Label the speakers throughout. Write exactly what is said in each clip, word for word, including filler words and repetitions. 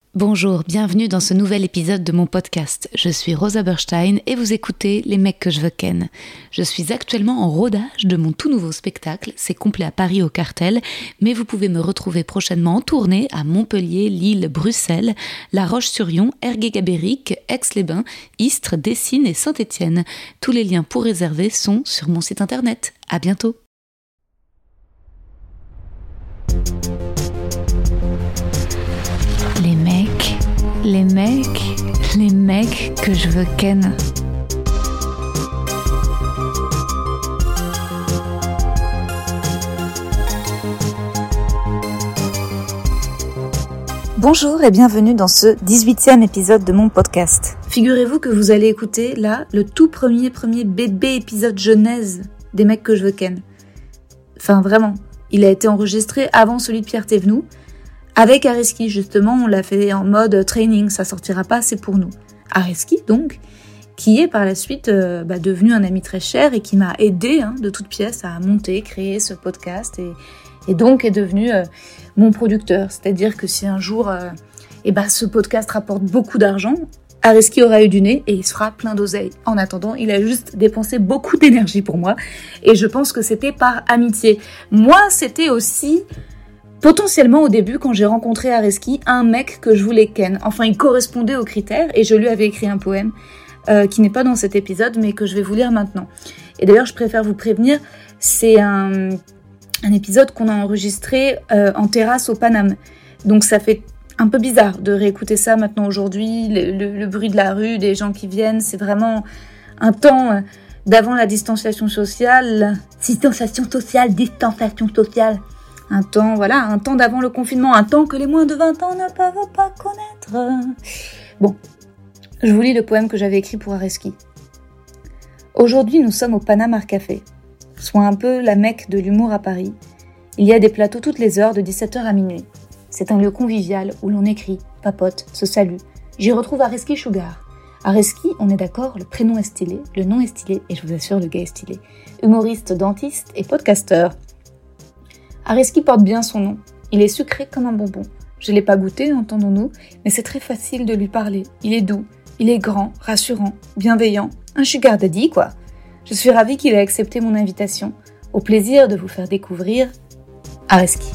Speaker 1: Bonjour, bienvenue dans ce nouvel épisode de mon podcast. Je suis Rosa Berstein et vous écoutez Les mecs que je veux ken. Je suis actuellement en rodage de mon tout nouveau spectacle, c'est complet à Paris au Cartel, mais vous pouvez me retrouver prochainement en tournée à Montpellier, Lille, Bruxelles, La Roche-sur-Yon, Ergué-Gabéric, Aix-les-Bains, Istres, Dessines et Saint-Étienne. Tous les liens pour réserver sont sur mon site internet. À bientôt. Les mecs, les mecs, les mecs que je veux ken.
Speaker 2: Bonjour et bienvenue dans ce dix-huitième épisode de mon podcast. Figurez-vous que vous allez écouter là le tout premier premier bébé épisode genèse des mecs que je veux ken. Enfin vraiment, il a été enregistré avant celui de Pierre Thévenoud. Avec Areski, justement, on l'a fait en mode training, ça sortira pas, c'est pour nous. Areski, donc, qui est par la suite euh, bah, devenu un ami très cher et qui m'a aidé hein, de toutes pièces à monter, créer ce podcast et, et donc est devenu euh, mon producteur. C'est-à-dire que si un jour euh, eh bah, ce podcast rapporte beaucoup d'argent, Areski aura eu du nez et il se fera plein d'oseille. En attendant, il a juste dépensé beaucoup d'énergie pour moi et je pense que c'était par amitié. Moi, c'était aussi... potentiellement au début, quand j'ai rencontré Areski, un mec que je voulais ken. Enfin, il correspondait aux critères et je lui avais écrit un poème euh, qui n'est pas dans cet épisode, mais que je vais vous lire maintenant. Et d'ailleurs, je préfère vous prévenir, c'est un, un épisode qu'on a enregistré euh, en terrasse au Paname. Donc ça fait un peu bizarre de réécouter ça maintenant aujourd'hui, le, le, le bruit de la rue, des gens qui viennent, c'est vraiment un temps euh, d'avant la distanciation sociale. Distanciation sociale, distanciation sociale. Un temps, voilà, un temps d'avant le confinement, un temps que les moins de vingt ans ne peuvent pas connaître. Bon, je vous lis le poème que j'avais écrit pour Areski. Aujourd'hui, nous sommes au Paname Art Café, soit un peu la Mecque de l'humour à Paris. Il y a des plateaux toutes les heures de dix-sept heures à minuit. C'est un lieu convivial où l'on écrit, papote, se salue. J'y retrouve Areski Sugar. Areski, on est d'accord, le prénom est stylé, le nom est stylé et je vous assure, le gars est stylé. Humoriste, dentiste et podcasteur. Areski porte bien son nom. Il est sucré comme un bonbon. Je ne l'ai pas goûté, entendons-nous, mais c'est très facile de lui parler. Il est doux, il est grand, rassurant, bienveillant, un sugar daddy, quoi. Je suis ravie qu'il ait accepté mon invitation. Au plaisir de vous faire découvrir Areski.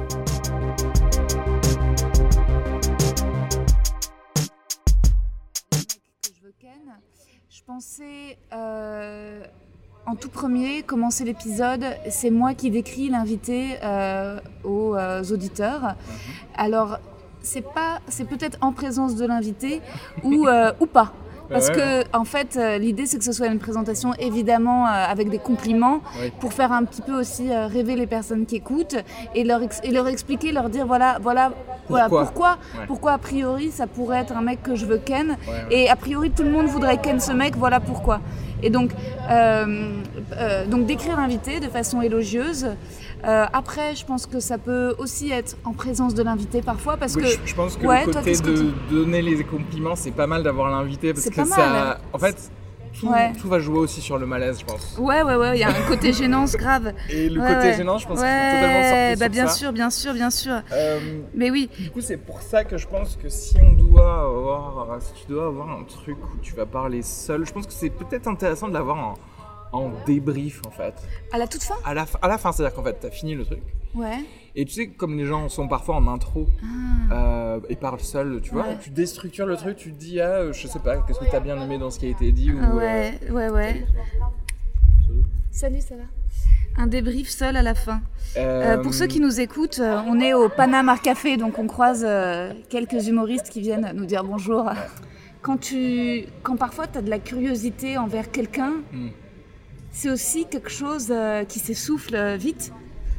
Speaker 2: Je pensais... Euh... En tout premier, commencer l'épisode, c'est moi qui décris l'invité euh, aux euh, auditeurs. Alors, c'est pas, c'est peut-être en présence de l'invité ou, euh, ou pas. Parce que, en fait, euh, l'idée, c'est que ce soit une présentation, évidemment, euh, avec des compliments, oui. Pour faire un petit peu aussi euh, rêver les personnes qui écoutent et leur, ex- et leur expliquer, leur dire, voilà, voilà, pourquoi, voilà, pourquoi, ouais. pourquoi, a priori, ça pourrait être un mec que je veux ken. Ouais, ouais. Et a priori, tout le monde voudrait ken ce mec, voilà pourquoi. Et donc, euh, euh, donc décrire l'invité de façon élogieuse. Euh, après, je pense que ça peut aussi être en présence de l'invité parfois, parce
Speaker 3: oui,
Speaker 2: que
Speaker 3: je, je pense que
Speaker 2: ouais,
Speaker 3: le côté
Speaker 2: toi,
Speaker 3: de
Speaker 2: tu...
Speaker 3: donner les compliments, c'est pas mal d'avoir l'invité parce
Speaker 2: c'est
Speaker 3: que
Speaker 2: pas
Speaker 3: ça,
Speaker 2: mal.
Speaker 3: en fait, tout, ouais. tout va jouer aussi sur le malaise, je pense.
Speaker 2: Ouais, ouais, ouais, il y a un côté gênance grave.
Speaker 3: Et le
Speaker 2: ouais,
Speaker 3: côté
Speaker 2: ouais.
Speaker 3: gênant, je pense
Speaker 2: ouais,
Speaker 3: qu'il faut totalement sortir
Speaker 2: bah,
Speaker 3: sur
Speaker 2: bien
Speaker 3: ça.
Speaker 2: sûr, bien sûr, bien sûr.
Speaker 3: Euh,
Speaker 2: Mais oui.
Speaker 3: Du coup, c'est pour ça que je pense que si on doit avoir, si tu dois avoir un truc où tu vas parler seul, je pense que c'est peut-être intéressant de l'avoir en, en débrief en fait.
Speaker 2: À la toute fin ?
Speaker 3: À la, à la fin, c'est-à-dire qu'en fait, t'as fini le truc.
Speaker 2: Ouais.
Speaker 3: Et tu sais, comme les gens sont parfois en intro ah. euh, et parlent seuls, tu vois, ouais. Tu déstructures le truc, tu te dis, ah, je sais pas, qu'est-ce que t'as bien aimé dans ce qui a été dit ou,
Speaker 2: ah ouais, euh... ouais, ouais.
Speaker 3: Salut.
Speaker 2: Salut, ça va ? Un débrief seul à la fin.
Speaker 3: Euh...
Speaker 2: Euh, pour ceux qui nous écoutent, euh, on est au Paname Art Café, donc on croise euh, quelques humoristes qui viennent nous dire bonjour. Ouais. Quand, tu... Quand parfois tu as de la curiosité envers quelqu'un, mm. c'est aussi quelque chose euh, qui s'essouffle euh, vite.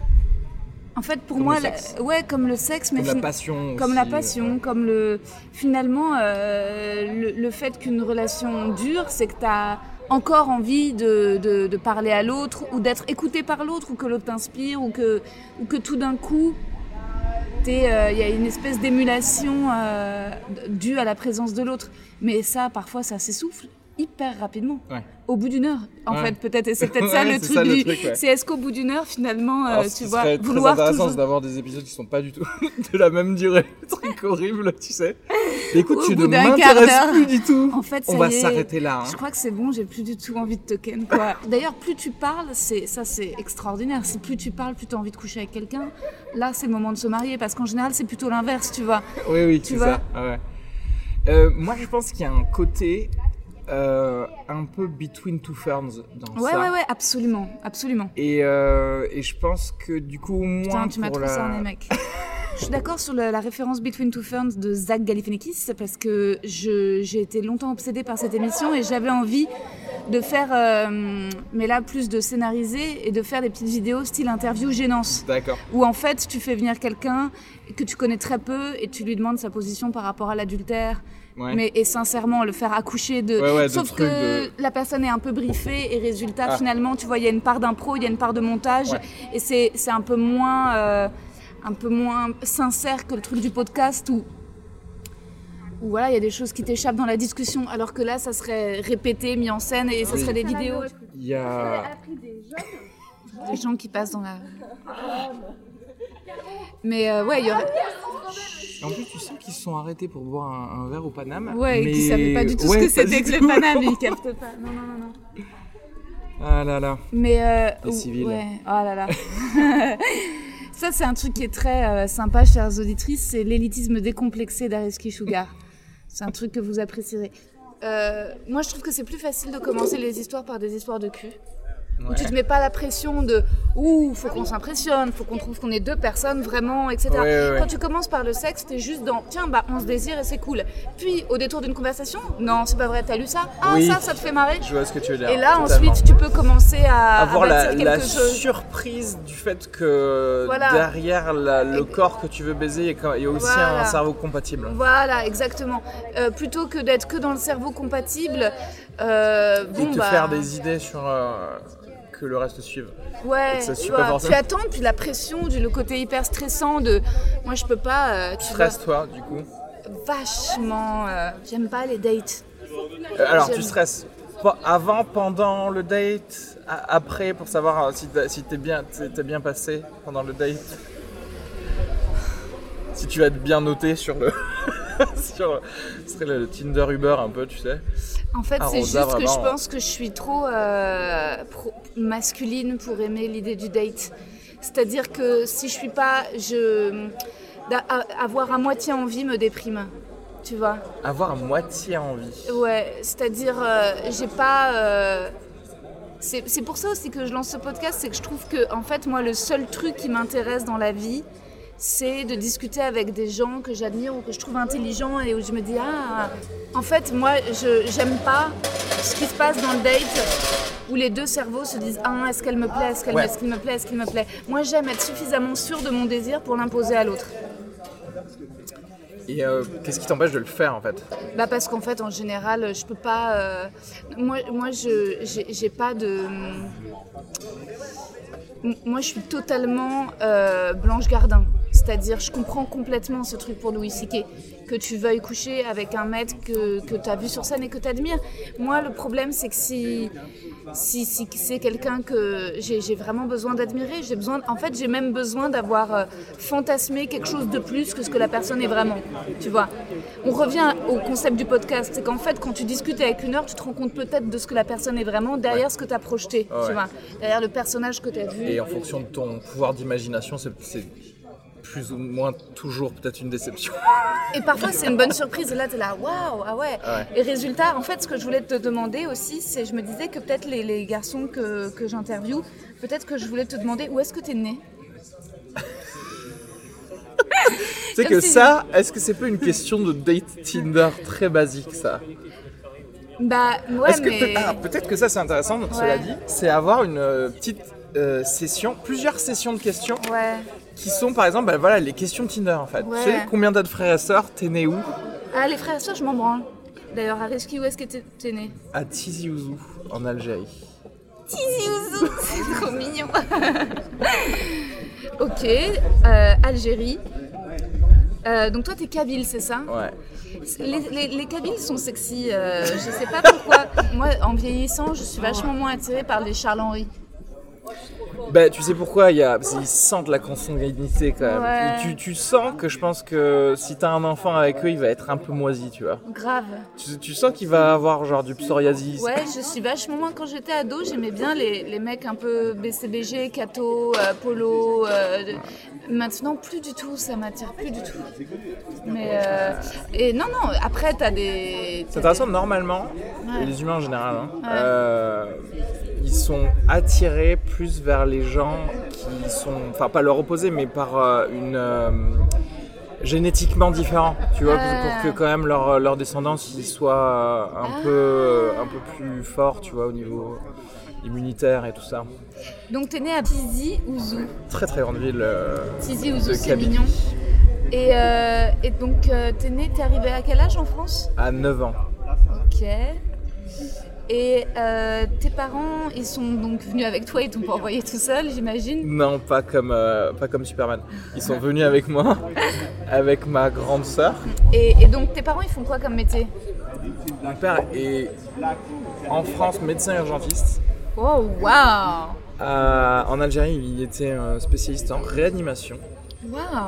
Speaker 2: En fait, pour
Speaker 3: comme
Speaker 2: moi,
Speaker 3: la...
Speaker 2: ouais, comme le sexe, mais
Speaker 3: comme
Speaker 2: fin...
Speaker 3: la passion,
Speaker 2: comme
Speaker 3: aussi,
Speaker 2: la passion, ouais. Comme le finalement euh, le, le fait qu'une relation dure, c'est que tu as encore envie de, de, de parler à l'autre ou d'être écouté par l'autre ou que l'autre t'inspire ou que ou que tout d'un coup il euh, y a une espèce d'émulation euh, due à la présence de l'autre. Mais ça, parfois, ça s'essouffle. hyper rapidement.
Speaker 3: Ouais.
Speaker 2: Au bout d'une heure, en
Speaker 3: ouais.
Speaker 2: fait, peut-être. Et c'est peut-être ça
Speaker 3: ouais,
Speaker 2: le
Speaker 3: c'est
Speaker 2: truc.
Speaker 3: Ça,
Speaker 2: du...
Speaker 3: le truc ouais.
Speaker 2: C'est est-ce qu'au bout d'une heure, finalement,
Speaker 3: Alors,
Speaker 2: euh,
Speaker 3: ce
Speaker 2: tu
Speaker 3: qui
Speaker 2: vois,
Speaker 3: serait
Speaker 2: vouloir
Speaker 3: très intéressant,
Speaker 2: toujours...
Speaker 3: c'est d'avoir des épisodes qui sont pas du tout de la même durée. Truc horrible, tu sais. Mais écoute,
Speaker 2: Au
Speaker 3: tu
Speaker 2: bout
Speaker 3: ne
Speaker 2: d'un
Speaker 3: m'intéresses
Speaker 2: quart d'heure.
Speaker 3: plus du tout.
Speaker 2: En fait, ça
Speaker 3: On va
Speaker 2: y est,
Speaker 3: s'arrêter là. Hein.
Speaker 2: Je crois que c'est bon, j'ai plus du tout envie de te ken, quoi. D'ailleurs, plus tu parles, c'est ça, c'est extraordinaire. Si plus tu parles, plus tu as envie de coucher avec quelqu'un. Là, c'est le moment de se marier, parce qu'en général, c'est plutôt l'inverse, tu vois.
Speaker 3: Oui, oui,
Speaker 2: tu
Speaker 3: c'est
Speaker 2: vois
Speaker 3: ça. Ah ouais. Euh, moi, je pense qu'il y a un côté euh, un peu between two ferns dans
Speaker 2: ouais,
Speaker 3: ça.
Speaker 2: Ouais, ouais, ouais, absolument, absolument.
Speaker 3: Et, euh, et je pense que du coup, moi,
Speaker 2: Putain, tu m'as
Speaker 3: pour
Speaker 2: trop
Speaker 3: la...
Speaker 2: cerné, mec. Je suis d'accord sur le, la référence Between Two Ferns de Zach Galifianakis parce que je, j'ai été longtemps obsédée par cette émission et j'avais envie de faire, euh, mais là plus de scénariser et de faire des petites vidéos style interview gênance.
Speaker 3: D'accord.
Speaker 2: Où en fait tu fais venir quelqu'un que tu connais très peu et tu lui demandes sa position par rapport à l'adultère. Ouais. Mais et sincèrement le faire accoucher de
Speaker 3: ouais, ouais,
Speaker 2: sauf
Speaker 3: de
Speaker 2: que
Speaker 3: de...
Speaker 2: la personne est un peu briefée et résultat
Speaker 3: ah.
Speaker 2: finalement tu vois il y a une part d'impro, il y a une part de montage ouais. et c'est c'est un peu moins euh, un peu moins sincère que le truc du podcast où où voilà il y a des choses qui t'échappent dans la discussion alors que là ça serait répété, mis en scène et ça oui. serait des vidéos.
Speaker 3: Il y a
Speaker 2: des gens qui passent dans la mais euh, ouais il y aurait
Speaker 3: en plus, tu sais qu'ils se sont arrêtés pour boire un, un verre au Paname.
Speaker 2: Ouais,
Speaker 3: mais...
Speaker 2: et qu'ils savaient pas du tout
Speaker 3: ouais,
Speaker 2: ce que c'était que le Paname, ils captent pas. Non, non, non, non.
Speaker 3: Ah là là.
Speaker 2: Mais euh,
Speaker 3: les civils.
Speaker 2: Ouais. Oh là là. Ça, c'est un truc qui est très euh, sympa, chères auditrices, c'est l'élitisme décomplexé d'Areski Sugar. C'est un truc que vous apprécierez. Euh, moi, je trouve que c'est plus facile de commencer les histoires par des histoires de cul. Ouais. Où tu te mets pas la pression de ouh, faut qu'on s'impressionne, faut qu'on trouve qu'on est deux personnes vraiment, et cetera. Ouais, ouais. Quand tu commences par le sexe, t'es juste dans tiens, bah on se désire et c'est cool. Puis au détour d'une conversation, non, c'est pas vrai, t'as lu ça? Ah, oui, ça, ça te fait marrer?
Speaker 3: Je vois ce que tu veux dire.
Speaker 2: Et là,
Speaker 3: totalement.
Speaker 2: Ensuite, tu peux commencer à
Speaker 3: avoir
Speaker 2: à
Speaker 3: la,
Speaker 2: quelque
Speaker 3: la
Speaker 2: chose.
Speaker 3: surprise du fait que voilà. derrière la, le corps que tu veux baiser, il y a aussi voilà. un cerveau compatible.
Speaker 2: Voilà, exactement. Euh, plutôt que d'être que dans le cerveau compatible, euh, bon,
Speaker 3: et te
Speaker 2: bah...
Speaker 3: faire des idées sur. Euh... que le reste suive.
Speaker 2: Ouais, tu, vois, tu attends, puis la pression, du, le côté hyper stressant de moi je peux pas. Euh, tu
Speaker 3: stresses toi du coup?
Speaker 2: Vachement, euh, j'aime pas les dates.
Speaker 3: Euh, alors j'aime... tu stresses avant, pendant le date, après pour savoir si, si t'es bien, t'es bien passé pendant le date? Si tu vas être bien noté sur le. sur ce serait le Tinder Uber un peu, tu sais.
Speaker 2: En fait,
Speaker 3: ah,
Speaker 2: c'est
Speaker 3: Rosa,
Speaker 2: juste
Speaker 3: vraiment.
Speaker 2: que je pense que je suis trop euh, pro- masculine pour aimer l'idée du date. C'est-à-dire que si je suis pas, je avoir à moitié envie me déprime. Tu vois.
Speaker 3: Avoir à moitié envie.
Speaker 2: Ouais, c'est-à-dire euh, j'ai pas. Euh, c'est, c'est pour ça aussi que je lance ce podcast, c'est que je trouve que en fait moi le seul truc qui m'intéresse dans la vie, c'est de discuter avec des gens que j'admire ou que je trouve intelligents et où je me dis ah en fait moi je j'aime pas ce qui se passe dans le date où les deux cerveaux se disent ah est-ce qu'elle me plaît, est-ce qu'elle
Speaker 3: ouais.
Speaker 2: est-ce qu'il me plaît, est-ce qu'il me plaît. Moi j'aime être suffisamment sûre de mon désir pour l'imposer à l'autre.
Speaker 3: Et euh, qu'est-ce qui t'empêche de le faire en fait?
Speaker 2: Bah parce qu'en fait en général je peux pas euh, moi moi je j'ai, j'ai pas de moi je suis totalement euh, Blanche Gardin. C'est-à-dire, je comprends complètement ce truc pour Louis C K, que tu veuilles coucher avec un maître que, que tu as vu sur scène et que tu admires. Moi, le problème, c'est que si, si, si c'est quelqu'un que j'ai, j'ai vraiment besoin d'admirer, j'ai besoin, en fait, j'ai même besoin d'avoir euh, fantasmé quelque chose de plus que ce que la personne est vraiment. Tu vois. On revient au concept du podcast, c'est qu'en fait, quand tu discutes avec une heure, tu te rends compte peut-être de ce que la personne est vraiment derrière ouais. ce que tu as projeté, oh, tu ouais. vois, derrière le personnage que tu as vu.
Speaker 3: Et en fonction de ton pouvoir d'imagination, c'est... c'est... plus ou moins toujours peut-être une déception.
Speaker 2: Et parfois c'est une bonne surprise et là t'es là waouh ah ouais. ouais. Et résultat en fait ce que je voulais te demander aussi c'est je me disais que peut-être les, les garçons que, que j'interviewe peut-être que je voulais te demander où est-ce que t'es né.
Speaker 3: Tu sais que si ça je... est-ce que c'est pas une question de date Tinder très basique ça?
Speaker 2: Bah ouais
Speaker 3: est-ce que
Speaker 2: mais...
Speaker 3: peut-être, ah, peut-être que ça c'est intéressant ouais. cela dit c'est avoir une euh, petite euh, session plusieurs sessions de questions.
Speaker 2: Ouais.
Speaker 3: Qui sont par exemple bah, voilà, les questions Tinder en fait.
Speaker 2: Ouais.
Speaker 3: Tu sais combien t'as de frères et sœurs, t'es né où?
Speaker 2: Ah les frères et sœurs je m'en branle. D'ailleurs Areski où est-ce que t'es, t'es né?
Speaker 3: À Tizi Ouzou en Algérie.
Speaker 2: Tizi Ouzou, c'est trop mignon. Ok, euh, Algérie. Euh, donc toi, t'es kabyle, c'est ça ?
Speaker 3: Ouais.
Speaker 2: Les, les, les Kabyles sont sexy, euh, je sais pas pourquoi. Moi, en vieillissant, je suis vachement moins attirée par les Charles-Henri.
Speaker 3: Bah, tu sais pourquoi, il y a, ils sentent la consanguinité quand même.
Speaker 2: Ouais.
Speaker 3: Tu, tu sens que je pense que si t'as un enfant avec eux, il va être un peu moisi, tu vois.
Speaker 2: Grave.
Speaker 3: Tu, tu sens qu'il va avoir genre du psoriasis.
Speaker 2: Ouais, je suis vachement moins. Quand j'étais ado, j'aimais bien les, les mecs un peu B C B G, Kato, euh, Polo. Euh, de... Maintenant, plus du tout, ça m'attire plus du tout. Mais euh... et non, non. Après, t'as des. T'as
Speaker 3: C'est intéressant,
Speaker 2: des...
Speaker 3: normalement,
Speaker 2: Ouais.
Speaker 3: les humains en général, hein,
Speaker 2: Ouais.
Speaker 3: euh, ils sont attirés plus vers les gens qui sont, enfin pas leur opposé, mais par euh, une euh, génétiquement différent, tu vois,
Speaker 2: Ah.
Speaker 3: pour que quand même leur, leur descendance ils soient un
Speaker 2: Ah.
Speaker 3: peu un peu plus forts, tu vois, au niveau immunitaire et tout ça.
Speaker 2: Donc t'es né à Tizi Ouzou.
Speaker 3: Très très grande ville euh,
Speaker 2: Tizi Ouzou,
Speaker 3: de
Speaker 2: c'est
Speaker 3: Kabylie.
Speaker 2: mignon. Et, euh, et donc euh, t'es né, t'es arrivé à quel âge en France ?
Speaker 3: À neuf ans.
Speaker 2: Ok. Et euh, tes parents, ils sont donc venus avec toi, ils t'ont pas envoyé tout seul, j'imagine ?
Speaker 3: Non, pas comme, euh, pas comme Superman. Ils sont venus avec moi, avec ma grande sœur.
Speaker 2: Et, et donc tes parents, ils font quoi comme métier ?
Speaker 3: Mon père est en France médecin urgentiste.
Speaker 2: Oh, waouh !
Speaker 3: Euh, en Algérie, il était un spécialiste en réanimation.
Speaker 2: Waouh !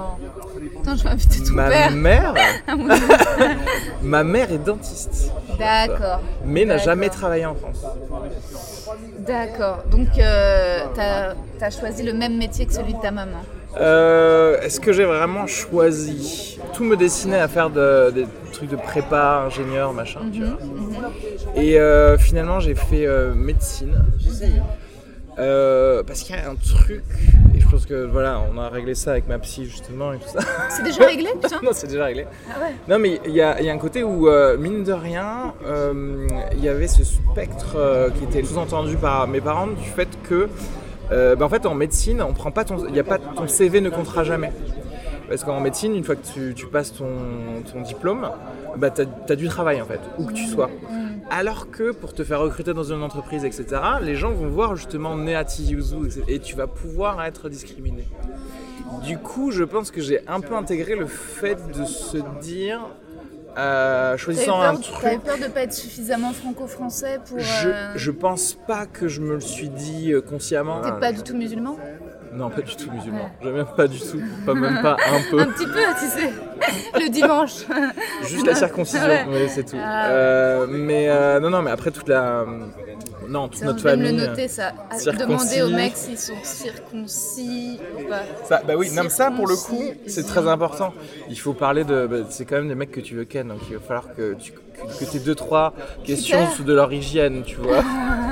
Speaker 2: Attends, je vais inviter ton
Speaker 3: Ma
Speaker 2: père.
Speaker 3: mère,
Speaker 2: à mon avis.
Speaker 3: ma mère est dentiste,
Speaker 2: D'accord.
Speaker 3: mais n'a
Speaker 2: D'accord.
Speaker 3: jamais travaillé en France.
Speaker 2: D'accord. Donc euh, t'as, t'as choisi le même métier que celui de ta maman.
Speaker 3: Euh, est-ce que j'ai vraiment choisi ? Tout me destinait à faire de- des trucs de prépa, ingénieur, machin. Tu vois. Et euh, finalement, j'ai fait euh, médecine. Euh, parce qu'il y a un truc, et je pense que voilà, on a réglé ça avec ma psy justement et tout ça.
Speaker 2: C'est déjà réglé, putain ?
Speaker 3: Non, c'est déjà réglé.
Speaker 2: Ah ouais.
Speaker 3: Non, mais il y, a il y a un côté où, euh, mine de rien, euh, il y avait ce spectre euh, qui était sous-entendu par mes parents du fait que, euh, bah, en fait, en médecine, on prend pas ton, il y a pas ton C V ne comptera jamais. Parce qu'en médecine, une fois que tu, tu passes ton, ton diplôme, bah, tu as du travail en fait, où que tu sois. Alors que pour te faire recruter dans une entreprise, et cetera, les gens vont voir justement né à Tizi Ouzou et tu vas pouvoir être discriminé. Du coup, je pense que j'ai un peu intégré le fait de se dire, euh, choisissant
Speaker 2: T'avais
Speaker 3: un
Speaker 2: peur,
Speaker 3: truc.
Speaker 2: t'avais peur de ne pas être suffisamment franco-français pour...
Speaker 3: Je,
Speaker 2: euh,
Speaker 3: je pense pas que je me le suis dit euh, consciemment.
Speaker 2: T'es pas du tout musulman ?
Speaker 3: Non, pas du tout musulman.
Speaker 2: Ouais.
Speaker 3: Jamais pas du tout. Pas même pas un peu.
Speaker 2: Un petit peu, tu sais. Le dimanche.
Speaker 3: Juste la circoncision,
Speaker 2: Ouais.
Speaker 3: mais c'est tout.
Speaker 2: Ah.
Speaker 3: Euh, mais euh, non, non, mais après toute la, non, toute
Speaker 2: Ça,
Speaker 3: notre
Speaker 2: je vais me
Speaker 3: famille.
Speaker 2: le noter, ça. À
Speaker 3: circoncis.
Speaker 2: demander aux mecs s'ils sont circoncis ou pas.
Speaker 3: Ça, bah oui, non, mais ça pour le coup,
Speaker 2: Circoncis.
Speaker 3: c'est très important. Il faut parler de, bah, c'est quand même des mecs que tu veux ken, donc il va falloir que tu que, que t'aies deux trois questions
Speaker 2: Super.
Speaker 3: de leur hygiène, tu vois.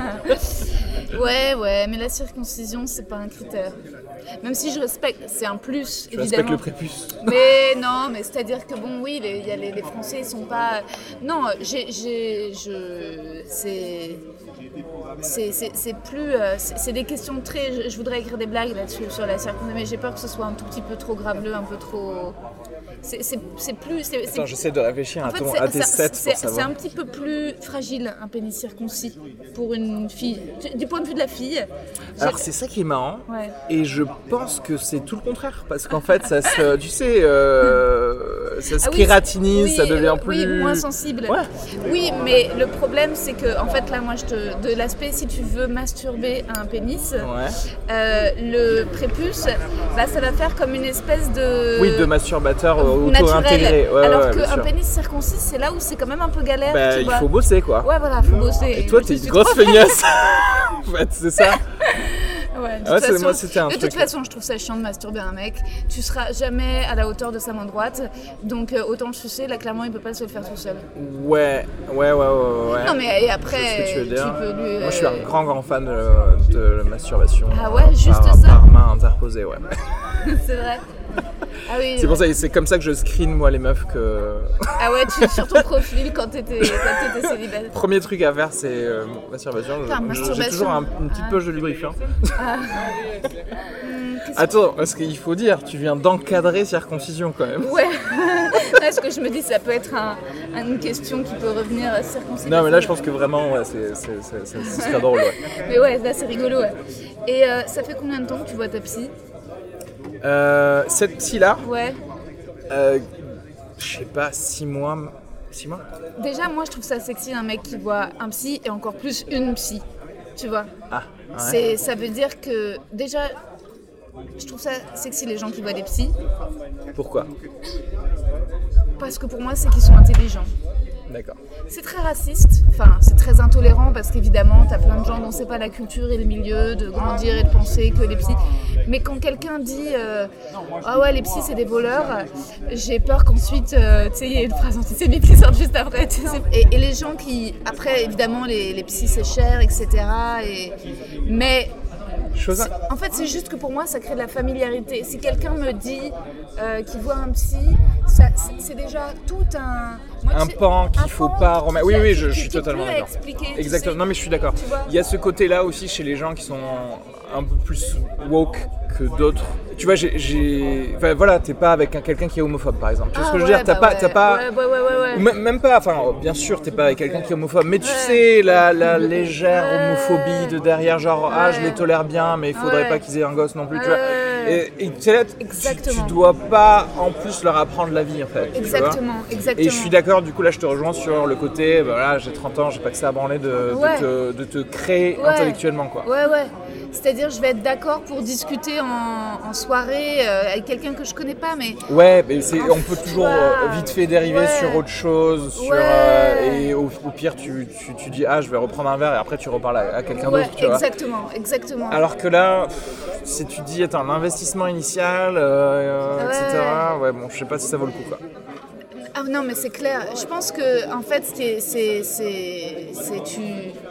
Speaker 2: Ouais, ouais, mais la circoncision, c'est pas un critère. Même si je respecte, c'est un plus,
Speaker 3: Tu respectes
Speaker 2: évidemment.
Speaker 3: le prépuce.
Speaker 2: Mais non, mais c'est-à-dire que bon, oui, les, y a les, les Français, ils sont pas. Non, j'ai, j'ai, je, c'est, c'est, c'est, c'est plus, euh, c'est, c'est des questions très. Je, je voudrais écrire des blagues là-dessus sur la circoncision, mais j'ai peur que ce soit un tout petit peu trop graveleux, un peu trop. C'est, c'est, c'est plus. C'est, c'est-
Speaker 3: Attends, j'essaie de réfléchir
Speaker 2: en
Speaker 3: à,
Speaker 2: fait,
Speaker 3: ton,
Speaker 2: c'est,
Speaker 3: à tes
Speaker 2: c'est-
Speaker 3: sets
Speaker 2: c'est-
Speaker 3: pour
Speaker 2: c'est
Speaker 3: savoir.
Speaker 2: un petit peu plus fragile, un pénis circoncis, pour une fille. Du- Du point de vue de la fille. j'ai-
Speaker 3: Alors c'est ça qui est marrant.
Speaker 2: Ouais.
Speaker 3: Et je pense que c'est tout le contraire, parce qu'en fait, ça se, tu sais, euh, ça se
Speaker 2: Ah oui,
Speaker 3: kératinise,
Speaker 2: oui,
Speaker 3: ça devient
Speaker 2: euh,
Speaker 3: plus...
Speaker 2: Oui, moins sensible.
Speaker 3: Ouais.
Speaker 2: Oui, mais le problème, c'est que, en fait, là, moi, je te, de l'aspect, si tu veux masturber un pénis,
Speaker 3: Ouais.
Speaker 2: euh, le prépuce, bah, ça va faire comme une espèce de...
Speaker 3: Oui, de masturbateur euh,
Speaker 2: naturel.
Speaker 3: auto-intégré. Ouais,
Speaker 2: Alors
Speaker 3: ouais, bien
Speaker 2: qu'un
Speaker 3: sûr.
Speaker 2: pénis circoncis, c'est là où c'est quand même un peu galère,
Speaker 3: Bah,
Speaker 2: tu
Speaker 3: il
Speaker 2: vois.
Speaker 3: faut bosser, quoi.
Speaker 2: Ouais, voilà, faut bosser.
Speaker 3: Et toi,
Speaker 2: Je
Speaker 3: t'es
Speaker 2: suis
Speaker 3: une grosse
Speaker 2: trop-
Speaker 3: feignasse. En fait, c'est ça.
Speaker 2: Ouais, de
Speaker 3: Ah ouais,
Speaker 2: toute
Speaker 3: c'est-
Speaker 2: façon-
Speaker 3: moi, c'était un
Speaker 2: de
Speaker 3: truc.
Speaker 2: toute façon, je trouve ça chiant de masturber un mec. Tu seras jamais à la hauteur de sa main droite, donc euh, autant le sucer. Là, clairement, il peut pas se le faire tout seul.
Speaker 3: Ouais, ouais, ouais, ouais, ouais.
Speaker 2: Non, mais et
Speaker 3: Je sais
Speaker 2: après,
Speaker 3: ce que tu veux dire.
Speaker 2: peux lui.
Speaker 3: Moi, je suis un
Speaker 2: euh,
Speaker 3: grand, grand fan de, de la masturbation.
Speaker 2: Ah ouais,
Speaker 3: euh,
Speaker 2: juste
Speaker 3: par,
Speaker 2: ça.
Speaker 3: Par main interposée, ouais.
Speaker 2: C'est vrai. Ah oui.
Speaker 3: C'est pour ça, c'est comme ça que je screen, moi, les meufs que...
Speaker 2: Ah ouais, tu, sur ton profil quand t'étais, quand t'étais célibataire.
Speaker 3: Premier truc à faire, c'est euh, masturbation. Je-
Speaker 2: Putain,
Speaker 3: je-
Speaker 2: masturbation.
Speaker 3: J'ai toujours un- une petite
Speaker 2: Ah.
Speaker 3: poche de lubrifiant.
Speaker 2: Hum, qu'est-ce
Speaker 3: Attends, parce qu'il faut dire, tu viens d'encadrer circoncision quand même.
Speaker 2: que- Ouais. Est-ce que je me dis, ça peut être un- une question qui peut revenir à circoncision.
Speaker 3: Non, mais là, je pense que vraiment, ouais, c'est, c'est, c'est, c'est- ce serait drôle, ouais.
Speaker 2: Mais ouais, là, c'est rigolo, ouais. Et euh, ça fait combien de temps que tu vois ta psy?
Speaker 3: Euh, cette psy-là,
Speaker 2: Ouais.
Speaker 3: euh, je sais pas, six mois. six mois
Speaker 2: Déjà, moi, je trouve ça sexy un mec qui voit un psy et encore plus une psy. Tu vois.
Speaker 3: Ah, ouais.
Speaker 2: C'est, ça veut dire que déjà, je trouve ça sexy les gens qui voient des psys.
Speaker 3: Pourquoi ?
Speaker 2: Parce que pour moi, c'est qu'ils sont intelligents.
Speaker 3: D'accord.
Speaker 2: C'est très raciste, enfin c'est très intolérant parce qu'évidemment t'as plein de gens dont c'est pas la culture et le milieu de grandir et de penser que les psys. Mais quand quelqu'un dit euh, ah ouais les psys c'est des voleurs, j'ai peur qu'ensuite euh, tu sais il y ait une phrase antisémite qui sorte juste après. Et, et les gens qui après évidemment les, les psys c'est cher et cetera. Et mais
Speaker 3: Chose...
Speaker 2: en fait c'est juste que pour moi ça crée de la familiarité. Si quelqu'un me dit euh, qu'il voit un psy, ça, c'est, c'est déjà tout un moi,
Speaker 3: un pan qu'il faut pas remettre. Oui, oui, je, je suis totalement d'accord. Exactement. Non, mais je suis d'accord. Il y a ce côté-là aussi chez les gens qui sont un peu plus woke que d'autres. Tu vois, j'ai, j'ai... Enfin, voilà, t'es pas avec un, quelqu'un qui est homophobe, par exemple. Tu vois ah, ce que je veux
Speaker 2: ouais,
Speaker 3: dire ? T'as
Speaker 2: bah
Speaker 3: pas,
Speaker 2: ouais.
Speaker 3: t'as pas.
Speaker 2: Ouais, ouais, ouais, ouais.
Speaker 3: M- même pas. Enfin, bien sûr, t'es pas avec quelqu'un qui est homophobe, mais tu ouais. sais la, la légère ouais. homophobie de derrière, genre ouais. ah, je les tolère bien, mais il faudrait ouais. pas qu'ils aient un gosse non plus. Ouais. Tu vois. Et, et tu sais là, tu, tu dois pas en plus leur apprendre la vie en fait.
Speaker 2: Exactement, exactement.
Speaker 3: Et je suis d'accord. Du coup, là, je te rejoins sur le côté. Bah, voilà, j'ai trente ans, j'ai pas que ça à branler de,
Speaker 2: ouais.
Speaker 3: de, te, de te créer
Speaker 2: ouais.
Speaker 3: intellectuellement, quoi.
Speaker 2: Ouais, ouais. C'est-à-dire, je vais être d'accord pour discuter en, en soirée euh, avec quelqu'un que je connais pas, mais...
Speaker 3: Ouais, mais c'est, on peut toujours euh, vite fait dériver
Speaker 2: ouais.
Speaker 3: sur autre chose, sur,
Speaker 2: ouais.
Speaker 3: euh, et au, au pire, tu, tu, tu dis « Ah, je vais reprendre un verre » et après, tu reparles à, à quelqu'un
Speaker 2: ouais,
Speaker 3: d'autre, tu
Speaker 2: exactement,
Speaker 3: vois.
Speaker 2: exactement.
Speaker 3: Alors que là, pff, si tu dis « Attends, l'investissement initial, euh, euh, ouais. et cetera » Ouais, bon, je sais pas si ça vaut le coup, quoi.
Speaker 2: Ah non, mais c'est clair. Je pense que, en fait, c'est... c'est, c'est, c'est tu...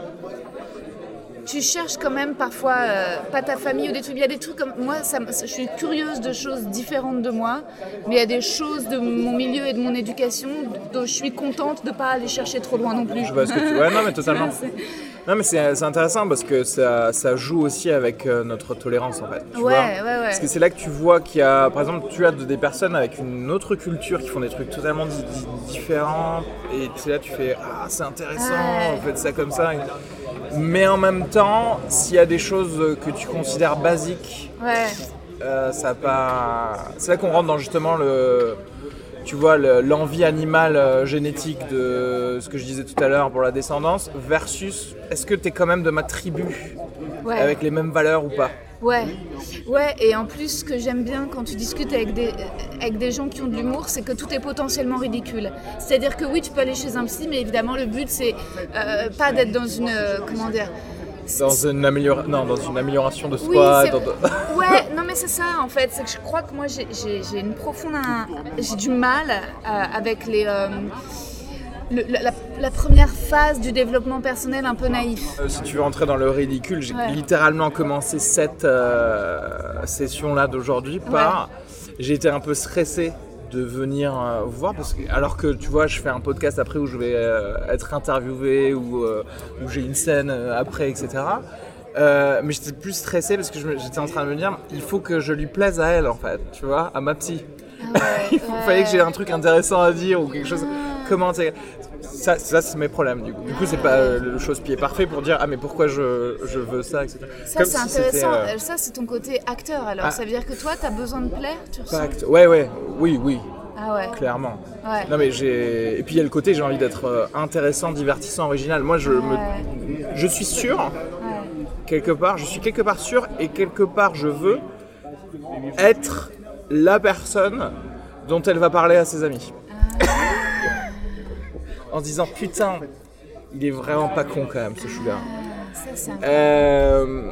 Speaker 2: Tu cherches quand même parfois, euh, pas ta famille ou des trucs, il y a des trucs comme, moi ça, je suis curieuse de choses différentes de moi, mais il y a des choses de mon milieu et de mon éducation dont je suis contente de ne pas aller chercher trop loin non plus.
Speaker 3: Je vois ce que tu... Ouais, non mais totalement. Non mais c'est, c'est intéressant parce que ça, ça joue aussi avec euh, notre tolérance en fait. Tu
Speaker 2: ouais,
Speaker 3: vois
Speaker 2: ouais, ouais.
Speaker 3: Parce que c'est là que tu vois qu'il y a, par exemple, tu as des personnes avec une autre culture qui font des trucs totalement di- di- différents et c'est là tu fais ah c'est intéressant, ouais. Faites ça comme ça. Mais en même temps, s'il y a des choses que tu considères basiques,
Speaker 2: ouais.
Speaker 3: euh, ça a pas. C'est là qu'on rentre dans justement le. Tu vois, le, l'envie animale euh, génétique de ce que je disais tout à l'heure pour la descendance, versus est-ce que tu es quand même de ma tribu ouais. avec les mêmes valeurs ou pas ?
Speaker 2: Ouais, ouais, et en plus, ce que j'aime bien quand tu discutes avec des, avec des gens qui ont de l'humour, c'est que tout est potentiellement ridicule. C'est-à-dire que oui, tu peux aller chez un psy, mais évidemment, le but, c'est euh, pas d'être dans une... Euh, comment dire
Speaker 3: dans une, améliora... non, dans une amélioration de soi.
Speaker 2: Oui,
Speaker 3: dans de...
Speaker 2: ouais, non mais c'est ça en fait, c'est que je crois que moi j'ai, j'ai, j'ai une profonde... J'ai du mal euh, avec les... Euh, Le, la, la première phase du développement personnel un peu naïf.
Speaker 3: Euh, si tu veux rentrer dans le ridicule, j'ai ouais. littéralement commencé cette euh, session-là d'aujourd'hui par... Ouais. J'ai été un peu stressé de venir euh, vous voir, parce que, alors que tu vois, je fais un podcast après où je vais euh, être interviewé, ou euh, où j'ai une scène euh, après, et cetera. Euh, mais j'étais plus stressé parce que je, j'étais en train de me dire, il faut que je lui plaise à elle en fait, tu vois, à ma psy. Ah ouais, il ouais. fallait que j'ai un truc intéressant à dire ou quelque chose. Ah. Comment ça, ça c'est mes problèmes du coup. Du coup c'est pas euh, le chausse-pied parfait pour dire ah mais pourquoi je, je veux ça, et cetera.
Speaker 2: Ça Comme c'est si intéressant. Euh... Ça c'est ton côté acteur alors. Ah. Ça veut dire que toi t'as besoin de plaire, tu ressens.
Speaker 3: Act... Ouais ouais oui oui.
Speaker 2: Ah ouais.
Speaker 3: Clairement.
Speaker 2: Ouais.
Speaker 3: Non mais j'ai et puis il y a le côté j'ai envie d'être intéressant, divertissant, original. Moi je ouais. me je suis sûr ouais. quelque part je suis quelque part sûr et quelque part je veux être la personne dont elle va parler à ses amis. Ah. En se disant putain, il est vraiment pas con quand même ce chou-là.
Speaker 2: Ça, c'est
Speaker 3: euh,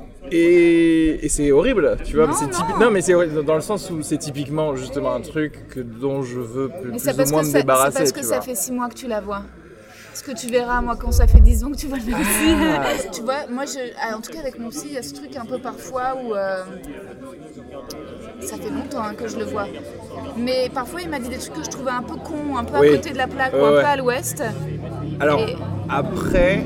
Speaker 3: et, et c'est horrible, tu vois.
Speaker 2: Non,
Speaker 3: mais c'est
Speaker 2: non.
Speaker 3: typi- non mais c'est horrible dans le sens où c'est typiquement justement un truc que, dont je veux plus, plus ou moins me
Speaker 2: ça,
Speaker 3: débarrasser.
Speaker 2: C'est parce que
Speaker 3: tu
Speaker 2: ça
Speaker 3: vois.
Speaker 2: fait six mois que tu la vois. Ce que tu verras, moi, quand ça fait dix ans que tu vois le même psy. Ah. Tu vois, moi, je, en tout cas, avec mon psy, il y a ce truc un peu parfois où... Euh, ça fait longtemps hein, que je le vois. Mais parfois, il m'a dit des trucs que je trouvais un peu cons, un peu oui. à côté de la plaque, euh, ou un ouais. peu à l'ouest.
Speaker 3: Alors,
Speaker 2: Et...
Speaker 3: après,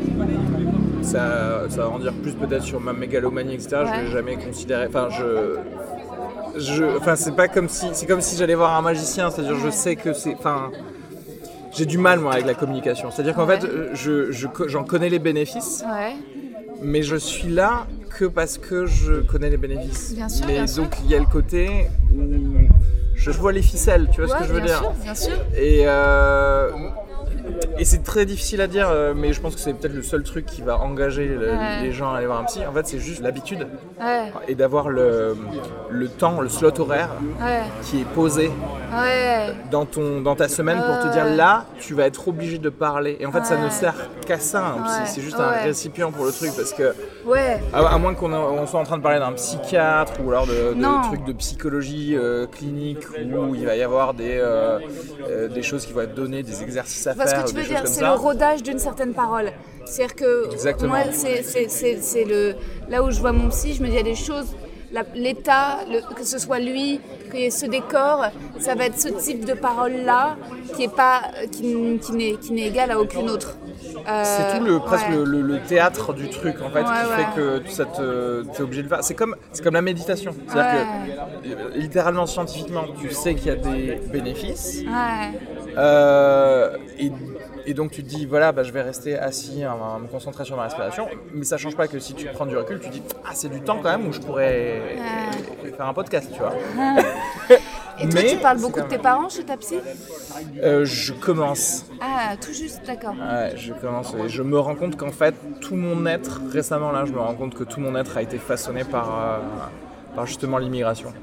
Speaker 3: ça, ça va en dire plus peut-être sur ma mégalomanie, et cetera. Ouais. Je ne l'ai jamais considéré... Enfin, je... je enfin, c'est pas comme si... C'est comme si j'allais voir un magicien, c'est-à-dire je sais que c'est... Enfin, j'ai du mal, moi, avec la communication. C'est-à-dire qu'en ouais. fait, je, je, j'en connais les bénéfices,
Speaker 2: ouais.
Speaker 3: mais je suis là que parce que je connais les bénéfices.
Speaker 2: Bien sûr,
Speaker 3: mais
Speaker 2: bien
Speaker 3: donc,
Speaker 2: sûr.
Speaker 3: il y a le côté où je vois les ficelles, tu vois
Speaker 2: ouais,
Speaker 3: ce que je veux
Speaker 2: bien
Speaker 3: dire.
Speaker 2: Sûr, bien sûr.
Speaker 3: Et euh, Et c'est très difficile à dire, mais je pense que c'est peut-être le seul truc qui va engager le, ouais. les gens à aller voir un psy. En fait, c'est juste l'habitude
Speaker 2: ouais.
Speaker 3: et d'avoir le, le temps, le slot horaire
Speaker 2: ouais.
Speaker 3: qui est posé
Speaker 2: ouais.
Speaker 3: dans, ton, dans ta semaine pour te dire là, tu vas être obligé de parler. Et en fait, ouais. ça ne sert qu'à ça, un psy. Ouais. C'est juste ouais. un récipient pour le truc parce que,
Speaker 2: ouais.
Speaker 3: à, à moins qu'on on soit en train de parler d'un psychiatre ou alors de, de trucs de psychologie euh, clinique où il va y avoir des, euh, euh, des choses qui vont être données, des exercices à
Speaker 2: parce
Speaker 3: faire.
Speaker 2: Que tu veux dire, c'est ça. Le rodage d'une certaine parole. C'est-à-dire que
Speaker 3: Exactement.
Speaker 2: moi, c'est, c'est, c'est, c'est le, là où je vois mon psy, je me dis, il y a des choses, la, l'état, le, que ce soit lui, qu'il y ait ce décor, ça va être ce type de parole-là qui, est pas, qui, qui, n'est, qui n'est égal à aucune autre.
Speaker 3: Euh, c'est tout le, presque ouais. le, le, le théâtre du truc en fait ouais, qui ouais. fait que ça te, t'es obligé de faire. C'est comme, c'est comme la méditation. C'est-à-dire ouais. que littéralement, scientifiquement, tu sais qu'il y a des bénéfices.
Speaker 2: Ouais.
Speaker 3: Euh, et, et donc tu te dis voilà bah, je vais rester assis à me concentrer sur ma respiration, mais ça change pas que si tu prends du recul tu te dis ah c'est du temps quand même où je pourrais ouais. faire un podcast, tu vois.
Speaker 2: Et toi, mais, tu parles beaucoup de tes parents chez ta psy ?
Speaker 3: euh, Je commence.
Speaker 2: Ah, tout juste, d'accord.
Speaker 3: Ouais, je commence et je me rends compte qu'en fait, tout mon être, récemment là, je me rends compte que tout mon être a été façonné par, euh, par justement l'immigration.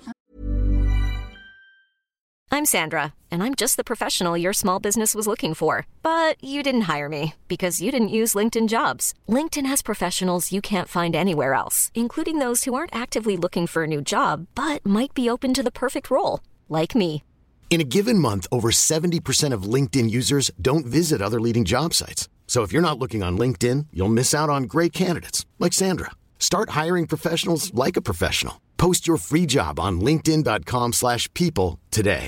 Speaker 4: I'm Sandra, and I'm just the professional your small business was looking for. But you didn't hire me because you didn't use LinkedIn Jobs. LinkedIn has professionals you can't find anywhere else, including those who aren't actively looking for a new job, but might be open to the perfect role, like me.
Speaker 5: In a given month, over seventy percent of LinkedIn users don't visit other leading job sites. So if you're not looking on LinkedIn, you'll miss out on great candidates like Sandra. Start hiring professionals like a professional. Post your free job on linkedin dot com slash people today.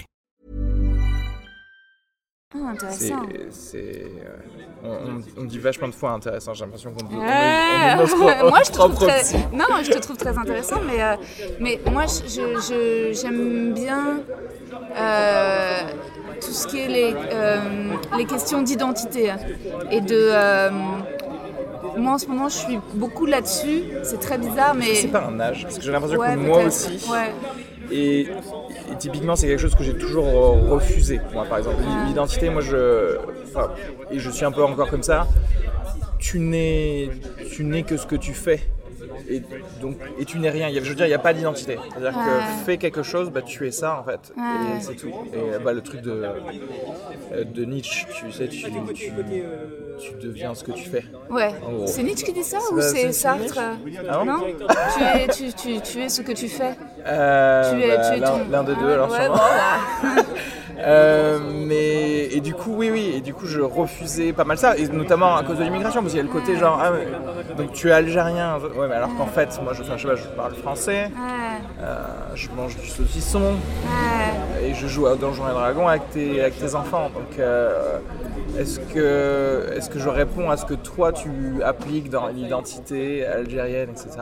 Speaker 2: Oh, intéressant.
Speaker 3: C'est, c'est, euh, on, on dit vachement de fois intéressant. J'ai l'impression qu'on dit.
Speaker 2: Euh, on est, on est moi, je te trouve très. Non, je te trouve très intéressant, mais euh, mais moi, je, je j'aime bien euh, tout ce qui est les euh, les questions d'identité et de. Euh, moi, en ce moment, je suis beaucoup là-dessus. C'est très bizarre, mais.
Speaker 3: C'est pas un âge, parce que j'ai l'impression
Speaker 2: ouais,
Speaker 3: que moi
Speaker 2: peut-être.
Speaker 3: aussi.
Speaker 2: Ouais.
Speaker 3: Et, et typiquement, c'est quelque chose que j'ai toujours refusé. Moi, par exemple, l'identité, moi, je, enfin, et je suis un peu encore comme ça. Tu n'es, tu n'es que ce que tu fais. Et, donc, et tu n'es rien. Je veux dire, il n'y a pas d'identité. C'est-à-dire ouais. que fais quelque chose, bah, tu es ça en fait. Ouais. Et c'est tout. Et bah, le truc de, de Nietzsche, tu sais, tu, tu, tu deviens ce que tu fais.
Speaker 2: Ouais. C'est Nietzsche qui dit ça c'est ou c'est, c'est Sartre? Ah non, tu, es, tu, tu, tu es ce que tu fais.
Speaker 3: Euh,
Speaker 2: tu es,
Speaker 3: bah,
Speaker 2: tu es
Speaker 3: l'un,
Speaker 2: ton...
Speaker 3: l'un des deux, alors
Speaker 2: ouais,
Speaker 3: sûrement.
Speaker 2: Bon,
Speaker 3: Euh, mais et du coup oui oui et du coup je refusais pas mal ça et notamment à cause de l'immigration parce qu'il y a le côté genre ah mais, donc tu es algérien ouais mais alors qu'en fait moi je, enfin, je sais pas je parle français euh, je mange du saucisson et je joue à Donjons et Dragons avec tes avec tes enfants donc euh, est-ce que est-ce que je réponds à ce que toi tu appliques dans l'identité algérienne etc.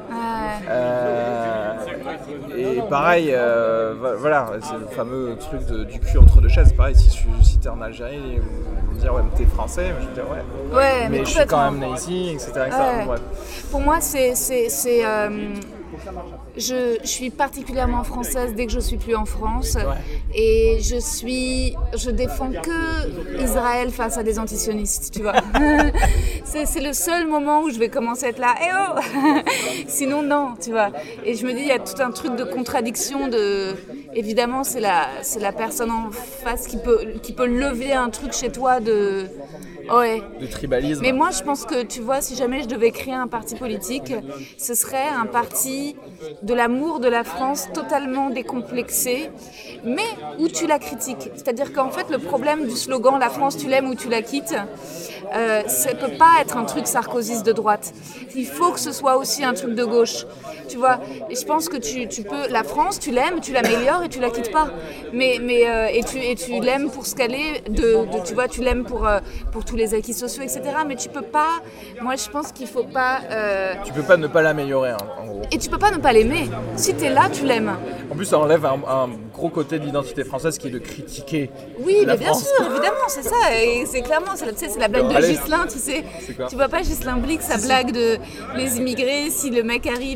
Speaker 3: Euh, et pareil euh, voilà c'est le fameux truc de, du cul entre deux chaises pareil si, si t'es en Algérie ils vont me dire ouais mais t'es français mais je vais dire ouais,
Speaker 2: ouais mais,
Speaker 3: mais je suis quand même né ici etc, etc.
Speaker 2: Ouais.
Speaker 3: Bref.
Speaker 2: Pour moi c'est, c'est, c'est euh, je, je suis particulièrement française dès que je suis plus en France ouais. Et je suis je défends que Israël face à des antisionistes tu vois. c'est, c'est le seul moment où je vais commencer à être là eh oh sinon non tu vois et je me dis il y a tout un truc de contradiction de évidemment c'est la c'est la personne en face qui peut qui peut lever un truc chez toi de ouais.
Speaker 3: de tribalisme.
Speaker 2: Mais moi, je pense que, tu vois, si jamais je devais créer un parti politique, ce serait un parti de l'amour de la France totalement décomplexé, mais où tu la critiques. C'est-à-dire qu'en fait, le problème du slogan « La France, tu l'aimes ou tu la quittes », euh, ça ne peut pas être un truc sarkozyste de droite. Il faut que ce soit aussi un truc de gauche. Tu vois, et je pense que tu, tu peux... La France, tu l'aimes, tu l'améliores et tu la quittes pas. Mais, mais, euh, et, tu, et tu l'aimes pour ce qu'elle est, de, de, tu vois, tu l'aimes pour, euh, pour tous les acquis sociaux, et cetera. Mais tu peux pas... Moi, je pense qu'il faut pas... Euh...
Speaker 3: Tu peux pas ne pas l'améliorer, hein, en gros.
Speaker 2: Et tu peux pas ne pas l'aimer. Si t'es là, tu l'aimes.
Speaker 3: En plus, ça enlève un, un gros côté de l'identité française qui est de critiquer
Speaker 2: oui,
Speaker 3: la
Speaker 2: mais bien
Speaker 3: France.
Speaker 2: sûr, évidemment, c'est ça. Et c'est clairement, c'est, tu sais, c'est la blague de
Speaker 3: allez,
Speaker 2: Ghislain, tu sais.
Speaker 3: C'est quoi ?
Speaker 2: Tu vois pas Ghislain Blic, sa blague de les immigrés, si le mec arrive et qu'il est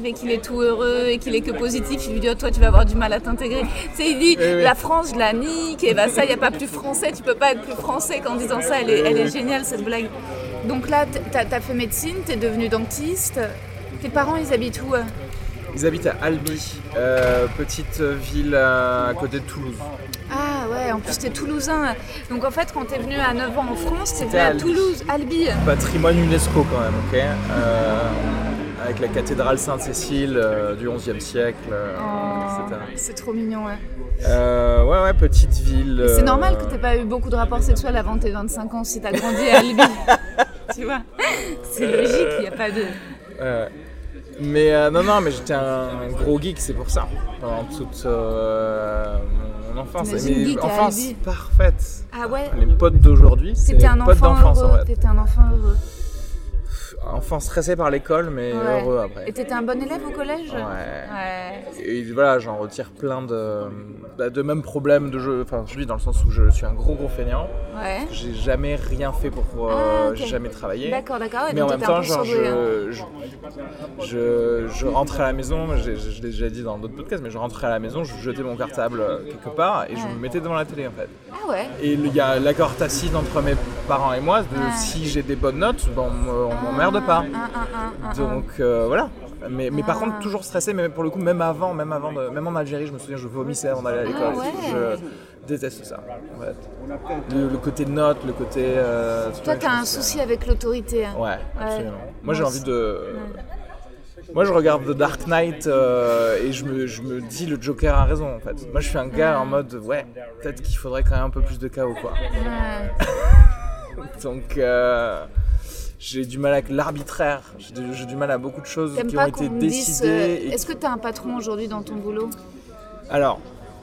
Speaker 2: tout heureux et qu'il est que positif, il lui dit oh, toi tu vas avoir du mal à t'intégrer. Tu sais, il dit
Speaker 3: oui, oui.
Speaker 2: la France je la nique et bah ça il n'y a pas plus français, tu peux pas être plus français qu'en disant ça, elle est, elle est géniale cette blague. Donc là t'as, t'as fait médecine, t'es devenu dentiste, tes parents ils habitent où?
Speaker 3: Ils habitent à Albi, euh, petite ville à côté de Toulouse.
Speaker 2: Ah ouais, en plus t'es toulousain. Donc en fait quand t'es venu à neuf ans en France, t'es venu
Speaker 3: à
Speaker 2: à
Speaker 3: Albi.
Speaker 2: Toulouse, Albi.
Speaker 3: Patrimoine UNESCO quand même, ok euh, avec la cathédrale Sainte-Cécile euh, du onzième siècle, euh,
Speaker 2: Oh,
Speaker 3: et cetera.
Speaker 2: c'est trop mignon, ouais.
Speaker 3: Euh, ouais, ouais, petite ville.
Speaker 2: Et c'est
Speaker 3: euh,
Speaker 2: normal que t'aies pas eu beaucoup de rapports sexuels avant tes vingt-cinq ans si t'as grandi à Albi. Tu vois, c'est logique, il n'y a pas de...
Speaker 3: Euh, mais euh, non, non, mais j'étais un, un gros geek, c'est pour ça, pendant toute euh, mon enfance.
Speaker 2: T'imagines
Speaker 3: Et mes
Speaker 2: geek à
Speaker 3: enfance
Speaker 2: Albi.
Speaker 3: parfaite.
Speaker 2: Ah ouais.
Speaker 3: Les potes d'aujourd'hui, c'est
Speaker 2: T'étais
Speaker 3: les
Speaker 2: un
Speaker 3: potes
Speaker 2: enfant
Speaker 3: d'enfance en
Speaker 2: heureux,
Speaker 3: fait.
Speaker 2: t'étais un enfant heureux.
Speaker 3: Enfant stressé par l'école, mais
Speaker 2: Ouais.
Speaker 3: heureux après.
Speaker 2: Et t'étais un bon élève au collège?
Speaker 3: Ouais.
Speaker 2: Ouais.
Speaker 3: Et voilà, j'en retire plein de, bah, de mêmes problèmes de jeu. Enfin, je dis dans le sens où je suis un gros gros feignant.
Speaker 2: Ouais.
Speaker 3: J'ai jamais rien fait pour, euh,
Speaker 2: Ah, ok.
Speaker 3: j'ai jamais travaillé.
Speaker 2: D'accord, d'accord. Ouais,
Speaker 3: Mais en
Speaker 2: donc
Speaker 3: même
Speaker 2: t'étais un
Speaker 3: temps,
Speaker 2: peu
Speaker 3: genre,
Speaker 2: surdoué, hein.
Speaker 3: je, je, je, je rentrais à la maison, je, je, je l'ai déjà dit dans d'autres podcasts, mais je rentrais à la maison, je jetais mon cartable quelque part et je
Speaker 2: Ouais.
Speaker 3: me mettais devant la télé en fait.
Speaker 2: Ah ouais.
Speaker 3: Et il y a l'accord tacite entre mes parents et moi de
Speaker 2: Ouais.
Speaker 3: si j'ai des bonnes notes, bon, on on m'emmerde pas.
Speaker 2: Un, un, un, un, un.
Speaker 3: Donc euh, voilà. Mais, mais par
Speaker 2: Ah.
Speaker 3: contre, toujours stressé, mais pour le coup, même avant, même avant, de, même en Algérie, je me souviens, je vomissais avant d'aller à l'école.
Speaker 2: Ah ouais.
Speaker 3: Je déteste ça. En fait. le, le côté note, le côté. Euh,
Speaker 2: Toi,
Speaker 3: je
Speaker 2: t'as un
Speaker 3: pense,
Speaker 2: souci avec l'autorité. Hein.
Speaker 3: Ouais, absolument.
Speaker 2: Ouais.
Speaker 3: Moi, j'ai
Speaker 2: Moi
Speaker 3: envie
Speaker 2: aussi.
Speaker 3: de. Moi, je regarde The Dark Knight euh, et je me, je me dis le Joker a raison en fait. Moi, je suis un gars en mode ouais, peut-être qu'il faudrait quand même un peu plus de chaos quoi.
Speaker 2: Ouais.
Speaker 3: Donc. Euh, J'ai du mal avec l'arbitraire, j'ai du, j'ai du mal à beaucoup de choses
Speaker 2: T'aimes
Speaker 3: qui
Speaker 2: pas
Speaker 3: ont été
Speaker 2: qu'on dise,
Speaker 3: décidées.
Speaker 2: euh,
Speaker 3: et
Speaker 2: Est-ce que t'as un patron aujourd'hui dans ton boulot?
Speaker 3: Alors,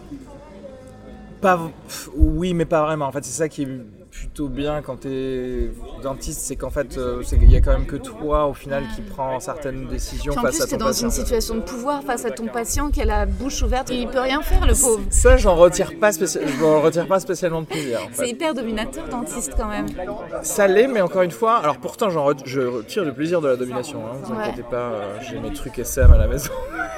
Speaker 3: pas, pff, oui, mais pas vraiment. En fait, c'est ça qui est plutôt bien quand t'es dentiste, c'est qu'en fait, euh, c'est qu'il y a quand même que toi, au final, qui prend certaines décisions
Speaker 2: Puis en
Speaker 3: face
Speaker 2: plus,
Speaker 3: à
Speaker 2: t'es
Speaker 3: ton
Speaker 2: dans
Speaker 3: patient.
Speaker 2: une situation de pouvoir face à ton patient qui a la bouche ouverte, il peut rien faire, le pauvre.
Speaker 3: Ça, j'en retire pas, spéci... j'en retire pas spécialement de plaisir. En
Speaker 2: C'est
Speaker 3: fait.
Speaker 2: hyper dominateur, dentiste, quand même.
Speaker 3: Ça l'est, mais encore une fois, alors pourtant, j'en re... je retire du plaisir de la domination. Hein, vous
Speaker 2: Ouais.
Speaker 3: inquiétez pas, euh, j'ai mes trucs S M à la maison.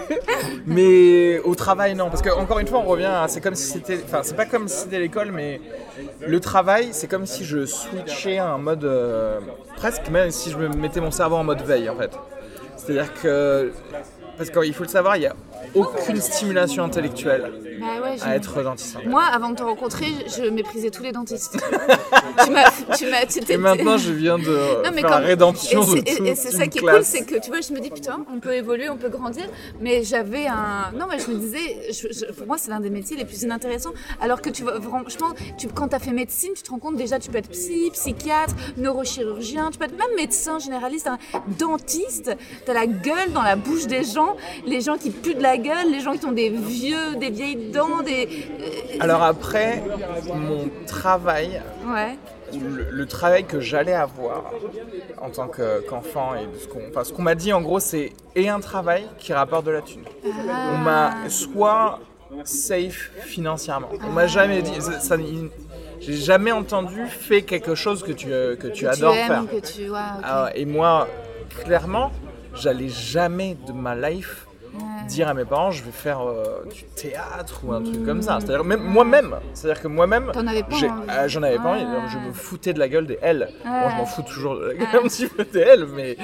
Speaker 3: Mais au travail, non, parce que encore une fois, on revient à, c'est comme si c'était, enfin, c'est pas comme si c'était l'école, mais le travail, c'est comme si je switchais à un mode euh, presque, même si je me mettais mon cerveau en mode veille, en fait. C'est-à-dire que, parce qu'il faut le savoir, il n'y a aucune stimulation intellectuelle
Speaker 2: Bah ouais, j'ai-
Speaker 3: à être dentiste.
Speaker 2: Moi, avant de te rencontrer, je méprisais tous les dentistes. tu m'as, tu m'as, tu t'es-
Speaker 3: Et maintenant, je viens de
Speaker 2: Non, mais
Speaker 3: faire
Speaker 2: quand-
Speaker 3: la rédemption
Speaker 2: et c'est,
Speaker 3: de
Speaker 2: et-
Speaker 3: toute
Speaker 2: et c'est ça
Speaker 3: une
Speaker 2: qui est
Speaker 3: classe.
Speaker 2: cool, c'est que tu vois, je me dis putain, on peut évoluer, on peut grandir, mais j'avais un, non mais je me disais, je- je- pour moi c'est l'un des métiers les plus inintéressants. Alors que tu vois, franchement, tu, quand t'as fait médecine, tu te rends compte déjà, tu peux être psy, psychiatre, neurochirurgien, tu peux être même médecin généraliste, un dentiste. T'as la gueule dans la bouche des gens, les gens qui puent de la gueule, les gens qui ont des vieux, des vieilles dents, des, euh,
Speaker 3: Alors après, mon travail,
Speaker 2: ouais.
Speaker 3: le, le travail que j'allais avoir en tant que- qu'enfant et de ce qu'on, enfin, ce qu'on m'a dit en gros, c'est et un travail qui rapporte de la thune. On m'a soit safe financièrement. On m'a jamais dit, ça, ça- j'ai jamais entendu fais quelque chose que tu que tu
Speaker 2: Que
Speaker 3: adores
Speaker 2: tu aimes,
Speaker 3: faire.
Speaker 2: que tu, ouais, ok.
Speaker 3: Ah ouais, et moi, clairement, j'allais jamais de ma life dire à mes parents je vais faire euh, du théâtre ou un truc comme ça. C'est-à-dire même moi-même, c'est-à-dire que moi-même,
Speaker 2: T'en avais pas
Speaker 3: j'ai-
Speaker 2: envie.
Speaker 3: euh, j'en avais pas envie.
Speaker 2: Ouais.
Speaker 3: Je me foutais de la gueule des L. Bon, je
Speaker 2: Ouais.
Speaker 3: m'en fous toujours de la gueule un petit peu des L, mais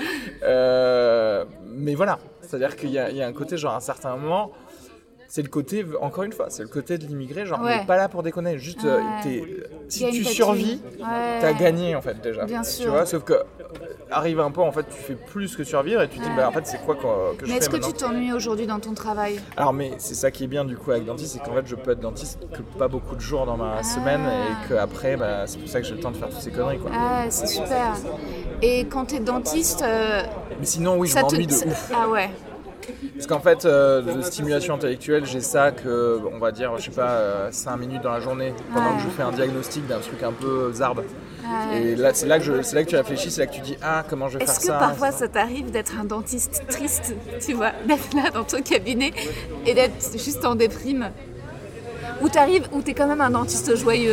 Speaker 3: euh, mais voilà. C'est-à-dire qu'il y a, il y a un côté genre à un certain moment. C'est le côté, encore une fois, c'est le côté de l'immigré, genre,
Speaker 2: Ouais.
Speaker 3: on n'est pas là pour déconner, juste, euh,
Speaker 2: Ouais.
Speaker 3: t'es- si
Speaker 2: Gagne
Speaker 3: tu
Speaker 2: ta
Speaker 3: survis,
Speaker 2: thune. Ouais.
Speaker 3: t'as gagné en fait déjà.
Speaker 2: Bien
Speaker 3: Tu
Speaker 2: sûr.
Speaker 3: vois, sauf que, euh, arrive un point, en fait, tu fais plus que survivre et tu te dis,
Speaker 2: Ouais.
Speaker 3: bah en fait, c'est quoi que, que je
Speaker 2: Mais est-ce
Speaker 3: fais
Speaker 2: que tu
Speaker 3: maintenant.
Speaker 2: t'ennuies aujourd'hui dans ton travail?
Speaker 3: Alors, mais c'est ça qui est bien du coup avec dentiste, c'est qu'en fait, je peux être dentiste que pas beaucoup de jours dans ma semaine et qu'après, bah, c'est pour ça que j'ai le temps de faire toutes ces conneries, quoi.
Speaker 2: Ah, c'est super. Et quand t'es dentiste, euh,
Speaker 3: Mais sinon, oui, je
Speaker 2: ça te...
Speaker 3: m'ennuie de
Speaker 2: ça-
Speaker 3: ouf.
Speaker 2: Ah ouais.
Speaker 3: Parce qu'en fait, euh, de stimulation intellectuelle, j'ai ça que, on va dire, je sais pas, cinq minutes dans la journée, pendant
Speaker 2: Ouais.
Speaker 3: que je fais un diagnostic d'un truc un peu zarbe.
Speaker 2: Ouais.
Speaker 3: Et là, c'est là, que je, c'est là que tu réfléchis, c'est là que tu dis, ah, comment je vais
Speaker 2: Est-ce que
Speaker 3: faire ça
Speaker 2: parfois ça t'arrive d'être un dentiste triste, tu vois, d'être là dans ton cabinet et d'être juste en déprime? Ou t'arrives, ou t'es quand même un dentiste joyeux?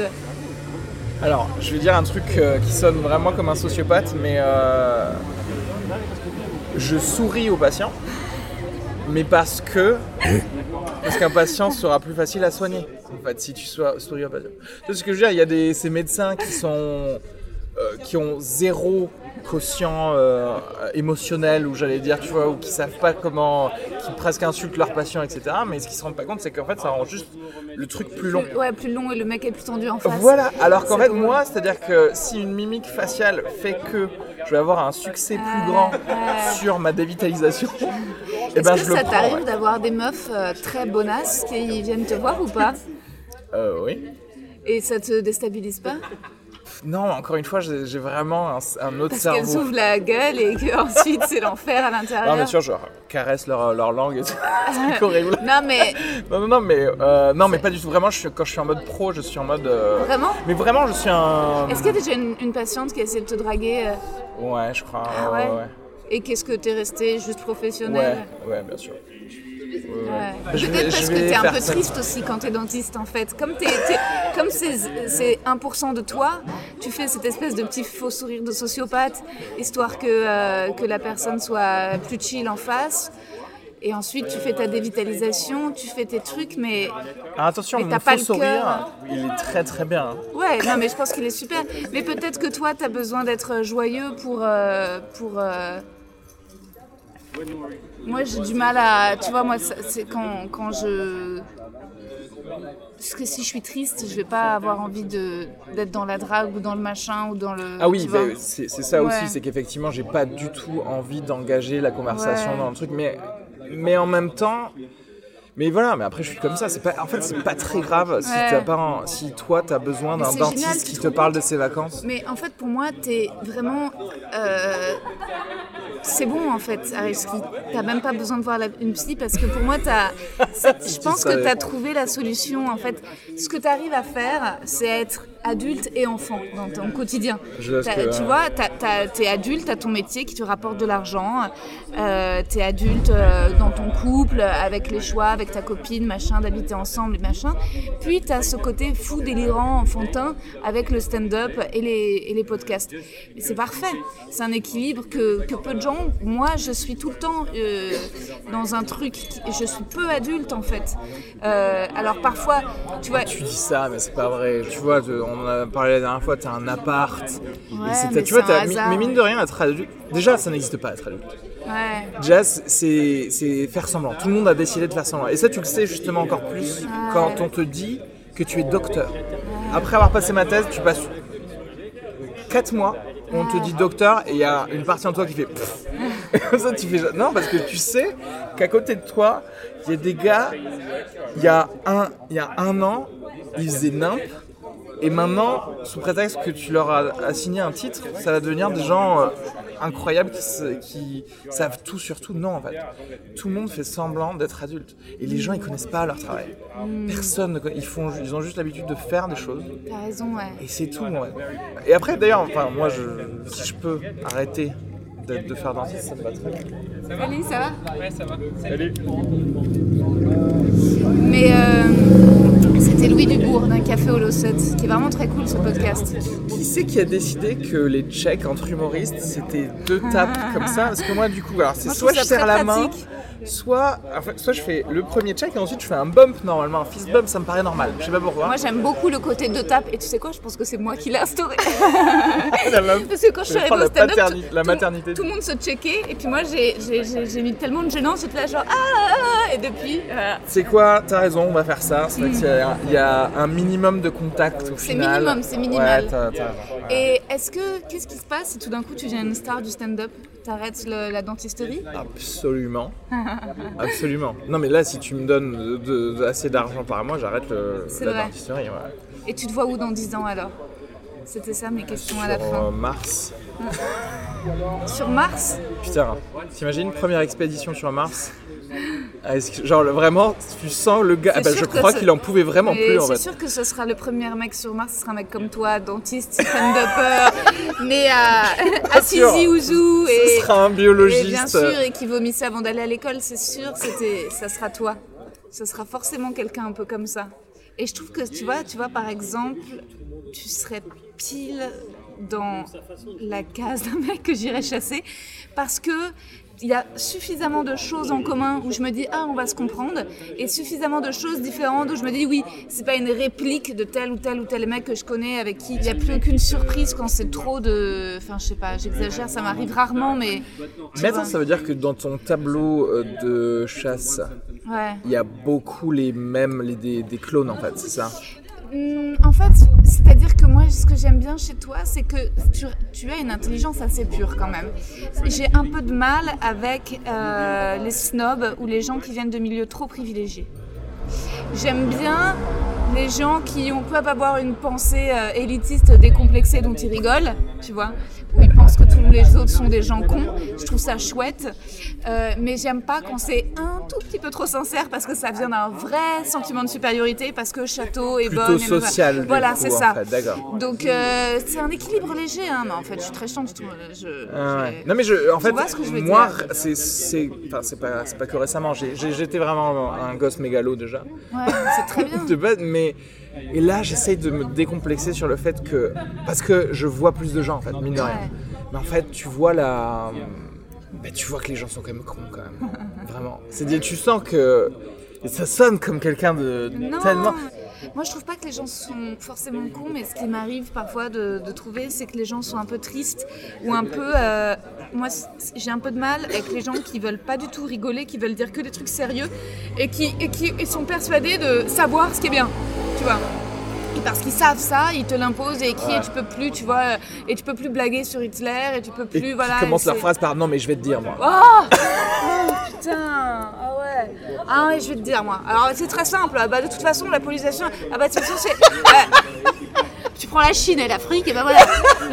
Speaker 3: Alors, je vais dire un truc euh, qui sonne vraiment comme un sociopathe, mais euh, je souris aux patients. mais parce que parce qu'un patient sera plus facile à soigner. En fait, si tu sois souris au patient. Tu sais ce que je veux dire, il y a des ces médecins qui sont euh, qui ont zéro quotient euh, émotionnel, ou j'allais dire, tu vois, ou qui savent pas comment, qui presque insultent leurs patients, et cetera. Mais ce qu'ils se rendent pas compte, c'est qu'en fait, ça rend juste le truc plus long.
Speaker 2: Ouais, plus long et le mec est plus tendu en face.
Speaker 3: Voilà. Alors qu'en fait, moi, c'est-à-dire que si une mimique faciale fait que je vais avoir un succès plus grand sur ma dévitalisation, et ben
Speaker 2: Est-ce
Speaker 3: je
Speaker 2: que
Speaker 3: le
Speaker 2: ça
Speaker 3: prends.
Speaker 2: t'arrive
Speaker 3: Ouais.
Speaker 2: d'avoir des meufs euh, très bonasses qui viennent te voir ou pas?
Speaker 3: Euh, oui.
Speaker 2: Et ça te déstabilise pas?
Speaker 3: Non, encore une fois, j'ai, j'ai vraiment un, un autre
Speaker 2: Parce
Speaker 3: cerveau.
Speaker 2: qu'elles s'ouvrent la gueule et qu'ensuite c'est l'enfer à l'intérieur.
Speaker 3: Non, bien sûr, je caresse leur, leur langue et tout. C'est horrible.
Speaker 2: Non mais
Speaker 3: Non, non, non, mais, euh, non, mais pas du tout. Vraiment, je suis, quand je suis en mode pro, je suis en mode. euh,
Speaker 2: vraiment?
Speaker 3: Mais vraiment, je suis un.
Speaker 2: Est-ce qu'il y a déjà une, une patiente qui a essayé de te draguer euh,
Speaker 3: Ouais, je crois.
Speaker 2: Ah
Speaker 3: ouais,
Speaker 2: ouais,
Speaker 3: ouais.
Speaker 2: Et qu'est-ce que t'es resté juste professionnel?
Speaker 3: Ouais, ouais, bien sûr.
Speaker 2: Ouais.
Speaker 3: Je vais-
Speaker 2: Peut-être
Speaker 3: je
Speaker 2: parce que
Speaker 3: vais
Speaker 2: t'es un
Speaker 3: faire
Speaker 2: peu
Speaker 3: ça.
Speaker 2: triste aussi quand t'es dentiste en fait. Comme, t'es, t'es- comme c'est, c'est un pour cent de toi, tu fais cette espèce de petit faux sourire de sociopathe, histoire que, euh, que la personne soit plus chill en face. Et ensuite tu fais ta dévitalisation, tu fais tes trucs, mais
Speaker 3: Alors, attention,
Speaker 2: Mais
Speaker 3: mon
Speaker 2: t'as pas
Speaker 3: faux
Speaker 2: le
Speaker 3: sourire,
Speaker 2: cœur.
Speaker 3: il est très très bien.
Speaker 2: ouais, non mais je pense qu'il est super. Mais peut-être que toi t'as besoin d'être joyeux pour... euh, pour euh, Moi j'ai du mal à... Tu vois, moi ça- c'est quand, quand je... Parce que si je suis triste, je vais pas avoir envie de, d'être dans la drague ou dans le machin ou dans le...
Speaker 3: Ah oui,
Speaker 2: tu vois.
Speaker 3: bah, c'est, c'est ça
Speaker 2: Ouais.
Speaker 3: aussi, c'est qu'effectivement, j'ai pas du tout envie d'engager la conversation
Speaker 2: Ouais.
Speaker 3: dans le truc, mais, mais en même temps. Mais voilà, mais après je suis comme ça. C'est pas, en fait, c'est pas très grave si,
Speaker 2: Ouais.
Speaker 3: t'as pas un- si toi t'as besoin
Speaker 2: Mais
Speaker 3: d'un
Speaker 2: c'est
Speaker 3: dentiste
Speaker 2: génial,
Speaker 3: qui
Speaker 2: tu
Speaker 3: te
Speaker 2: trouves
Speaker 3: parle de ses vacances.
Speaker 2: Mais en fait, pour moi, t'es vraiment... euh, C'est bon, en fait, Ariski. T'as même pas besoin de voir la- une psy parce que pour moi, t'as... c'est- Je pense que
Speaker 3: savais.
Speaker 2: t'as trouvé la solution, en fait. Ce que t'arrives à faire, c'est être adulte et enfant dans ton quotidien.
Speaker 3: Je laisse
Speaker 2: T'as-
Speaker 3: que-
Speaker 2: tu vois, t'as- t'as- t'es adulte, t'as ton métier qui te rapporte de l'argent. Euh, t'es adulte euh, dans ton couple, avec les choix, avec ta copine, machin, d'habiter ensemble et machin. Puis t'as ce côté fou, délirant, enfantin, avec le stand-up et les, et les podcasts. Et c'est parfait. C'est un équilibre que, que peu de gens... Moi, je suis tout le temps euh, dans un truc... Qui, je suis peu adulte, en fait. Euh, alors parfois, tu vois...
Speaker 3: Tu dis ça, mais c'est pas vrai. Tu vois, te- on en a parlé la dernière fois, t'as un appart.
Speaker 2: Ouais,
Speaker 3: et c'est,
Speaker 2: mais
Speaker 3: tu vois,
Speaker 2: c'est un
Speaker 3: t'as, mi-
Speaker 2: hasard.
Speaker 3: mais mine de rien, être adulte. Déjà, ça n'existe pas, être adulte.
Speaker 2: Ouais.
Speaker 3: Déjà, c'est, c'est faire semblant. Tout le monde a décidé de faire semblant. Et ça, tu le sais justement encore plus quand on te dit que tu es docteur. Après avoir passé ma thèse, tu passes quatre mois où on te dit docteur et il y a une partie en toi qui fait pfff. Et comme ça, tu fais non, parce que tu sais qu'à côté de toi, il y a des gars, il y a un, il y a un an, ils faisaient nimp. Et maintenant, sous prétexte que tu leur as assigné un titre, ça va devenir des gens euh, incroyables qui, se- qui savent tout sur tout. Non, en fait. Tout le monde fait semblant d'être adulte. Et les gens, ils connaissent pas leur travail. Personne ne connaît. Ils, font, ils ont juste l'habitude de faire des choses.
Speaker 2: T'as raison, ouais.
Speaker 3: Et c'est tout, ouais. Et après, d'ailleurs, enfin, moi, je, si je peux arrêter de, de faire dentiste, ça me va très bien.
Speaker 2: Salut, ça va?
Speaker 3: Ouais, ça va. Salut.
Speaker 2: Mais euh, c'était Louis Dubourg d'un Café au Losset, qui est vraiment très cool ce podcast.
Speaker 3: Qui c'est qui a décidé que les checks entre humoristes, c'était deux tapes comme ça? Parce que moi, du coup, alors c'est
Speaker 2: Moi, je
Speaker 3: soit
Speaker 2: trouve
Speaker 3: je
Speaker 2: ça
Speaker 3: serre
Speaker 2: très
Speaker 3: la main,
Speaker 2: pratique.
Speaker 3: soit, en fait, soit je fais le premier check et ensuite je fais un bump normalement. Un fist bump, ça me paraît normal. Je sais pas pourquoi.
Speaker 2: Moi j'aime beaucoup le côté deux tapes et tu sais quoi, je pense que c'est moi qui l'ai instauré.
Speaker 3: La meuf,
Speaker 2: Parce que quand je suis
Speaker 3: je
Speaker 2: arrivée
Speaker 3: prends
Speaker 2: au
Speaker 3: la
Speaker 2: stand-up,
Speaker 3: paterni-
Speaker 2: tout,
Speaker 3: la
Speaker 2: tout-
Speaker 3: maternité.
Speaker 2: tout le monde se checkait et puis moi j'ai, j'ai, j'ai, j'ai mis tellement de gênance, j'étais là genre ah, ah, ah et depuis voilà.
Speaker 3: C'est quoi? T'as raison, on va faire ça. C'est vrai qu'il y a, il y a un minimum de contact au
Speaker 2: C'est
Speaker 3: final.
Speaker 2: minimum, c'est minimal.
Speaker 3: Ouais, t'as, t'as raison.
Speaker 2: Et est-ce que, qu'est-ce qui se passe si tout d'un coup tu deviens une star du stand-up? T'arrêtes le- la dentisterie?
Speaker 3: Absolument. Absolument. Non, mais là, si tu me donnes de, de- de- assez d'argent par mois, j'arrête le,
Speaker 2: C'est
Speaker 3: la
Speaker 2: vrai.
Speaker 3: dentisterie. Ouais.
Speaker 2: Et tu te vois où dans dix ans alors? C'était ça mes questions
Speaker 3: Sur
Speaker 2: à la fin.
Speaker 3: euh, Mars.
Speaker 2: Sur Mars?
Speaker 3: Putain, t'imagines, première expédition sur Mars? Ah, est-ce que- genre, le- vraiment, tu sens le gars.
Speaker 2: C'est
Speaker 3: Ah bah,
Speaker 2: sûr
Speaker 3: je
Speaker 2: que
Speaker 3: crois
Speaker 2: c'est-
Speaker 3: qu'il en pouvait vraiment
Speaker 2: Mais
Speaker 3: plus en
Speaker 2: c'est
Speaker 3: fait.
Speaker 2: sûr que ce sera le premier mec sur Mars, ce sera un mec comme toi, dentiste, stand-upper, né à, à
Speaker 3: sûr.
Speaker 2: Tizi Ouzou
Speaker 3: Ce
Speaker 2: et,
Speaker 3: sera un
Speaker 2: et
Speaker 3: biologiste.
Speaker 2: bien sûr, et qui vomissait avant d'aller à l'école, c'est sûr, c'était, ça sera toi. Ce sera forcément quelqu'un un peu comme ça. Et je trouve que, tu vois, tu vois par exemple, tu serais pile dans la case d'un mec que j'irais chasser parce que il y a suffisamment de choses en commun où je me dis ah on va se comprendre et suffisamment de choses différentes où je me dis oui c'est pas une réplique de tel ou tel ou tel mec que je connais avec qui il n'y a plus aucune surprise quand c'est trop de enfin je sais pas j'exagère ça m'arrive rarement mais
Speaker 3: mais attends ça veut dire que dans ton tableau de chasse
Speaker 2: ouais.
Speaker 3: il y a beaucoup les mêmes les, des, des clones en fait c'est ça?
Speaker 2: En fait, c'est-à-dire que moi, ce que j'aime bien chez toi, c'est que tu, tu as une intelligence assez pure quand même. J'ai un peu de mal avec euh, les snobs ou les gens qui viennent de milieux trop privilégiés. J'aime bien les gens qui ont, peuvent avoir une pensée euh, élitiste décomplexée dont ils rigolent, tu vois, où ils pensent que tous les autres sont des gens cons. Je trouve ça chouette, euh, mais j'aime pas quand c'est un tout petit peu trop sincère parce que ça vient d'un vrai sentiment de supériorité parce que Château est bonne.
Speaker 3: Plutôt social.
Speaker 2: Voilà,
Speaker 3: coup,
Speaker 2: c'est ça.
Speaker 3: En fait, d'accord.
Speaker 2: Donc euh, c'est un équilibre léger, hein, mais en fait je suis très chiante. Je,
Speaker 3: ah ouais. Non mais je, en
Speaker 2: tu
Speaker 3: fait,
Speaker 2: vois ce que je veux
Speaker 3: moi,
Speaker 2: dire
Speaker 3: c'est, c'est, enfin c'est pas, c'est pas que récemment. J'ai, j'ai, j'étais vraiment un gosse mégalo déjà.
Speaker 2: Ouais, c'est très bien.
Speaker 3: De base, mais et là j'essaye de me décomplexer sur le fait que parce que je vois plus de gens en fait, mine de rien.
Speaker 2: Ouais.
Speaker 3: Mais en fait, tu vois la, bah, tu vois que les gens sont quand même cons quand même, vraiment. C'est-à-dire, tu sens que et ça sonne comme quelqu'un de
Speaker 2: non.
Speaker 3: tellement.
Speaker 2: Moi, je trouve pas que les gens sont forcément cons, mais ce qui m'arrive parfois de, de trouver, c'est que les gens sont un peu tristes ou un peu. Euh, moi, j'ai un peu de mal avec les gens qui veulent pas du tout rigoler, qui veulent dire que des trucs sérieux et qui, et qui et sont persuadés de savoir ce qui est bien, tu vois. Et parce qu'ils savent ça, ils te l'imposent et écrit ouais. et tu peux plus, tu vois, et tu peux plus blaguer sur Hitler et tu peux plus,
Speaker 3: et
Speaker 2: voilà.
Speaker 3: Tu commences la phrase par non mais je vais te dire moi.
Speaker 2: Oh, oh putain, ah ouais, ah ouais je vais te dire moi. Alors c'est très simple, bah de toute façon la polarisation, ah bah de toute façon c'est, euh, tu prends la Chine et l'Afrique et ben voilà.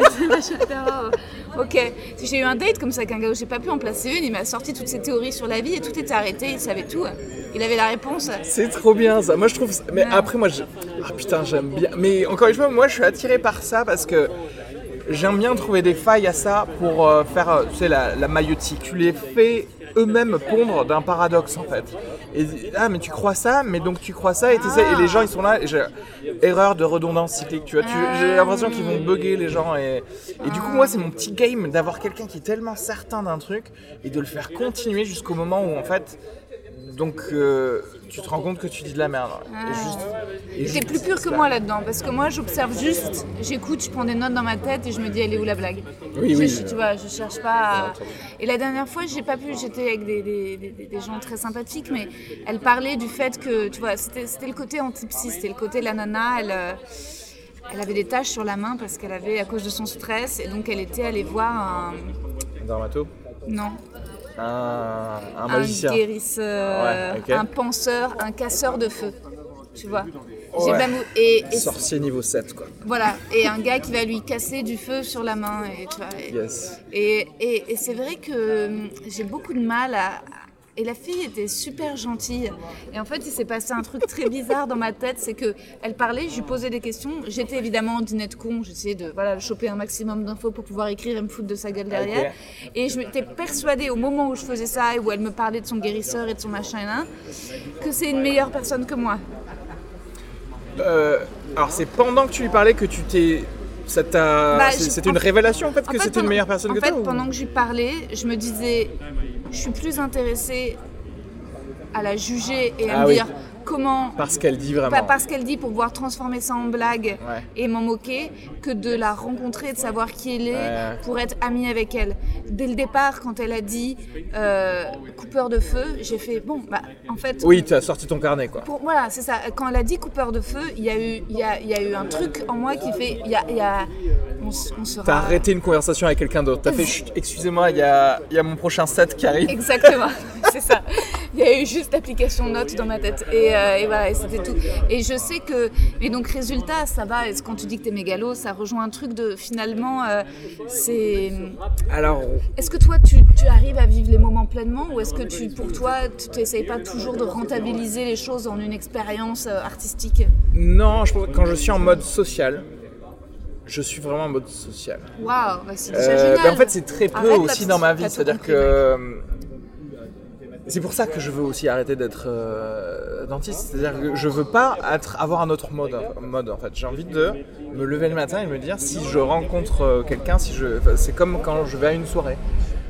Speaker 2: Ok, j'ai eu un date comme ça avec un gars où j'ai pas pu en placer une, il m'a sorti toutes ses théories sur la vie et tout était arrêté, il savait tout, il avait la réponse.
Speaker 3: C'est trop bien ça, moi je trouve ça, mais ouais. Après moi, je... ah putain j'aime bien, mais encore une fois moi je suis attiré par ça parce que j'aime bien trouver des failles à ça pour euh, faire, tu sais, la, la maïotique, tu les fais eux-mêmes pondre d'un paradoxe en fait. Et ah mais tu crois ça, mais donc tu crois ça et, ah. et les gens ils sont là, et j'ai... erreur de redondance cyclique, tu vois, tu... j'ai l'impression qu'ils vont bugger les gens et, et du coup moi c'est mon petit game d'avoir quelqu'un qui est tellement certain d'un truc et de le faire continuer jusqu'au moment où en fait donc euh, tu te rends compte que tu dis de la merde.
Speaker 2: Ah.
Speaker 3: Et juste, et
Speaker 2: T'es
Speaker 3: juste
Speaker 2: plus pur que moi là-dedans parce que moi j'observe juste, j'écoute, je prends des notes dans ma tête et je me dis elle est où la blague.
Speaker 3: Oui,
Speaker 2: je,
Speaker 3: oui.
Speaker 2: Je, tu vois, je cherche pas à... Et la dernière fois j'ai pas pu, j'étais avec des, des, des, des gens très sympathiques mais elle parlait du fait que, tu vois, c'était, c'était le côté antipsy, c'était le côté la nana, elle... Euh, Elle avait des taches sur la main parce qu'elle avait, à cause de son stress, et donc elle était allée voir un...
Speaker 3: Un dermato ?
Speaker 2: Non.
Speaker 3: Un, un magicien.
Speaker 2: Un guérisseur,
Speaker 3: ouais, okay.
Speaker 2: Un penseur, un casseur de feu, tu vois.
Speaker 3: Ouais.
Speaker 2: J'ai même... et, et
Speaker 3: sorcier niveau sept, quoi.
Speaker 2: Voilà, et un gars qui va lui casser du feu sur la main. Et, tu vois, et,
Speaker 3: yes.
Speaker 2: et, et, et c'est vrai que j'ai beaucoup de mal à... Et la fille était super gentille. Et en fait, il s'est passé un truc très bizarre dans ma tête, c'est qu'elle parlait, je lui posais des questions. J'étais évidemment en dîner de con, j'essayais de voilà, choper un maximum d'infos pour pouvoir écrire et me foutre de sa gueule derrière. Okay. Et je m'étais persuadée au moment où je faisais ça et où elle me parlait de son guérisseur et de son machin et là, que c'est une meilleure personne que moi.
Speaker 3: Euh, alors c'est pendant que tu lui parlais que tu t'es... Ça t'a...
Speaker 2: Bah,
Speaker 3: c'est,
Speaker 2: je...
Speaker 3: c'était une révélation en fait
Speaker 2: en
Speaker 3: que
Speaker 2: fait,
Speaker 3: c'était
Speaker 2: pendant...
Speaker 3: une meilleure personne
Speaker 2: en
Speaker 3: que
Speaker 2: fait,
Speaker 3: toi
Speaker 2: En fait, pendant
Speaker 3: ou...
Speaker 2: que je lui parlais, je me disais... Je suis plus intéressée à la juger et à
Speaker 3: ah
Speaker 2: me
Speaker 3: oui.
Speaker 2: dire comment...
Speaker 3: Parce qu'elle dit vraiment.
Speaker 2: Pas parce qu'elle dit pour pouvoir transformer ça en blague
Speaker 3: ouais.
Speaker 2: et m'en moquer, que de la rencontrer, de savoir qui elle est,
Speaker 3: ouais.
Speaker 2: pour être amie avec elle. Dès le départ, quand elle a dit euh, coupeur de feu, j'ai fait bon, bah en fait...
Speaker 3: Oui, tu as sorti ton carnet quoi.
Speaker 2: Pour, voilà, c'est ça. Quand elle a dit coupeur de feu, il y a eu, il y a, il y a eu un truc en moi qui fait... Il y a, il y a, on, on sera...
Speaker 3: T'as arrêté une conversation avec quelqu'un d'autre. T'as fait chut, excusez-moi, il y a, il y a mon prochain set qui arrive.
Speaker 2: Exactement, c'est ça. Il y a eu juste l'application notes dans ma tête et, euh, et voilà, et c'était tout. Et je sais que, et donc résultat, ça va. Quand tu dis que t'es mégalo, ça rejoint un truc de finalement, euh, c'est.
Speaker 3: Alors.
Speaker 2: Est-ce que toi, tu, tu arrives à vivre les moments pleinement, ou est-ce que tu, pour toi, tu t'essayes pas toujours de rentabiliser les choses en une expérience euh, artistique ?
Speaker 3: Non, je pense que quand je suis en mode social. Je suis vraiment en mode social.
Speaker 2: Waouh, bah c'est déjà
Speaker 3: euh,
Speaker 2: génial.
Speaker 3: Bah en fait, c'est très peu
Speaker 2: Arrête,
Speaker 3: aussi dans ma vie. C'est-à-dire compris, que mec. C'est pour ça que je veux aussi arrêter d'être euh, dentiste. C'est-à-dire que je veux pas être, avoir un autre mode, mode en fait. J'ai envie de me lever le matin et me dire si je rencontre quelqu'un, si je, c'est comme quand je vais à une soirée.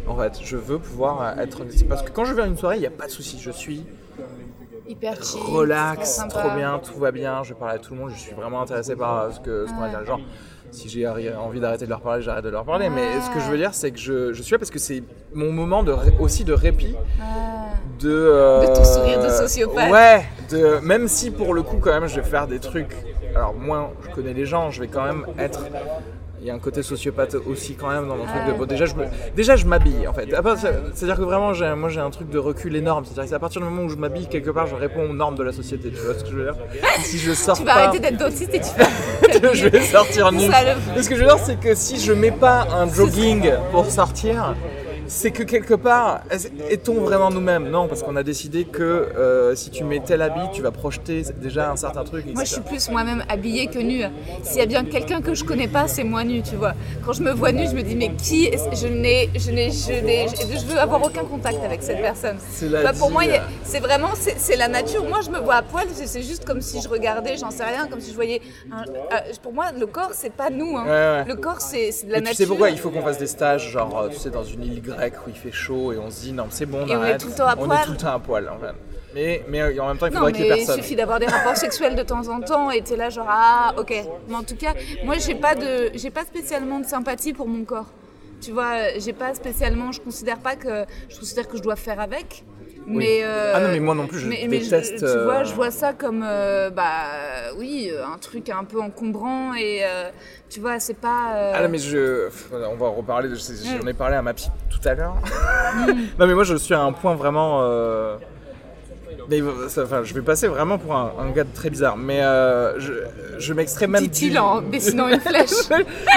Speaker 3: en fait. Je veux pouvoir être... Parce que quand je vais à une soirée, il n'y a pas de souci. Je suis
Speaker 2: hyper chill,
Speaker 3: relax, trop bien, tout va bien. Je parle à tout le monde. Je suis vraiment intéressé par ce, que, ce qu'on va dire. Genre, si j'ai envie d'arrêter de leur parler, j'arrête de leur parler. Mais ce que je veux dire, c'est que je, je suis là parce que c'est mon moment de, aussi de répit. De, euh,
Speaker 2: de ton sourire de sociopathe.
Speaker 3: Ouais, de, même si pour le coup, quand même, je vais faire des trucs. Alors, moi, je connais les gens, je vais quand même être. Il y a un côté sociopathe aussi quand même dans mon truc de bon, déjà je me déjà je m'habille en fait. C'est-à-dire que vraiment j'ai moi j'ai un truc de recul énorme, c'est-à-dire que c'est à partir du moment où je m'habille quelque part, je réponds aux normes de la société, tu vois ce que je veux dire. Si je sors
Speaker 2: tu
Speaker 3: pas,
Speaker 2: vas arrêter d'être dentiste et tu vas
Speaker 3: je vais sortir nu. Le... Ce que je veux dire c'est que si je mets pas un jogging pour sortir, c'est que quelque part, est-on vraiment nous-mêmes ? Non, parce qu'on a décidé que euh, si tu mets tel habit, tu vas projeter déjà un certain truc.
Speaker 2: Moi, je suis plus moi-même habillée que nue. S'il y a bien quelqu'un que je connais pas, c'est moi nue, tu vois. Quand je me vois nue, je me dis, mais qui est... Je n'ai, je n'ai, je n'ai, je veux avoir aucun contact avec cette personne.
Speaker 3: C'est la
Speaker 2: bah, pour
Speaker 3: dit,
Speaker 2: moi, a, c'est vraiment, c'est, c'est la nature. Moi, je me vois à poil, c'est, c'est juste comme si je regardais, j'en sais rien, comme si je voyais. Un, euh, pour moi, le corps, c'est pas nous. Hein. Ouais, ouais. Le corps, c'est, c'est de la
Speaker 3: mais
Speaker 2: nature.
Speaker 3: Tu sais pourquoi il faut qu'on fasse des stages, genre, tu sais, dans une île grecque où il fait chaud et on se dit non c'est bon on
Speaker 2: et
Speaker 3: arrête.
Speaker 2: On est tout le temps à
Speaker 3: on
Speaker 2: poil.
Speaker 3: est tout le temps à poil en fait. Mais, mais en même temps il
Speaker 2: non,
Speaker 3: faudrait qu'il y ait personne.
Speaker 2: Il suffit d'avoir des rapports sexuels de temps en temps et t'es là genre ah ok. Mais en tout cas moi j'ai pas de j'ai pas spécialement de sympathie pour mon corps. Tu vois j'ai pas spécialement je considère pas que je considère que je dois faire avec.
Speaker 3: Oui.
Speaker 2: Mais euh,
Speaker 3: ah non mais moi non plus je
Speaker 2: mais,
Speaker 3: déteste.
Speaker 2: Mais je, tu vois, je vois ça comme euh, bah oui un truc un peu encombrant et euh, tu vois c'est pas. Euh...
Speaker 3: Ah non mais je on va en reparler. Je sais, mm. J'en ai parlé à ma psy tout à l'heure. Mm. Non mais moi je suis à un point vraiment. Euh... Mais ça, enfin, je vais passer vraiment pour un, un gars très bizarre. Mais euh, je, je m'extrais même.
Speaker 2: Dit-il
Speaker 3: du...
Speaker 2: en dessinant une flèche.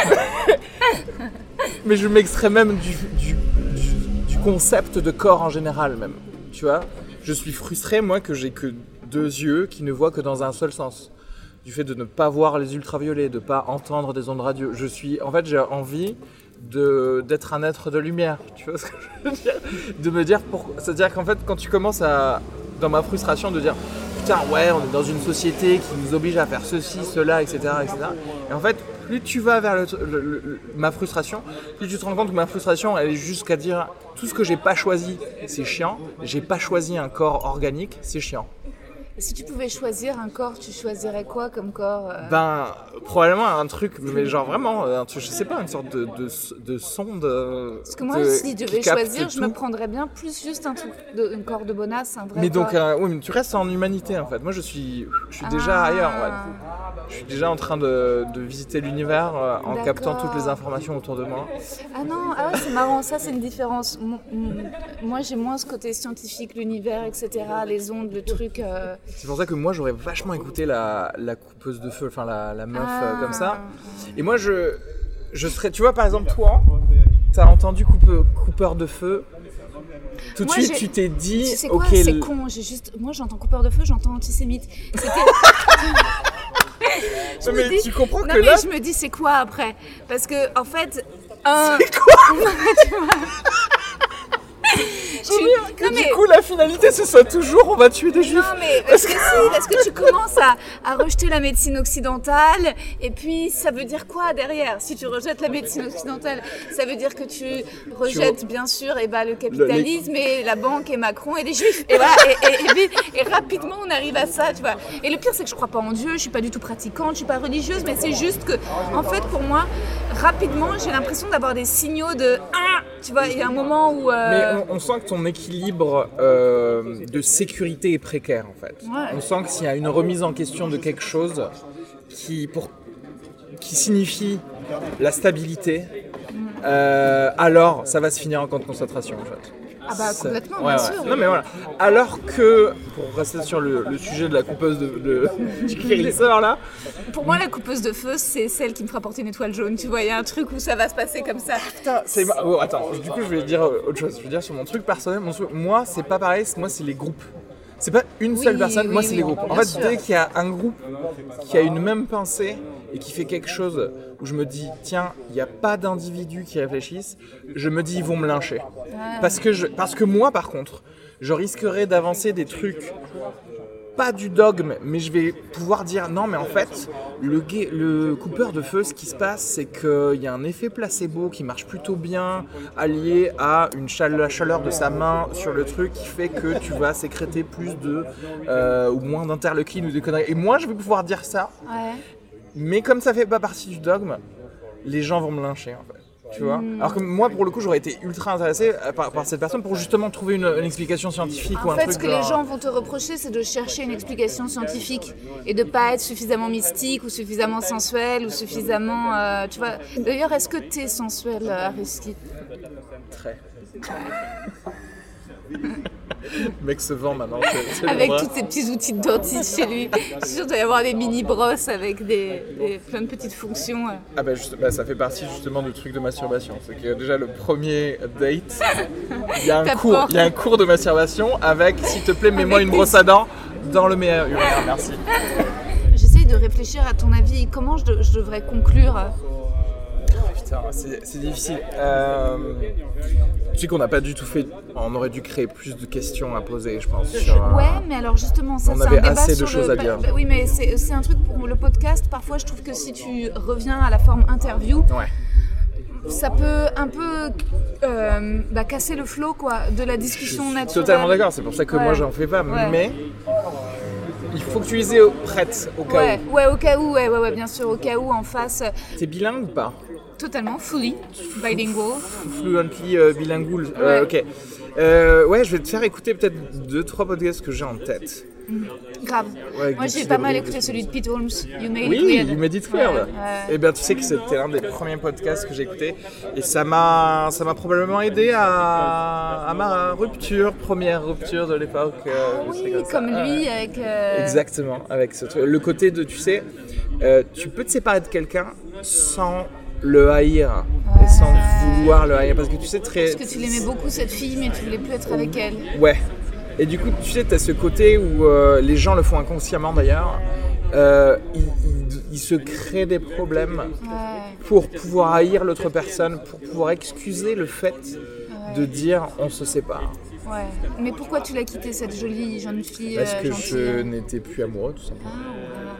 Speaker 3: Mais je m'extrais même du, du, du, du concept de corps en général même. Tu vois, je suis frustré, moi, que j'ai que deux yeux qui ne voient que dans un seul sens. Du fait de ne pas voir les ultraviolets, de ne pas entendre des ondes radio. Je suis, en fait, j'ai envie de, d'être un être de lumière. Tu vois ce que je veux dire ? De me dire pourquoi. C'est-à-dire qu'en fait, quand tu commences à, dans ma frustration, de dire putain, ouais, on est dans une société qui nous oblige à faire ceci, cela, et cetera, et cetera. Et en fait, plus tu vas vers le, le, le, le, ma frustration, plus tu te rends compte que ma frustration, elle est jusqu'à dire tout ce que j'ai pas choisi, c'est chiant. J'ai pas choisi un corps organique, c'est chiant.
Speaker 2: Et si tu pouvais choisir un corps, tu choisirais quoi comme corps euh...
Speaker 3: Ben, probablement un truc, mais genre vraiment, un truc, je sais pas, une sorte de, de, de sonde.
Speaker 2: Parce que moi,
Speaker 3: de,
Speaker 2: si je devais choisir,
Speaker 3: tout.
Speaker 2: Je me prendrais bien plus juste un, truc de, un corps de bonasse, un vrai
Speaker 3: mais
Speaker 2: corps.
Speaker 3: donc, euh, oui, mais tu restes en humanité en fait. Moi, je suis, je suis ah. déjà ailleurs. Ouais. Je suis déjà en train de, de visiter l'univers euh, en D'accord. captant toutes les informations autour de moi.
Speaker 2: Ah non, ah ouais, c'est marrant, ça c'est une différence. Moi, j'ai moins ce côté scientifique, l'univers, et cetera, les ondes, le truc. Euh...
Speaker 3: C'est pour ça que moi j'aurais vachement écouté la, la coupeuse de feu, enfin la, la meuf ah. euh, comme ça. Et moi je, je serais, tu vois par exemple toi, t'as entendu coupe, coupeur de feu, tout de suite j'ai... tu t'es dit,
Speaker 2: tu sais quoi,
Speaker 3: ok.
Speaker 2: C'est con, j'ai juste, moi j'entends coupeur de feu, j'entends antisémite. C'était...
Speaker 3: je mais dis... tu comprends
Speaker 2: non,
Speaker 3: que
Speaker 2: mais
Speaker 3: là.
Speaker 2: Je me dis c'est quoi après ? Parce que en fait. Un...
Speaker 3: C'est quoi ?
Speaker 2: Tu...
Speaker 3: Que non, mais... Du coup, la finalité, ce soit toujours on va tuer des juifs.
Speaker 2: Non, mais parce que si, parce que tu commences à, à rejeter la médecine occidentale, et puis ça veut dire quoi derrière ? Si tu rejettes la médecine occidentale, ça veut dire que tu rejettes, tu... bien sûr, et bah, le capitalisme, le... et la banque, et Macron, et les juifs. Et, voilà, et, et, et, et rapidement, on arrive à ça, tu vois. Et le pire, c'est que je crois pas en Dieu, je suis pas du tout pratiquante, je suis pas religieuse, mais c'est juste que, en fait, pour moi, rapidement, j'ai l'impression d'avoir des signaux de ah, tu vois, il y a un moment où. Euh...
Speaker 3: Mais on, on sent que ton équilibre euh, de sécurité est précaire en fait.
Speaker 2: Ouais.
Speaker 3: On sent que s'il y a une remise en question de quelque chose qui, pour, qui signifie la stabilité, mm. euh, alors ça va se finir en camp de concentration en fait.
Speaker 2: Ah bah complètement,
Speaker 3: ouais,
Speaker 2: bien
Speaker 3: ouais.
Speaker 2: sûr.
Speaker 3: Non mais voilà. Alors que, pour rester sur le, le sujet de la coupeuse de, de, du guérisseur là.
Speaker 2: Pour moi, la coupeuse de feu, c'est celle qui me fera porter une étoile jaune. Tu vois, il y a un truc où ça va se passer comme ça.
Speaker 3: Putain, c'est... Oh, attends, du coup je vais dire autre chose. Je vais dire sur mon truc personnel, mon truc... moi c'est pas pareil, moi c'est les groupes. C'est pas une seule oui, personne, oui, moi c'est oui, les groupes. En fait, sûr. Dès qu'il y a un groupe qui a une même pensée et qui fait quelque chose où je me dis, tiens, il n'y a pas d'individus qui réfléchissent, je me dis, ils vont me lyncher. Ah. Parce que, je, parce que moi, par contre, je risquerais d'avancer des trucs pas du dogme, mais je vais pouvoir dire non, mais en fait, le, gai- le coupeur de feu, ce qui se passe, c'est qu'il y a un effet placebo qui marche plutôt bien, allié à une chaleur, la chaleur de sa main sur le truc, qui fait que tu vas sécréter plus de euh, ou moins d'interleukine ou des conneries. Et moi, je vais pouvoir dire ça,
Speaker 2: Ouais.
Speaker 3: mais comme ça fait pas partie du dogme, les gens vont me lyncher en fait. Tu vois mmh. Alors que moi, pour le coup, j'aurais été ultra intéressé par, par cette personne pour justement trouver une, une explication scientifique
Speaker 2: en
Speaker 3: ou un
Speaker 2: fait,
Speaker 3: truc
Speaker 2: ce que
Speaker 3: genre...
Speaker 2: les gens vont te reprocher, c'est de chercher une explication scientifique et de pas être suffisamment mystique ou suffisamment sensuel ou suffisamment... Euh, tu vois. D'ailleurs, est-ce que t'es sensuel, euh, Ariski ?
Speaker 3: Très. Le mec se vend maintenant. C'est, c'est
Speaker 2: avec
Speaker 3: vrai.
Speaker 2: tous ces petits outils de dentiste chez lui. Je suis sûre qu'il doit y avoir des mini-brosses avec des, des, plein de petites fonctions.
Speaker 3: Ah bah, juste, bah ça fait partie justement du truc de masturbation. C'est que déjà le premier date, il y a un cours, il y a un cours de masturbation avec, s'il te plaît, mets-moi une brosse à dents dans le meilleur urinaire. Merci.
Speaker 2: J'essaye de réfléchir à ton avis. Comment je, de, je devrais conclure ?
Speaker 3: Putain, c'est, c'est difficile. Euh, tu sais qu'on n'a pas du tout fait. On aurait dû créer plus de questions à poser, je pense. Sur,
Speaker 2: ouais, mais alors justement, ça,
Speaker 3: on
Speaker 2: c'est
Speaker 3: avait
Speaker 2: un débat
Speaker 3: assez
Speaker 2: sur
Speaker 3: de choses
Speaker 2: le...
Speaker 3: à dire.
Speaker 2: Bah, oui, mais c'est, c'est un truc pour le podcast. Parfois, je trouve que si tu reviens à la forme interview,
Speaker 3: ouais.
Speaker 2: ça peut un peu euh, bah, casser le flow quoi, de la discussion
Speaker 3: je suis
Speaker 2: naturelle.
Speaker 3: Totalement d'accord. C'est pour ça que
Speaker 2: ouais.
Speaker 3: moi, j'en fais pas.
Speaker 2: Ouais.
Speaker 3: Mais il faut que tu les aies prêtes au cas
Speaker 2: ouais,
Speaker 3: où.
Speaker 2: Ouais, au cas où, ouais, ouais, ouais, bien sûr, au cas où en face.
Speaker 3: T'es bilingue ou pas ?
Speaker 2: Totalement, fully, bilingual.
Speaker 3: Fluently euh, bilingual,
Speaker 2: Ouais.
Speaker 3: Euh, ok. Euh, ouais, je vais te faire écouter peut-être deux, trois podcasts que j'ai en tête.
Speaker 2: Mmh. Grave.
Speaker 3: Ouais,
Speaker 2: Moi, j'ai pas mal écouté celui de Pete Holmes, You Made
Speaker 3: Oui,
Speaker 2: It Weird.
Speaker 3: You Made It Weird.
Speaker 2: Ouais, ouais.
Speaker 3: Et bien, tu sais que c'était l'un des premiers podcasts que j'ai écouté. Et ça m'a, ça m'a probablement aidé à, à ma rupture, première rupture de l'époque. Euh,
Speaker 2: Oui,
Speaker 3: comme,
Speaker 2: comme
Speaker 3: ça.
Speaker 2: lui,
Speaker 3: Ouais.
Speaker 2: avec... Euh...
Speaker 3: Exactement, avec ce truc. Le côté de, tu sais, euh, tu peux te séparer de quelqu'un sans le haïr
Speaker 2: Ouais.
Speaker 3: et sans vouloir le haïr. Parce que tu sais, très...
Speaker 2: Parce que tu l'aimais beaucoup, cette fille, mais tu voulais plus être avec elle.
Speaker 3: Ouais. Et du coup, tu sais, tu as ce côté où euh, les gens le font inconsciemment d'ailleurs. Euh, ils, ils, ils se créent des problèmes
Speaker 2: Ouais.
Speaker 3: pour pouvoir haïr l'autre personne, pour pouvoir excuser le fait
Speaker 2: Ouais.
Speaker 3: de dire on se sépare.
Speaker 2: Ouais. Mais pourquoi tu l'as quittée, cette jolie jeune fille
Speaker 3: Parce
Speaker 2: euh,
Speaker 3: que
Speaker 2: gentille
Speaker 3: je n'étais plus amoureux, tout simplement.
Speaker 2: Ah, voilà.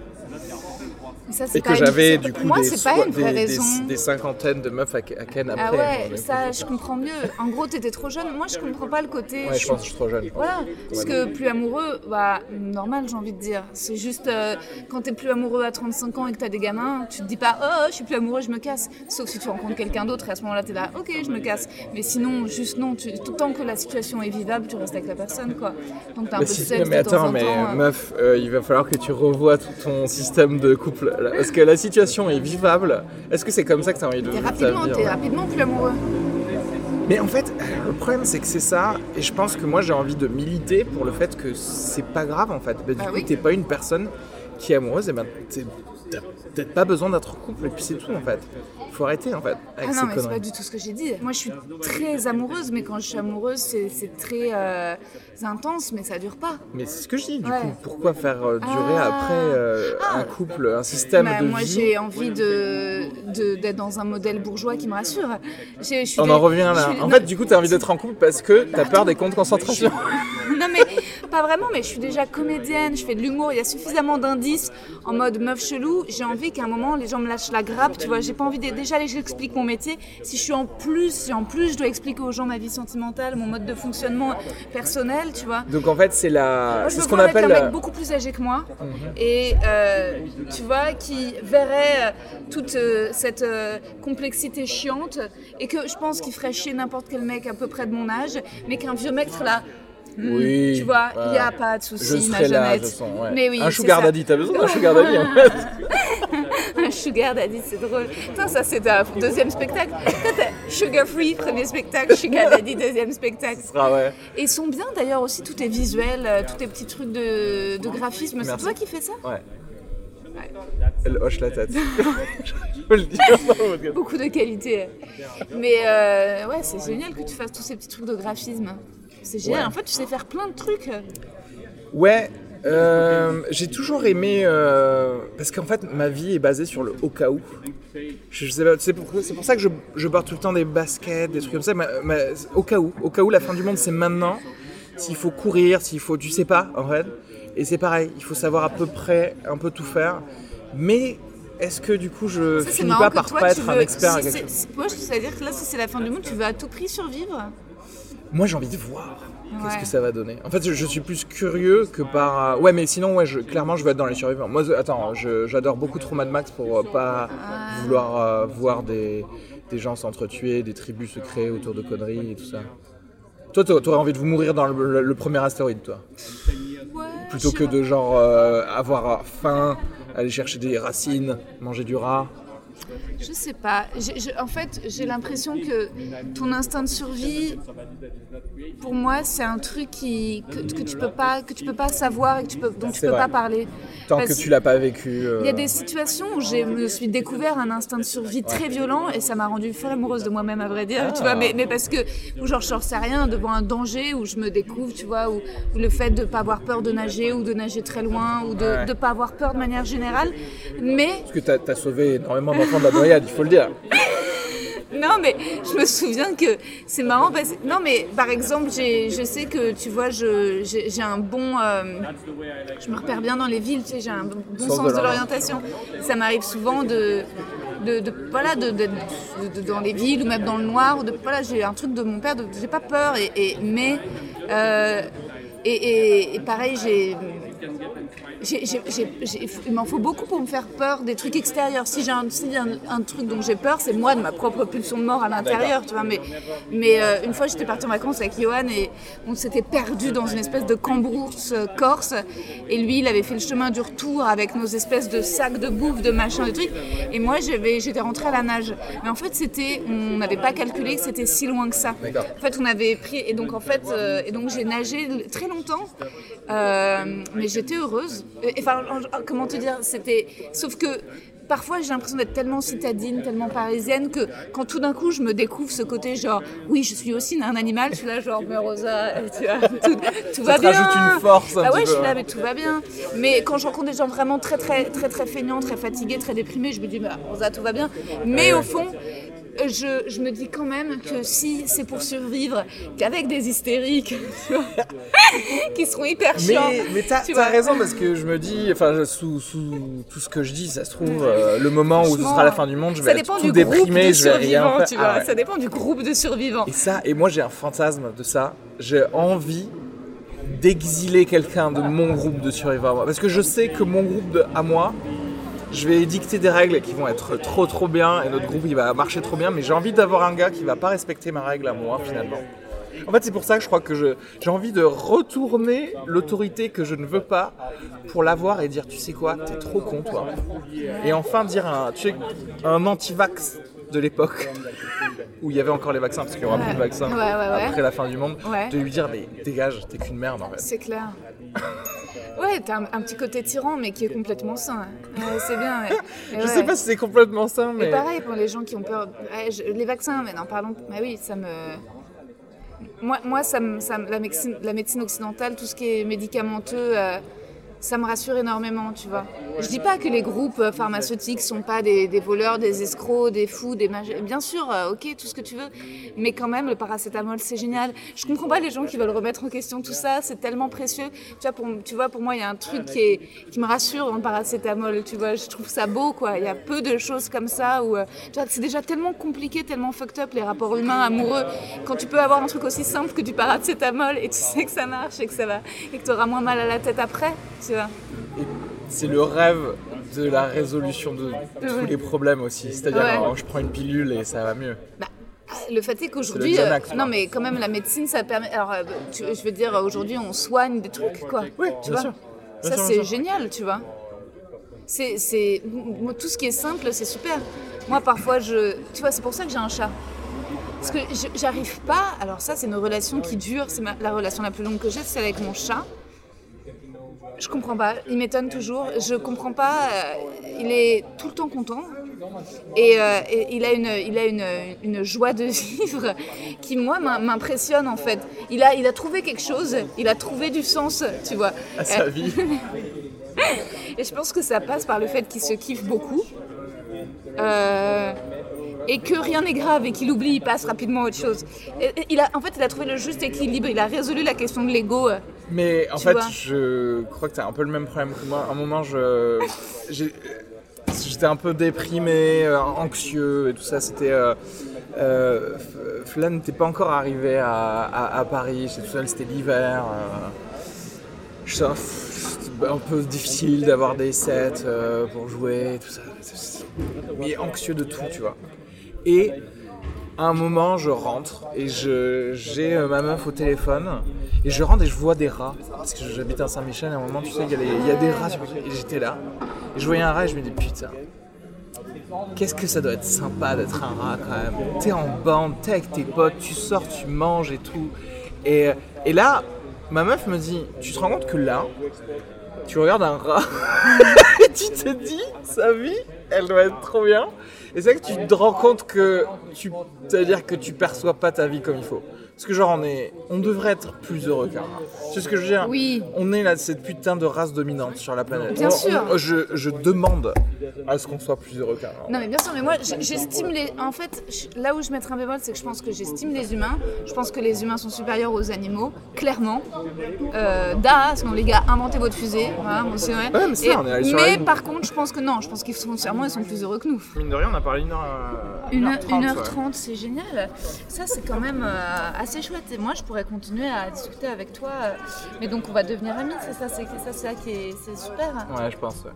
Speaker 2: Mais ça, c'est
Speaker 3: Et
Speaker 2: pas
Speaker 3: que
Speaker 2: une-
Speaker 3: j'avais
Speaker 2: c'est-
Speaker 3: du coup
Speaker 2: moi,
Speaker 3: des,
Speaker 2: c'est pas
Speaker 3: soi-
Speaker 2: une vraie
Speaker 3: des,
Speaker 2: raison.
Speaker 3: des, des cinquantaines de meufs à, à Ken après.
Speaker 2: Ah ouais,
Speaker 3: donc,
Speaker 2: ça, je comprends mieux. En gros, t'étais trop jeune. Moi, je comprends pas le côté...
Speaker 3: Ouais, je pense que je suis trop jeune.
Speaker 2: Voilà, parce que plus amoureux, bah, normal, j'ai envie de dire. C'est juste, euh, quand t'es plus amoureux à trente-cinq ans et que t'as des gamins, tu te dis pas, oh, je suis plus amoureux, je me casse. Sauf si tu rencontres quelqu'un d'autre et à ce moment-là, t'es là, ok, je me casse. Mais sinon, juste non, tu, tout le temps que la situation est vivable, tu restes avec la personne, quoi. Donc t'as un
Speaker 3: Mais,
Speaker 2: peu de
Speaker 3: si,
Speaker 2: sexe
Speaker 3: mais
Speaker 2: de temps
Speaker 3: attends,
Speaker 2: en
Speaker 3: mais
Speaker 2: temps. euh.
Speaker 3: meuf, euh, il va falloir que tu revoies tout ton système de couple. Là, parce que la situation est vivable. Est-ce que c'est comme ça que tu as envie de
Speaker 2: T'es
Speaker 3: vivre ta
Speaker 2: rapidement,
Speaker 3: vie,
Speaker 2: t'es
Speaker 3: ouais.
Speaker 2: rapidement plus amoureux.
Speaker 3: Mais en fait, le problème c'est que c'est ça, et je pense que moi j'ai envie de militer pour le fait que c'est pas grave en fait. Bah, du
Speaker 2: Bah
Speaker 3: coup,
Speaker 2: oui.
Speaker 3: t'es pas une personne qui est amoureuse, et ben t'es- t'as peut-être pas besoin d'être en couple, et puis c'est tout en fait. Faut arrêter en fait avec
Speaker 2: Ah
Speaker 3: ces
Speaker 2: non, mais c'est
Speaker 3: conneries.
Speaker 2: pas du tout ce que j'ai dit. Moi, je suis très amoureuse, mais quand je suis amoureuse, c'est, c'est très euh, intense, mais ça dure pas.
Speaker 3: Mais c'est ce que je dis, du
Speaker 2: Ouais.
Speaker 3: coup, pourquoi faire euh, durer
Speaker 2: Ah.
Speaker 3: après euh,
Speaker 2: Ah.
Speaker 3: un couple, un système
Speaker 2: Bah,
Speaker 3: de
Speaker 2: moi,
Speaker 3: vie.
Speaker 2: j'ai envie de, de, d'être dans un modèle bourgeois qui me rassure. J'ai- je suis
Speaker 3: On
Speaker 2: des-
Speaker 3: en revient
Speaker 2: je
Speaker 3: là.
Speaker 2: suis-
Speaker 3: En
Speaker 2: non,
Speaker 3: fait, du coup, t'as envie d'être en couple parce que t'as peur des comptes de concentration.
Speaker 2: non, mais pas vraiment, mais je suis déjà comédienne, je fais de l'humour, il y a suffisamment d'indices en mode meuf chelou. J'ai envie qu'à un moment, les gens me lâchent la grappe, tu vois. J'ai pas envie de... Déjà, j'explique mon métier. Si je suis en plus, si en plus, je dois expliquer aux gens ma vie sentimentale, mon mode de fonctionnement personnel, tu vois.
Speaker 3: Donc en fait, c'est la,
Speaker 2: Moi, je
Speaker 3: c'est
Speaker 2: veux
Speaker 3: ce qu'on
Speaker 2: voir avec
Speaker 3: appelle
Speaker 2: un
Speaker 3: la-
Speaker 2: mec beaucoup plus âgé que moi et euh, tu vois qui verrait euh, toute euh, cette euh, complexité chiante et que je pense qu'il ferait chier n'importe quel mec à peu près de mon âge, mais qu'un vieux mec serait là. Hmm,
Speaker 3: Oui,
Speaker 2: tu vois, il
Speaker 3: ouais.
Speaker 2: n'y a pas de
Speaker 3: Je
Speaker 2: souci, ma
Speaker 3: serai là,
Speaker 2: Jeannette.
Speaker 3: je sens, ouais.
Speaker 2: Mais oui,
Speaker 3: un
Speaker 2: c'est
Speaker 3: sugar
Speaker 2: ça.
Speaker 3: daddy, t'as besoin d'un sugar daddy en fait.
Speaker 2: Un sugar daddy, c'est drôle. Putain, ça c'est un deuxième spectacle. Toi, t'as Sugar Free, premier spectacle, Sugar Daddy, deuxième spectacle.
Speaker 3: Ce sera, ouais.
Speaker 2: Et ils sont bien d'ailleurs aussi, tous tes visuels, euh, tous tes petits trucs de, de graphisme. C'est
Speaker 3: Merci.
Speaker 2: toi qui fais ça?
Speaker 3: Ouais. Elle hoche la tête. Je peux le dire. Non,
Speaker 2: Beaucoup de qualité. Mais euh, ouais, c'est génial que tu fasses tous ces petits trucs de graphisme. C'est génial.
Speaker 3: Ouais.
Speaker 2: En fait, tu sais faire plein de trucs.
Speaker 3: Ouais, euh, j'ai toujours aimé euh, parce qu'en fait ma vie est basée sur le au cas où. Je, je sais pas, c'est pour, c'est pour ça que je, je porte tout le temps des baskets, des trucs comme ça. Ma- ma- au cas où, au cas où la fin du monde c'est maintenant. S'il faut courir, s'il faut, tu sais pas en fait. Et c'est pareil, il faut savoir à peu près un peu tout faire. Mais est-ce que du coup je
Speaker 2: ça,
Speaker 3: finis pas par
Speaker 2: toi,
Speaker 3: pas être
Speaker 2: veux,
Speaker 3: un expert
Speaker 2: si,
Speaker 3: à quelque
Speaker 2: c'est,
Speaker 3: chose
Speaker 2: c'est, Moi, c'est-à-dire que là, si c'est la fin du monde, tu veux à tout prix survivre ?
Speaker 3: Moi j'ai envie de voir qu'est-ce
Speaker 2: ouais.
Speaker 3: que ça va donner. En fait je, je suis plus curieux que par... Ouais mais sinon ouais, je, clairement je vais être dans les survivants. Moi attends, je, j'adore beaucoup trop Mad Max pour euh, pas ah. vouloir euh, voir des, des gens s'entretuer, des tribus se créer autour de conneries et tout ça. Toi t'aurais envie de vous mourir dans le, le, le premier astéroïde toi
Speaker 2: ouais,
Speaker 3: plutôt que de genre euh, avoir faim, aller chercher des racines, manger du rat.
Speaker 2: Je sais pas. J'ai, je, en fait, j'ai l'impression que ton instinct de survie, pour moi, c'est un truc qui, que, que tu peux pas, que tu peux pas savoir et que tu peux, dont tu c'est peux vrai. Pas parler.
Speaker 3: Tant Parce que tu l'as pas vécu. Euh...
Speaker 2: Il y a des situations où je me suis découvert un instinct de survie très ouais. violent et ça m'a rendue folle amoureuse de moi-même, à vrai dire. Ah. Tu vois, mais, mais parce que, ou genre, je sais rien, devant un danger où je me découvre, tu vois, ou, ou le fait de pas avoir peur de nager ou de nager très loin ou de, ouais. de pas avoir peur de manière générale. Mais.
Speaker 3: Parce que t'as, t'as sauvé énormément d'enfants de la noyade, il faut le dire.
Speaker 2: Non mais je me souviens que c'est marrant parce que non mais par exemple j'ai, je sais que tu vois je, j'ai, j'ai un bon euh, je me repère bien dans les villes, tu sais, j'ai un bon sens, sens de, de l'orientation. Ça m'arrive souvent de de, de voilà de, de, de, de dans les villes ou même dans le noir ou de voilà j'ai un truc de mon père, de, j'ai pas peur et, et mais euh, et, et, et pareil j'ai J'ai, j'ai, j'ai, j'ai, il m'en faut beaucoup pour me faire peur des trucs extérieurs. Si j'ai un, si un, un truc dont j'ai peur, c'est moi de ma propre pulsion de mort à l'intérieur, tu vois. Mais, mais euh, une fois, j'étais partie en vacances avec Johan et on s'était perdu dans une espèce de cambrousse corse. Et lui, il avait fait le chemin du retour avec nos espèces de sacs de bouffe, de machin, de trucs. Et moi, j'avais, j'étais rentrée à la nage. Mais en fait, c'était, on n'avait pas calculé que c'était si loin que ça.
Speaker 3: D'accord.
Speaker 2: En fait, on avait pris et donc en fait, euh, et donc j'ai nagé très longtemps, euh, mais j'étais heureuse. Enfin, comment te dire, c'était... Sauf que parfois j'ai l'impression d'être tellement citadine, tellement parisienne que quand tout d'un coup je me découvre ce côté genre oui je suis aussi un animal, je suis là genre mais Rosa, tu vois, tout, tout va bien.
Speaker 3: Ça te rajoute une force un
Speaker 2: ah ouais,
Speaker 3: petit
Speaker 2: je suis
Speaker 3: peu.
Speaker 2: là mais tout va bien. Mais quand je rencontre des gens vraiment très très très très feignants, très fatigués, très déprimés, je me dis bah Rosa tout va bien. Mais ouais. Au fond Je, je me dis quand même que si c'est pour survivre qu'avec des hystériques tu vois, qui seront hyper chiants.
Speaker 3: Mais, mais t'as, t'as raison parce que je me dis, enfin sous, sous tout ce que je dis, ça se trouve euh, le moment où ce sera la fin du monde, je vais être tout déprimé, je vais rien faire.
Speaker 2: Tu vois,
Speaker 3: ah ouais.
Speaker 2: Ça dépend du groupe de survivants.
Speaker 3: Et ça, et moi j'ai un fantasme de ça. J'ai envie d'exiler quelqu'un de mon groupe de survivants parce que je sais que mon groupe de, à moi. Je vais dicter des règles qui vont être trop trop bien et notre groupe il va marcher trop bien, mais j'ai envie d'avoir un gars qui va pas respecter ma règle à moi finalement. En fait c'est pour ça que je crois que je, j'ai envie de retourner l'autorité que je ne veux pas pour l'avoir et dire tu sais quoi, t'es trop con toi. Et enfin dire un, tu sais, un anti-vax de l'époque où il y avait encore les vaccins parce qu'il y aura ouais. plus de vaccins
Speaker 2: ouais, ouais, ouais.
Speaker 3: après la fin du monde, ouais. de lui dire mais dégage, t'es qu'une merde en fait.
Speaker 2: C'est clair. Ouais, t'as un, un petit côté tyran, mais qui est complètement sain. Ouais, c'est bien. Ouais.
Speaker 3: Je
Speaker 2: ouais.
Speaker 3: sais pas si c'est complètement sain, mais...
Speaker 2: Et pareil pour les gens qui ont peur... Ouais, je, les vaccins, mais non, parlons... Bah oui, ça me... Moi, moi ça me, ça me, la, médecine, la médecine occidentale, tout ce qui est médicamenteux... Euh, ça me rassure énormément, tu vois. Je dis pas que les groupes pharmaceutiques sont pas des, des voleurs, des escrocs, des fous, des mages... Bien sûr, euh, ok, tout ce que tu veux, mais quand même, le paracétamol, c'est génial. Je comprends pas les gens qui veulent remettre en question tout ça, c'est tellement précieux. Tu vois, pour, tu vois, pour moi, il y a un truc qui, est, qui me rassure dans le paracétamol, tu vois. Je trouve ça beau, quoi. Il y a peu de choses comme ça où... Euh, tu vois, c'est déjà tellement compliqué, tellement fucked up, les rapports humains, amoureux, quand tu peux avoir un truc aussi simple que du paracétamol et tu sais que ça marche et que ça va... et que tu auras moins mal à la tête après, tu vois.
Speaker 3: Et c'est le rêve de la résolution de tous ouais. les problèmes aussi. C'est-à-dire, ouais. alors, je prends une pilule et ça va mieux. Bah,
Speaker 2: le fait est qu'aujourd'hui,
Speaker 3: c'est Xanax,
Speaker 2: euh, non mais quand même la médecine, ça permet. Alors, tu, je veux dire, aujourd'hui, on soigne des trucs, quoi.
Speaker 3: Oui,
Speaker 2: tu
Speaker 3: bien
Speaker 2: vois.
Speaker 3: sûr. Bien
Speaker 2: ça,
Speaker 3: sûr,
Speaker 2: c'est
Speaker 3: bien sûr.
Speaker 2: génial, tu vois. C'est, c'est, tout ce qui est simple, c'est super. Moi, parfois, je, tu vois, c'est pour ça que j'ai un chat. Parce que je, j'arrive pas. Alors ça, c'est une relation qui dure. C'est ma, la relation la plus longue que j'ai, c'est avec mon chat. Je comprends pas, il m'étonne toujours. Je comprends pas, euh, il est tout le temps content et, euh, et il a, une, il a une, une joie de vivre qui, moi, m'impressionne en fait. Il a, il a trouvé quelque chose, il a trouvé du sens, tu vois.
Speaker 3: À sa vie.
Speaker 2: Et je pense que ça passe par le fait qu'il se kiffe beaucoup. Euh, et que rien n'est grave et qu'il oublie, il passe rapidement à autre chose. Et, et il a, en fait, il a trouvé le juste équilibre, il a résolu la question de l'ego
Speaker 3: Mais en
Speaker 2: Tu
Speaker 3: fait,
Speaker 2: vois.
Speaker 3: je crois que t'as un peu le même problème que moi. À un moment, je, j'ai, j'étais un peu déprimé, euh, anxieux et tout ça. C'était, euh, euh, Flan n'était pas encore arrivé à, à, à Paris. J'étais tout seul, c'était l'hiver. Euh, je, c'était un peu difficile d'avoir des sets euh, pour jouer et tout ça. Mais anxieux de tout, tu vois. Et à un moment, je rentre et je, j'ai euh, ma meuf au téléphone et je rentre et je vois des rats. Parce que j'habite à Saint-Michel et à un moment, tu sais, il y, a les- il y a des rats sur lesquels- et j'étais là. Et je voyais un rat et je me dis putain, qu'est-ce que ça doit être sympa d'être un rat quand même. T'es en bande, t'es avec tes potes, tu sors, tu manges et tout. Et, et là, ma meuf me dit, tu te rends compte que là, tu regardes un rat et tu te dis, sa vie, elle doit être trop bien. Et c'est là que tu te rends compte que tu, ça veut dire que tu perçois pas ta vie comme il faut. Parce que genre on est, on devrait être plus heureux qu'un rat. Tu sais ce que je veux dire ?
Speaker 2: Oui.
Speaker 3: On est là cette putain de race dominante sur la planète.
Speaker 2: Bien
Speaker 3: On-
Speaker 2: sûr.
Speaker 3: on- je, je demande à ce qu'on soit plus heureux qu'un rat.
Speaker 2: Non mais bien sûr, mais moi j- j'estime les... En fait, je- là où je mettrais un bémol, c'est que je pense que j'estime les humains. Je pense que les humains sont supérieurs aux animaux, clairement. Euh, da, sinon les gars, inventez votre fusée. Voilà, bon, c'est vrai.
Speaker 3: Ouais, mais c'est ça, on est allé sur la
Speaker 2: mais
Speaker 3: Lune.
Speaker 2: par contre, je pense que non, je pense qu'ils sont sûrement, ils sont plus heureux que nous.
Speaker 3: Mine de rien, on a parlé une heure,
Speaker 2: Une
Speaker 3: heure trente,
Speaker 2: heure
Speaker 3: ouais.
Speaker 2: trente, c'est génial. Ça, c'est quand même euh, assez chouette. Et moi, je pourrais continuer à discuter avec toi. euh, Mais donc, on va devenir amis. C'est ça, c'est ça, c'est ça qui est, c'est super.
Speaker 3: Ouais, je pense, ouais.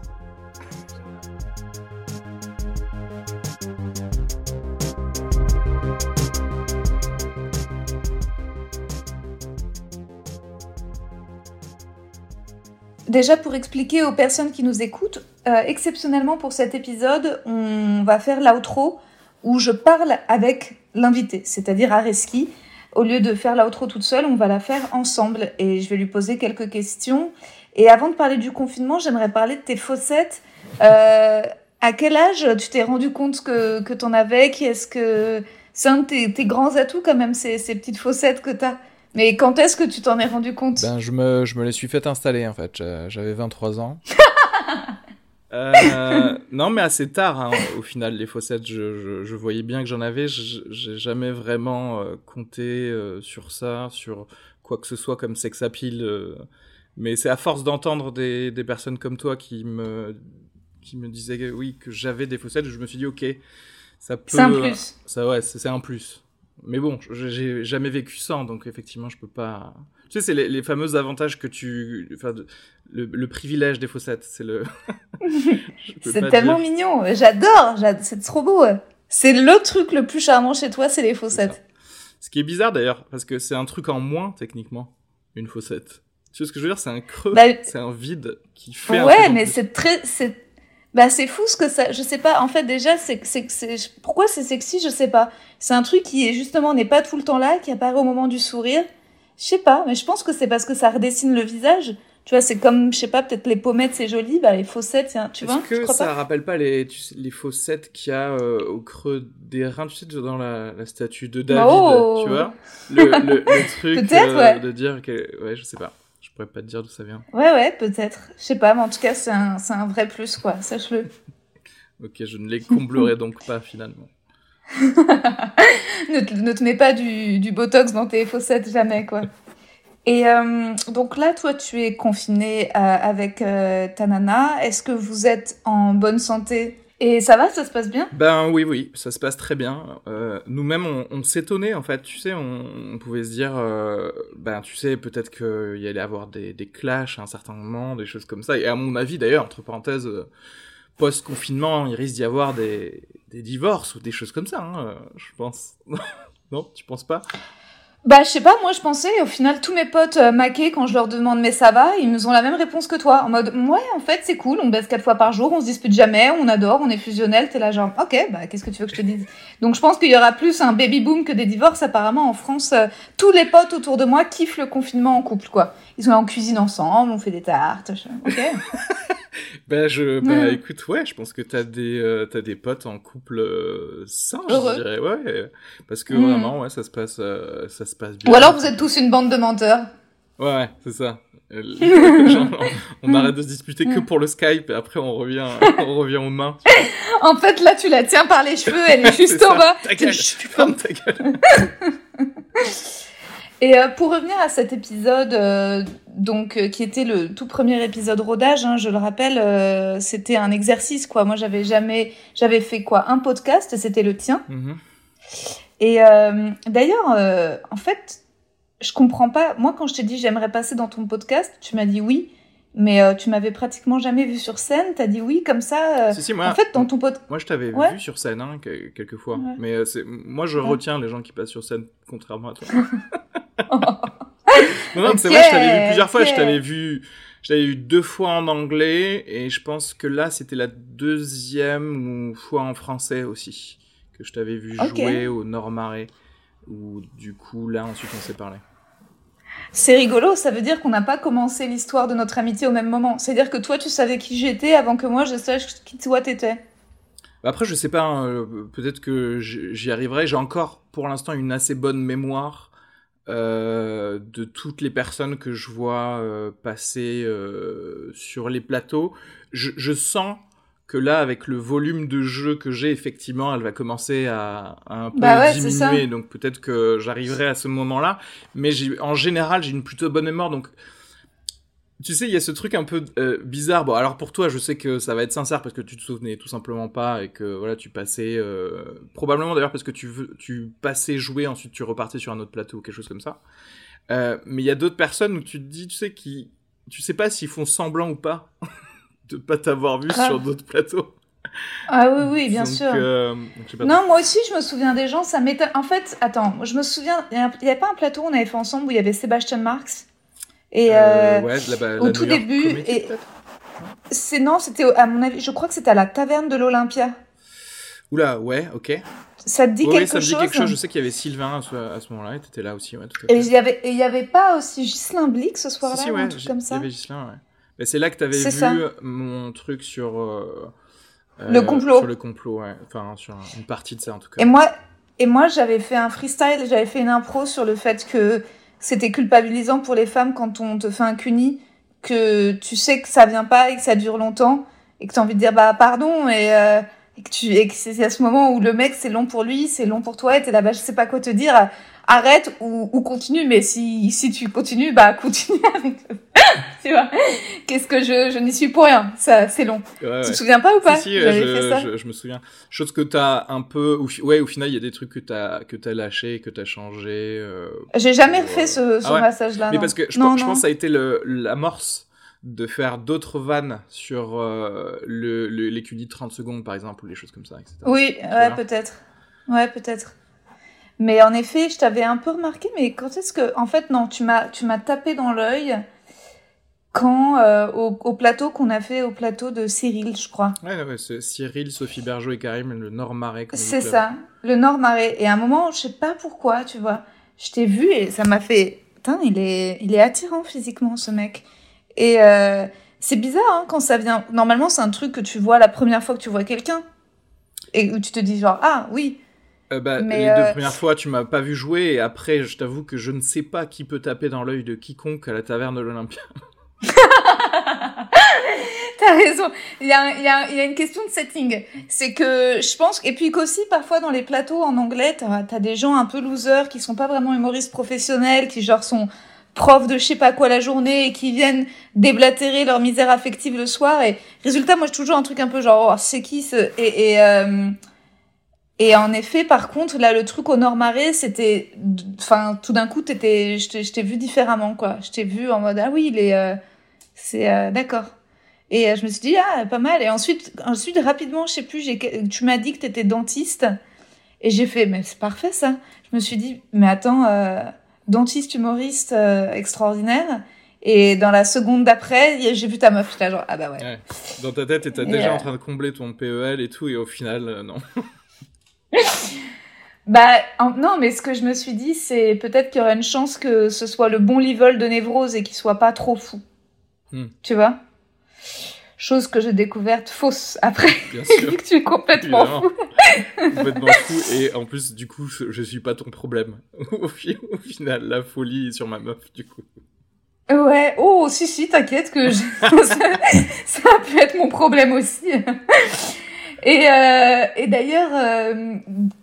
Speaker 2: Déjà, pour expliquer aux personnes qui nous écoutent, euh, exceptionnellement pour cet épisode, on va faire l'outro où je parle avec l'invité, c'est-à-dire Areski. Au lieu de faire l'outro toute seule, on va la faire ensemble et je vais lui poser quelques questions. Et avant de parler du confinement, j'aimerais parler de tes fossettes. Euh, à quel âge tu t'es rendu compte que, que t'en avais? Qui est-ce que... C'est un de tes, tes grands atouts quand même, ces, ces petites fossettes que t'as. Mais quand est-ce que tu t'en es rendu compte?
Speaker 3: Ben, je me, je me les suis fait installer, en fait. J'a- J'avais vingt-trois ans. Euh, non, mais assez tard, hein, au final, les fossettes, je, je, je voyais bien que j'en avais. Je- J'ai jamais vraiment euh, compté euh, sur ça, sur quoi que ce soit comme sex appeal. euh. Mais c'est à force d'entendre des, des personnes comme toi qui me, qui me disaient que, oui, que j'avais des fossettes, je me suis dit, ok, ça peut...
Speaker 2: C'est un plus.
Speaker 3: Ça, ouais, c'est c'est un plus. Mais bon, je- j'ai jamais vécu sans, donc effectivement, je peux pas... Tu sais, c'est les, les fameux avantages que tu... Enfin, de- le, le privilège des fossettes, c'est le... Je peux
Speaker 2: C'est
Speaker 3: pas
Speaker 2: tellement
Speaker 3: dire.
Speaker 2: mignon, j'adore, j'ad- c'est trop beau. ouais. C'est le truc le plus charmant chez toi, c'est les fossettes.
Speaker 3: Ce qui est bizarre d'ailleurs, parce que c'est un truc en moins, techniquement, une fossette. Tu vois ce que je veux dire? C'est un creux,
Speaker 2: Bah,
Speaker 3: c'est un vide qui fait un
Speaker 2: Ouais,
Speaker 3: truc en
Speaker 2: mais
Speaker 3: plus.
Speaker 2: c'est très, c'est, bah c'est fou ce que ça. Je sais pas. En fait, déjà, c'est, c'est, c'est, pourquoi c'est sexy, je sais pas. C'est un truc qui est justement n'est pas tout le temps là, qui apparaît au moment du sourire. Je sais pas, mais je pense que c'est parce que ça redessine le visage. Tu vois, c'est comme, je sais pas, peut-être les pommettes c'est joli, bah les fossettes, c'est un- tu vois,
Speaker 3: Est-ce
Speaker 2: je
Speaker 3: que
Speaker 2: crois
Speaker 3: ça
Speaker 2: pas.
Speaker 3: rappelle pas les, tu sais, les fossettes qu'il y a euh, au creux des reins, tu sais, dans la, la statue de David,
Speaker 2: Oh.
Speaker 3: tu vois? Le, le, le truc
Speaker 2: Peut-être,
Speaker 3: euh,
Speaker 2: ouais.
Speaker 3: de dire que... Ouais, je sais pas. Je pourrais pas te dire d'où ça vient.
Speaker 2: Ouais, ouais, peut-être. Je sais pas, mais en tout cas, c'est un, c'est un vrai plus, quoi. Sache-le.
Speaker 3: Ok, je ne les comblerai donc pas, finalement.
Speaker 2: ne, te, ne te mets pas du, du botox dans tes fossettes, jamais, quoi. Et euh, donc là, toi, tu es confiné euh, avec euh, ta nana. Est-ce que vous êtes en bonne santé? Et ça va, ça se passe bien?
Speaker 3: Ben oui, oui, ça se passe très bien. Euh, nous-mêmes, on, on s'étonnait, en fait. Tu sais, on, on pouvait se dire, euh, ben tu sais, peut-être qu'il y allait avoir des, des clashs à un certain moment, des choses comme ça. Et à mon avis, d'ailleurs, entre parenthèses, euh, post-confinement, il risque d'y avoir des, des divorces ou des choses comme ça, hein, euh, je pense. Non, tu penses pas?
Speaker 2: Bah, je sais pas, moi, je pensais, au final, tous mes potes euh, maqués, quand je leur demande mais ça va, ils nous ont la même réponse que toi. En mode, ouais, en fait, c'est cool, on baisse quatre fois par jour, on se dispute jamais, on adore, on est fusionnel. T'es là genre, ok, bah, qu'est-ce que tu veux que je te dise? Donc, je pense qu'il y aura plus un baby boom que des divorces, apparemment, en France. Euh, tous les potes autour de moi kiffent le confinement en couple, quoi. Ils sont là en cuisine ensemble, on fait des tartes, je- ok.
Speaker 3: Ben, je, ben,
Speaker 2: Mm.
Speaker 3: écoute, ouais, je pense que t'as des, euh, t'as des potes en couple euh, sain,
Speaker 2: Heureux.
Speaker 3: je dirais, ouais, euh, parce que
Speaker 2: Mm.
Speaker 3: vraiment, ouais, ça se passe, euh, ça se passe bien.
Speaker 2: Ou alors vous êtes tous une bande de menteurs.
Speaker 3: Ouais, ouais, c'est ça. Euh, genre, on, on arrête de se disputer que
Speaker 2: Mm.
Speaker 3: pour le Skype et après on revient, on revient aux mains.
Speaker 2: En fait, là, tu la tiens par les cheveux, elle est juste
Speaker 3: C'est
Speaker 2: en
Speaker 3: ça.
Speaker 2: bas.
Speaker 3: Ta gueule,
Speaker 2: Chut,
Speaker 3: ferme ta gueule.
Speaker 2: Et euh, pour revenir à cet épisode, euh, donc euh, qui était le tout premier épisode rodage, hein, je le rappelle, euh, c'était un exercice quoi. Moi, j'avais jamais, j'avais fait quoi, un podcast, c'était le tien. Mm-hmm. Et euh, d'ailleurs, euh, en fait, je comprends pas. Moi, quand je t'ai dit j'aimerais passer dans ton podcast, tu m'as dit oui, mais euh, tu m'avais pratiquement jamais vu sur scène. T'as dit oui comme ça. Euh,
Speaker 3: si, si, moi,
Speaker 2: en fait, dans ton podcast.
Speaker 3: Moi, je t'avais
Speaker 2: ouais.
Speaker 3: vu sur scène hein, quelques fois, ouais. mais euh, c'est... moi, je
Speaker 2: ouais.
Speaker 3: retiens les gens qui passent sur scène, contrairement à toi. oh. Non, non, okay, c'est vrai, je t'avais vu plusieurs fois. Okay. Je t'avais vu, je t'avais vu deux fois en anglais, et je pense que là, c'était la deuxième fois en français aussi que je t'avais vu okay. jouer au Nord-Marais, où du coup, là, ensuite, on s'est parlé.
Speaker 2: C'est rigolo, ça veut dire qu'on n'a pas commencé l'histoire de notre amitié au même moment. C'est-à-dire que toi, tu savais qui j'étais avant que moi, je sache qui toi t'étais.
Speaker 3: Après, je sais pas, hein, peut-être que j'y arriverai. J'ai encore, pour l'instant, une assez bonne mémoire euh, de toutes les personnes que je vois euh, passer euh, sur les plateaux. Je, je sens que là, avec le volume de jeu que j'ai, effectivement, elle va commencer à, à un peu bah ouais, diminuer. Donc peut-être que j'arriverai à ce moment-là. Mais j'ai, en général, j'ai une plutôt bonne mémoire. Donc, tu sais, il y a ce truc un peu euh, bizarre. Bon, alors pour toi, je sais que ça va être sincère parce que tu te souvenais tout simplement pas et que voilà, tu passais euh, probablement d'ailleurs parce que tu veux, tu passais jouer, ensuite tu repartais sur un autre plateau ou quelque chose comme ça. Euh, mais il y a d'autres personnes où tu te dis, tu sais, qui, tu sais pas s'ils font semblant ou pas. de pas t'avoir vu ah. sur d'autres plateaux.
Speaker 2: Ah oui, oui, bien
Speaker 3: donc,
Speaker 2: sûr.
Speaker 3: Euh, donc,
Speaker 2: non, moi aussi, je me souviens des gens, ça m'étonne. En fait, attends, je me souviens, il n'y avait pas un plateau où on avait fait ensemble où il y avait Sébastien Marx. Et euh,
Speaker 3: euh, ouais, la, la,
Speaker 2: au
Speaker 3: la
Speaker 2: tout début, comédie, et c'est non, c'était à mon avis, je crois que c'était à la taverne de l'Olympia.
Speaker 3: Oula, ouais, ok.
Speaker 2: Ça te dit
Speaker 3: ouais,
Speaker 2: quelque
Speaker 3: oui, ça
Speaker 2: chose?
Speaker 3: Ça me dit quelque chose. Je sais qu'il y avait Sylvain à ce, à ce moment-là, et t'étais là aussi, ouais. Tout à
Speaker 2: fait. Et il y avait, il y avait pas aussi Ghislain Blic ce soir-là,
Speaker 3: si, si, ouais,
Speaker 2: un truc comme ça.
Speaker 3: Il y avait Ghislain, ouais. Mais c'est là que t'avais vu
Speaker 2: ça.
Speaker 3: mon truc sur euh,
Speaker 2: le complot.
Speaker 3: Sur le complot, ouais. Enfin, sur une partie de ça en tout cas.
Speaker 2: Et moi, et moi, j'avais fait un freestyle, j'avais fait une impro sur le fait que c'était culpabilisant pour les femmes quand on te fait un cuni, que tu sais que ça vient pas et que ça dure longtemps et que t'as envie de dire bah pardon et, euh, et que tu et que c'est à ce moment où le mec c'est long pour lui, c'est long pour toi et t'es là bah je sais pas quoi te dire, arrête ou, ou continue, mais si si tu continues bah continue avec eux. Tu vois, qu'est-ce que je je n'y suis pour rien, ça c'est long. Ouais, ouais. Tu te souviens pas ou pas?
Speaker 3: Si, si, j'avais je, fait ça. Je, je me souviens. Chose que t'as un peu, ou, ouais, au final il y a des trucs que t'as que t'as lâché, que t'as changé. Euh,
Speaker 2: J'ai jamais
Speaker 3: pour,
Speaker 2: fait ce, ce ah ouais. massage-là.
Speaker 3: Mais
Speaker 2: non.
Speaker 3: parce que je,
Speaker 2: non,
Speaker 3: pense,
Speaker 2: non.
Speaker 3: je pense que ça a été le, l'amorce de faire d'autres vannes sur euh, le, le les Q D de trente secondes par exemple ou des choses comme ça, et cetera.
Speaker 2: Oui, tu ouais, vois? peut-être. Ouais, peut-être. Mais en effet, je t'avais un peu remarqué, mais quand est-ce que, en fait, non, tu m'as, tu m'as tapé dans l'œil quand euh, au, au plateau qu'on a fait au plateau de Cyril, je crois.
Speaker 3: Ouais, ouais, c'est Cyril, Sophie Bergeau et Karim, le Nord-Marais.
Speaker 2: C'est ça, le Nord-Marais. Et à un moment, je sais pas pourquoi, tu vois, je t'ai vu et ça m'a fait, putain, il est, il est attirant physiquement, ce mec. Et euh, c'est bizarre hein, quand ça vient. Normalement, c'est un truc que tu vois la première fois que tu vois quelqu'un et où tu te dis genre ah oui.
Speaker 3: Euh, bah, mais les euh... deux premières fois, tu m'as pas vu jouer, et après, je t'avoue que je ne sais pas qui peut taper dans l'œil de quiconque à la taverne de l'Olympia.
Speaker 2: T'as raison. Il y a, il y a, il y a une question de setting. C'est que je pense, et puis qu'aussi parfois dans les plateaux en anglais, t'as, t'as des gens un peu losers qui sont pas vraiment humoristes professionnels, qui genre sont profs de je sais pas quoi la journée et qui viennent déblatérer leur misère affective le soir. Et résultat, moi, j'ai toujours un truc un peu genre, oh, c'est qui ce, et, et, euh, et en effet, par contre, là, le truc au Nord-Marais, c'était, enfin, tout d'un coup, t'étais, je t'ai, je t'ai vu différemment, quoi. Je t'ai vu en mode, ah oui, il est, euh, c'est, euh, d'accord. Et euh, je me suis dit, ah, pas mal. Et ensuite, ensuite, rapidement, je sais plus, j'ai, tu m'as dit que t'étais dentiste. Et j'ai fait, mais c'est parfait, ça. Je me suis dit, mais attends, euh, dentiste, humoriste, euh, extraordinaire. Et dans la seconde d'après, j'ai vu ta meuf. J'étais là, genre, ah bah ouais. ouais.
Speaker 3: Dans ta tête, t'étais déjà euh... en train de combler ton P E L et tout, et au final, euh, non.
Speaker 2: Bah en, non, mais ce que je me suis dit, c'est peut-être qu'il y aurait une chance que ce soit le bon level de névrose et qu'il soit pas trop fou. Hmm. Tu vois, chose que j'ai découverte fausse après.
Speaker 3: Bien sûr.
Speaker 2: Vu que tu es complètement
Speaker 3: Évidemment.
Speaker 2: fou.
Speaker 3: Complètement fou, et en plus du coup je suis pas ton problème au, fi- au final la folie est sur ma meuf du coup.
Speaker 2: Ouais, oh si si t'inquiète que je... ça, ça a pu être mon problème aussi. Et, euh, et d'ailleurs, euh,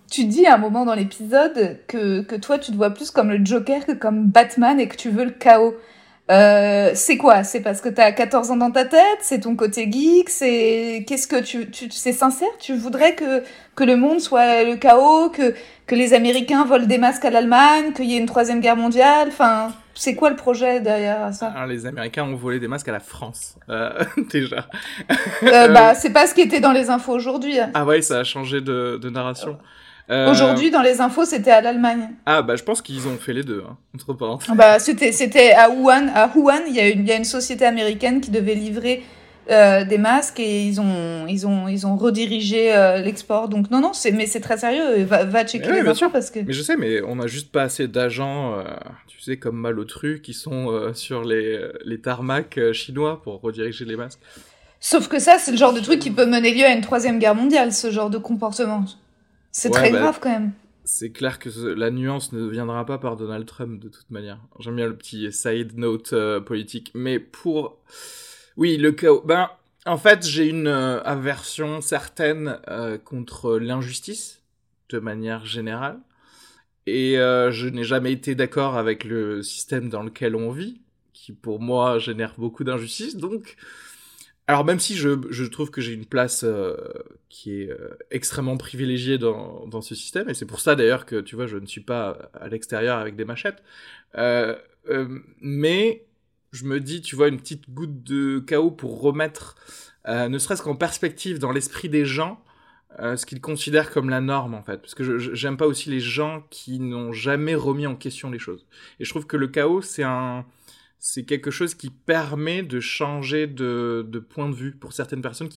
Speaker 2: Tu dis à un moment dans l'épisode que, que toi, tu te vois plus comme le Joker que comme Batman et que tu veux le chaos. Euh, c'est quoi? C'est parce que t'as quatorze ans dans ta tête? C'est ton côté geek? C'est, qu'est-ce que tu, tu, c'est sincère? Tu voudrais que, que le monde soit le chaos? Que, que les Américains volent des masques à l'Allemagne? Qu'il y ait une troisième guerre mondiale? Enfin, c'est quoi le projet derrière ça?
Speaker 3: Alors, les Américains ont volé des masques à la France, euh, déjà.
Speaker 2: euh, bah, c'est pas ce qui était dans les infos aujourd'hui.
Speaker 3: Ah ouais, ça a changé de, de narration.
Speaker 2: Euh... Aujourd'hui, dans les infos, c'était à l'Allemagne.
Speaker 3: Ah bah je pense qu'ils ont fait les deux, hein, entre parenthèses.
Speaker 2: Bah c'était c'était à Wuhan. À Wuhan, il y a une il y a une société américaine qui devait livrer euh, des masques et ils ont ils ont ils ont redirigé euh, l'export. Donc non non, c'est mais c'est très sérieux. Va va checker
Speaker 3: mais
Speaker 2: les
Speaker 3: oui,
Speaker 2: infos parce que.
Speaker 3: Mais je sais, mais on a juste pas assez d'agents, euh, tu sais, comme Malotru, qui sont euh, sur les les tarmacs euh, chinois pour rediriger les masques.
Speaker 2: Sauf que ça, c'est le genre de truc qui peut mener lieu à une troisième guerre mondiale, ce genre de comportement. C'est ouais, très bah, grave quand même.
Speaker 3: C'est clair que la nuance ne viendra pas par Donald Trump de toute manière. J'aime bien le petit side note euh, politique. Mais pour... Oui, le chaos... Ben, en fait, j'ai une euh, aversion certaine euh, contre l'injustice, de manière générale. Et euh, je n'ai jamais été d'accord avec le système dans lequel on vit, qui pour moi génère beaucoup d'injustice. Donc... Alors même si je, je trouve que j'ai une place euh, qui est euh, extrêmement privilégiée dans, dans ce système, et c'est pour ça d'ailleurs que, tu vois, je ne suis pas à l'extérieur avec des machettes, euh, euh, mais je me dis, tu vois, une petite goutte de chaos pour remettre, euh, ne serait-ce qu'en perspective dans l'esprit des gens, euh, ce qu'ils considèrent comme la norme, en fait. Parce que je, je, j'aime pas aussi les gens qui n'ont jamais remis en question les choses. Et je trouve que le chaos, c'est un... c'est quelque chose qui permet de changer de, de point de vue pour certaines personnes.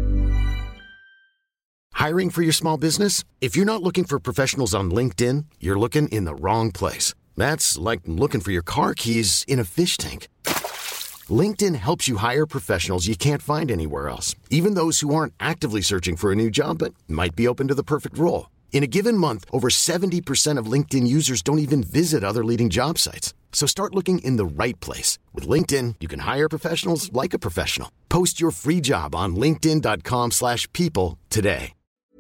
Speaker 5: Hiring for your small business? If you're not looking for professionals on LinkedIn, you're looking in the wrong place. That's like looking for your car keys in a fish tank. LinkedIn helps you hire professionals you can't find anywhere else, even those who aren't actively searching for a new job but might be open to the perfect role. In a given month, over seventy percent of LinkedIn users don't even visit other leading job sites. So start looking in the right place. With LinkedIn, you can hire professionals like a professional. Post your free job on linkedin dot com slash people today.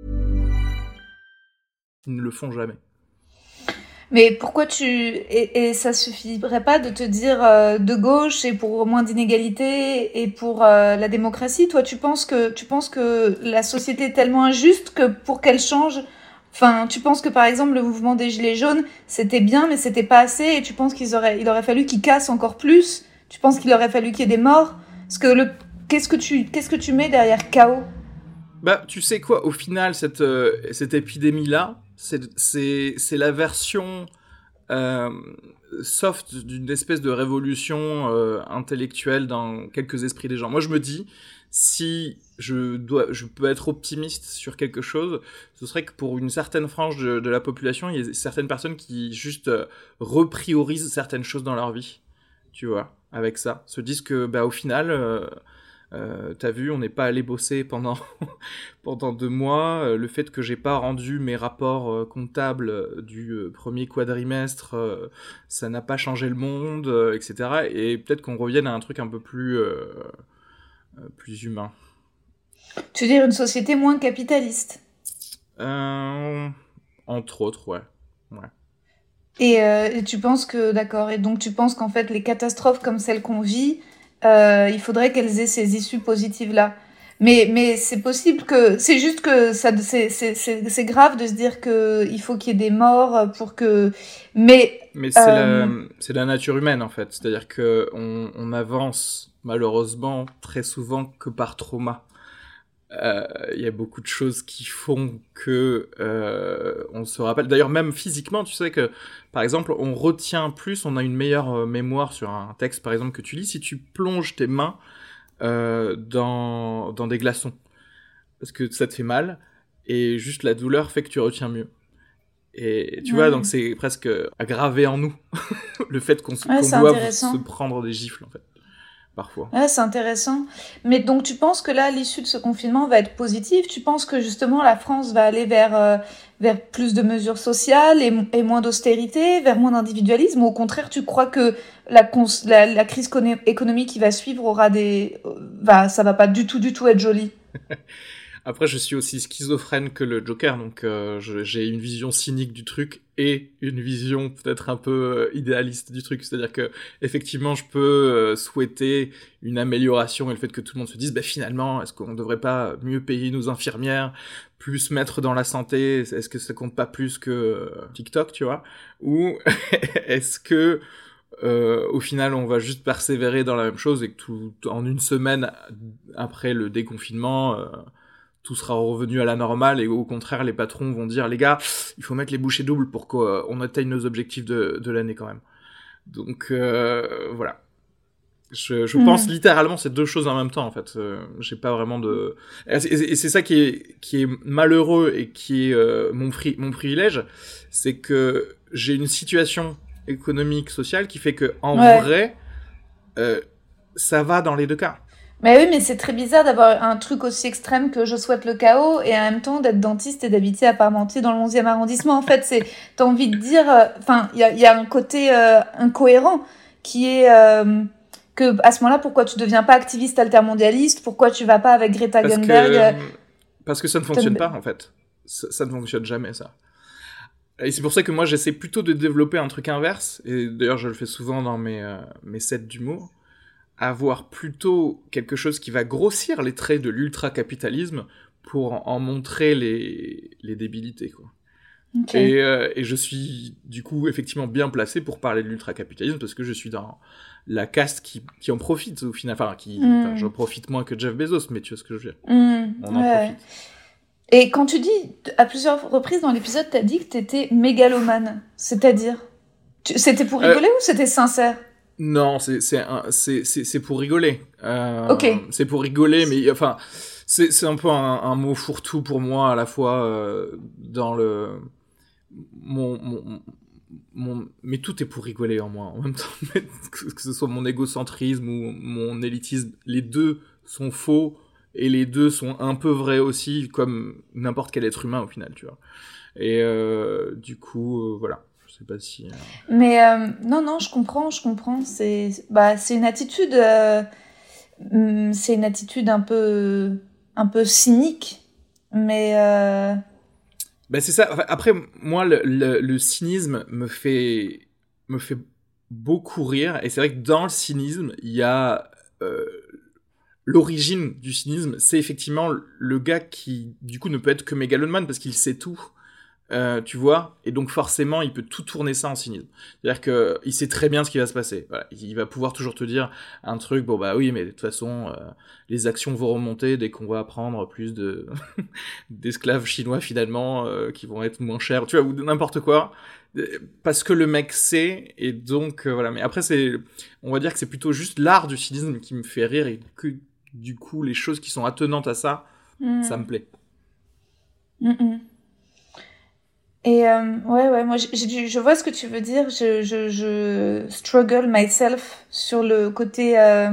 Speaker 3: Ils ne le font jamais.
Speaker 2: Mais pourquoi tu... Et, et ça suffirait pas de te dire euh, de gauche et pour moins d'inégalité et pour euh, la démocratie? Toi, tu penses que tu penses que la société est tellement injuste que pour qu'elle change... Enfin, tu penses que par exemple le mouvement des Gilets jaunes, c'était bien, mais c'était pas assez, et tu penses qu'il aurait, il aurait fallu qu'ils cassent encore plus? Tu penses qu'il aurait fallu qu'il y ait des morts? Parce que le, qu'est-ce que tu, qu'est-ce que tu mets derrière chaos?
Speaker 3: Bah, tu sais quoi, au final, cette, euh, cette épidémie-là, c'est, c'est, c'est la version euh, soft d'une espèce de révolution euh, intellectuelle dans quelques esprits des gens. Moi, je me dis, si je dois, je peux être optimiste sur quelque chose, ce serait que pour une certaine frange de, de la population, il y a certaines personnes qui juste euh, repriorisent certaines choses dans leur vie, tu vois, avec ça, se disent que, bah, au final, euh, euh, t'as vu, on n'est pas allé bosser pendant pendant deux mois. Euh, le fait que j'ai pas rendu mes rapports euh, comptables du euh, premier quadrimestre, euh, ça n'a pas changé le monde, euh, et cetera. Et peut-être qu'on revienne à un truc un peu plus euh, plus humain.
Speaker 2: Tu veux dire une société moins capitaliste?
Speaker 3: Euh, entre autres, ouais. ouais.
Speaker 2: Et, euh, et tu penses que, d'accord, et donc tu penses qu'en fait les catastrophes comme celles qu'on vit, euh, il faudrait qu'elles aient ces issues positives-là. Mais, mais c'est possible que... C'est juste que ça, c'est, c'est, c'est, c'est grave de se dire qu'il faut qu'il y ait des morts pour que... Mais...
Speaker 3: Mais c'est, euh... la, c'est la nature humaine, en fait. C'est-à-dire qu'on on avance, malheureusement, très souvent que par trauma. Il euh, y a beaucoup de choses qui font que euh, on se rappelle. D'ailleurs, même physiquement, tu sais que, par exemple, on retient plus, on a une meilleure euh, mémoire sur un texte, par exemple, que tu lis, si tu plonges tes mains euh, dans, dans des glaçons. Parce que ça te fait mal, et juste la douleur fait que tu retiens mieux. Et tu ouais. vois, donc c'est presque aggravé en nous, le fait qu'on,
Speaker 2: ouais,
Speaker 3: qu'on doit se prendre des gifles, en fait. Parfois.
Speaker 2: Ouais, c'est intéressant. Mais donc, tu penses que là, l'issue de ce confinement va être positive? Tu penses que justement, la France va aller vers, euh, vers plus de mesures sociales et, et moins d'austérité, vers moins d'individualisme? Ou au contraire, tu crois que la, cons- la, la crise économique qui va suivre aura des... Va, ça va pas du tout, du tout être joli?
Speaker 3: Après, je suis aussi schizophrène que le Joker, donc euh, je, j'ai une vision cynique du truc et une vision peut-être un peu euh, idéaliste du truc. C'est-à-dire que effectivement, je peux euh, souhaiter une amélioration et le fait que tout le monde se dise, bah finalement, est-ce qu'on ne devrait pas mieux payer nos infirmières, plus mettre dans la santé, est-ce que ça compte pas plus que euh, TikTok, tu vois? Ou est-ce que Euh, au final, on va juste persévérer dans la même chose et que tout, en une semaine après le déconfinement, euh, tout sera revenu à la normale et au contraire, les patrons vont dire, les gars, il faut mettre les bouchées doubles pour qu'on atteigne nos objectifs de, de l'année quand même. Donc euh, voilà. Je, je mmh. pense littéralement ces deux choses en même temps en fait. Euh, j'ai pas vraiment de et c'est, et c'est ça qui est qui est malheureux et qui est euh, mon pri- mon privilège, c'est que j'ai une situation économique, sociale, qui fait que en ouais. vrai, euh, ça va dans les deux cas.
Speaker 2: Mais oui, mais c'est très bizarre d'avoir un truc aussi extrême que je souhaite le chaos et en même temps d'être dentiste et d'habiter à Parmentier dans le onzième arrondissement. En fait, c'est, t'as envie de dire, enfin, euh, il y a, y a un côté euh, incohérent qui est euh, que à ce moment-là, pourquoi tu deviens pas activiste altermondialiste? Pourquoi tu vas pas avec Greta
Speaker 3: parce
Speaker 2: Thunberg?
Speaker 3: Que, euh, parce que ça ne fonctionne pas en fait. Ça, ça ne fonctionne jamais ça. Et c'est pour ça que moi, j'essaie plutôt de développer un truc inverse, et d'ailleurs, je le fais souvent dans mes, euh, mes sets d'humour, avoir plutôt quelque chose qui va grossir les traits de l'ultra-capitalisme pour en montrer les, les débilités, quoi. Okay. Et, euh, et je suis, du coup, effectivement bien placé pour parler de l'ultra-capitalisme, parce que je suis dans la caste qui, qui en profite, au final. Enfin, qui, mm. enfin, j'en profite moins que Jeff Bezos, mais tu vois ce que je veux dire.
Speaker 2: Mm.
Speaker 3: On en
Speaker 2: ouais.
Speaker 3: profite.
Speaker 2: Et quand tu dis, à plusieurs reprises dans l'épisode, t'as dit que t'étais mégalomane. C'est-à-dire tu, c'était pour rigoler euh, ou c'était sincère?
Speaker 3: Non, c'est, c'est, un, c'est, c'est, c'est pour rigoler. Euh,
Speaker 2: ok.
Speaker 3: C'est pour rigoler, mais enfin, c'est, c'est un peu un, un mot fourre-tout pour moi, à la fois euh, dans le... Mon, mon, mon... Mais tout est pour rigoler en moi, en même temps. Que ce soit mon égocentrisme ou mon élitisme, les deux sont faux. Et les deux sont un peu vrais aussi, comme n'importe quel être humain au final, tu vois. Et euh, du coup, euh, voilà. Je sais pas si... Euh...
Speaker 2: Mais euh, non, non, je comprends, je comprends. C'est, bah, c'est une attitude... Euh, c'est une attitude un peu, un peu cynique, mais... Euh...
Speaker 3: Ben c'est ça. Enfin, après, moi, le, le, le cynisme me fait, me fait beaucoup rire. Et c'est vrai que dans le cynisme, il y a... Euh, l'origine du cynisme, c'est effectivement le gars qui, du coup, ne peut être que mégalomane parce qu'il sait tout, euh, tu vois, et donc forcément, il peut tout tourner ça en cynisme. C'est-à-dire que il sait très bien ce qui va se passer. Voilà. Il va pouvoir toujours te dire un truc, bon bah oui, mais de toute façon, euh, les actions vont remonter dès qu'on va prendre plus de d'esclaves chinois finalement, euh, qui vont être moins chers, tu vois, ou n'importe quoi. Parce que le mec sait, et donc, euh, voilà. Mais après, c'est, on va dire que c'est plutôt juste l'art du cynisme qui me fait rire et que, du coup, les choses qui sont attenantes à ça, mmh. ça me plaît.
Speaker 2: Mmh. Et euh, ouais, ouais, moi, j'ai, je vois ce que tu veux dire. Je, je, je struggle myself sur le côté euh,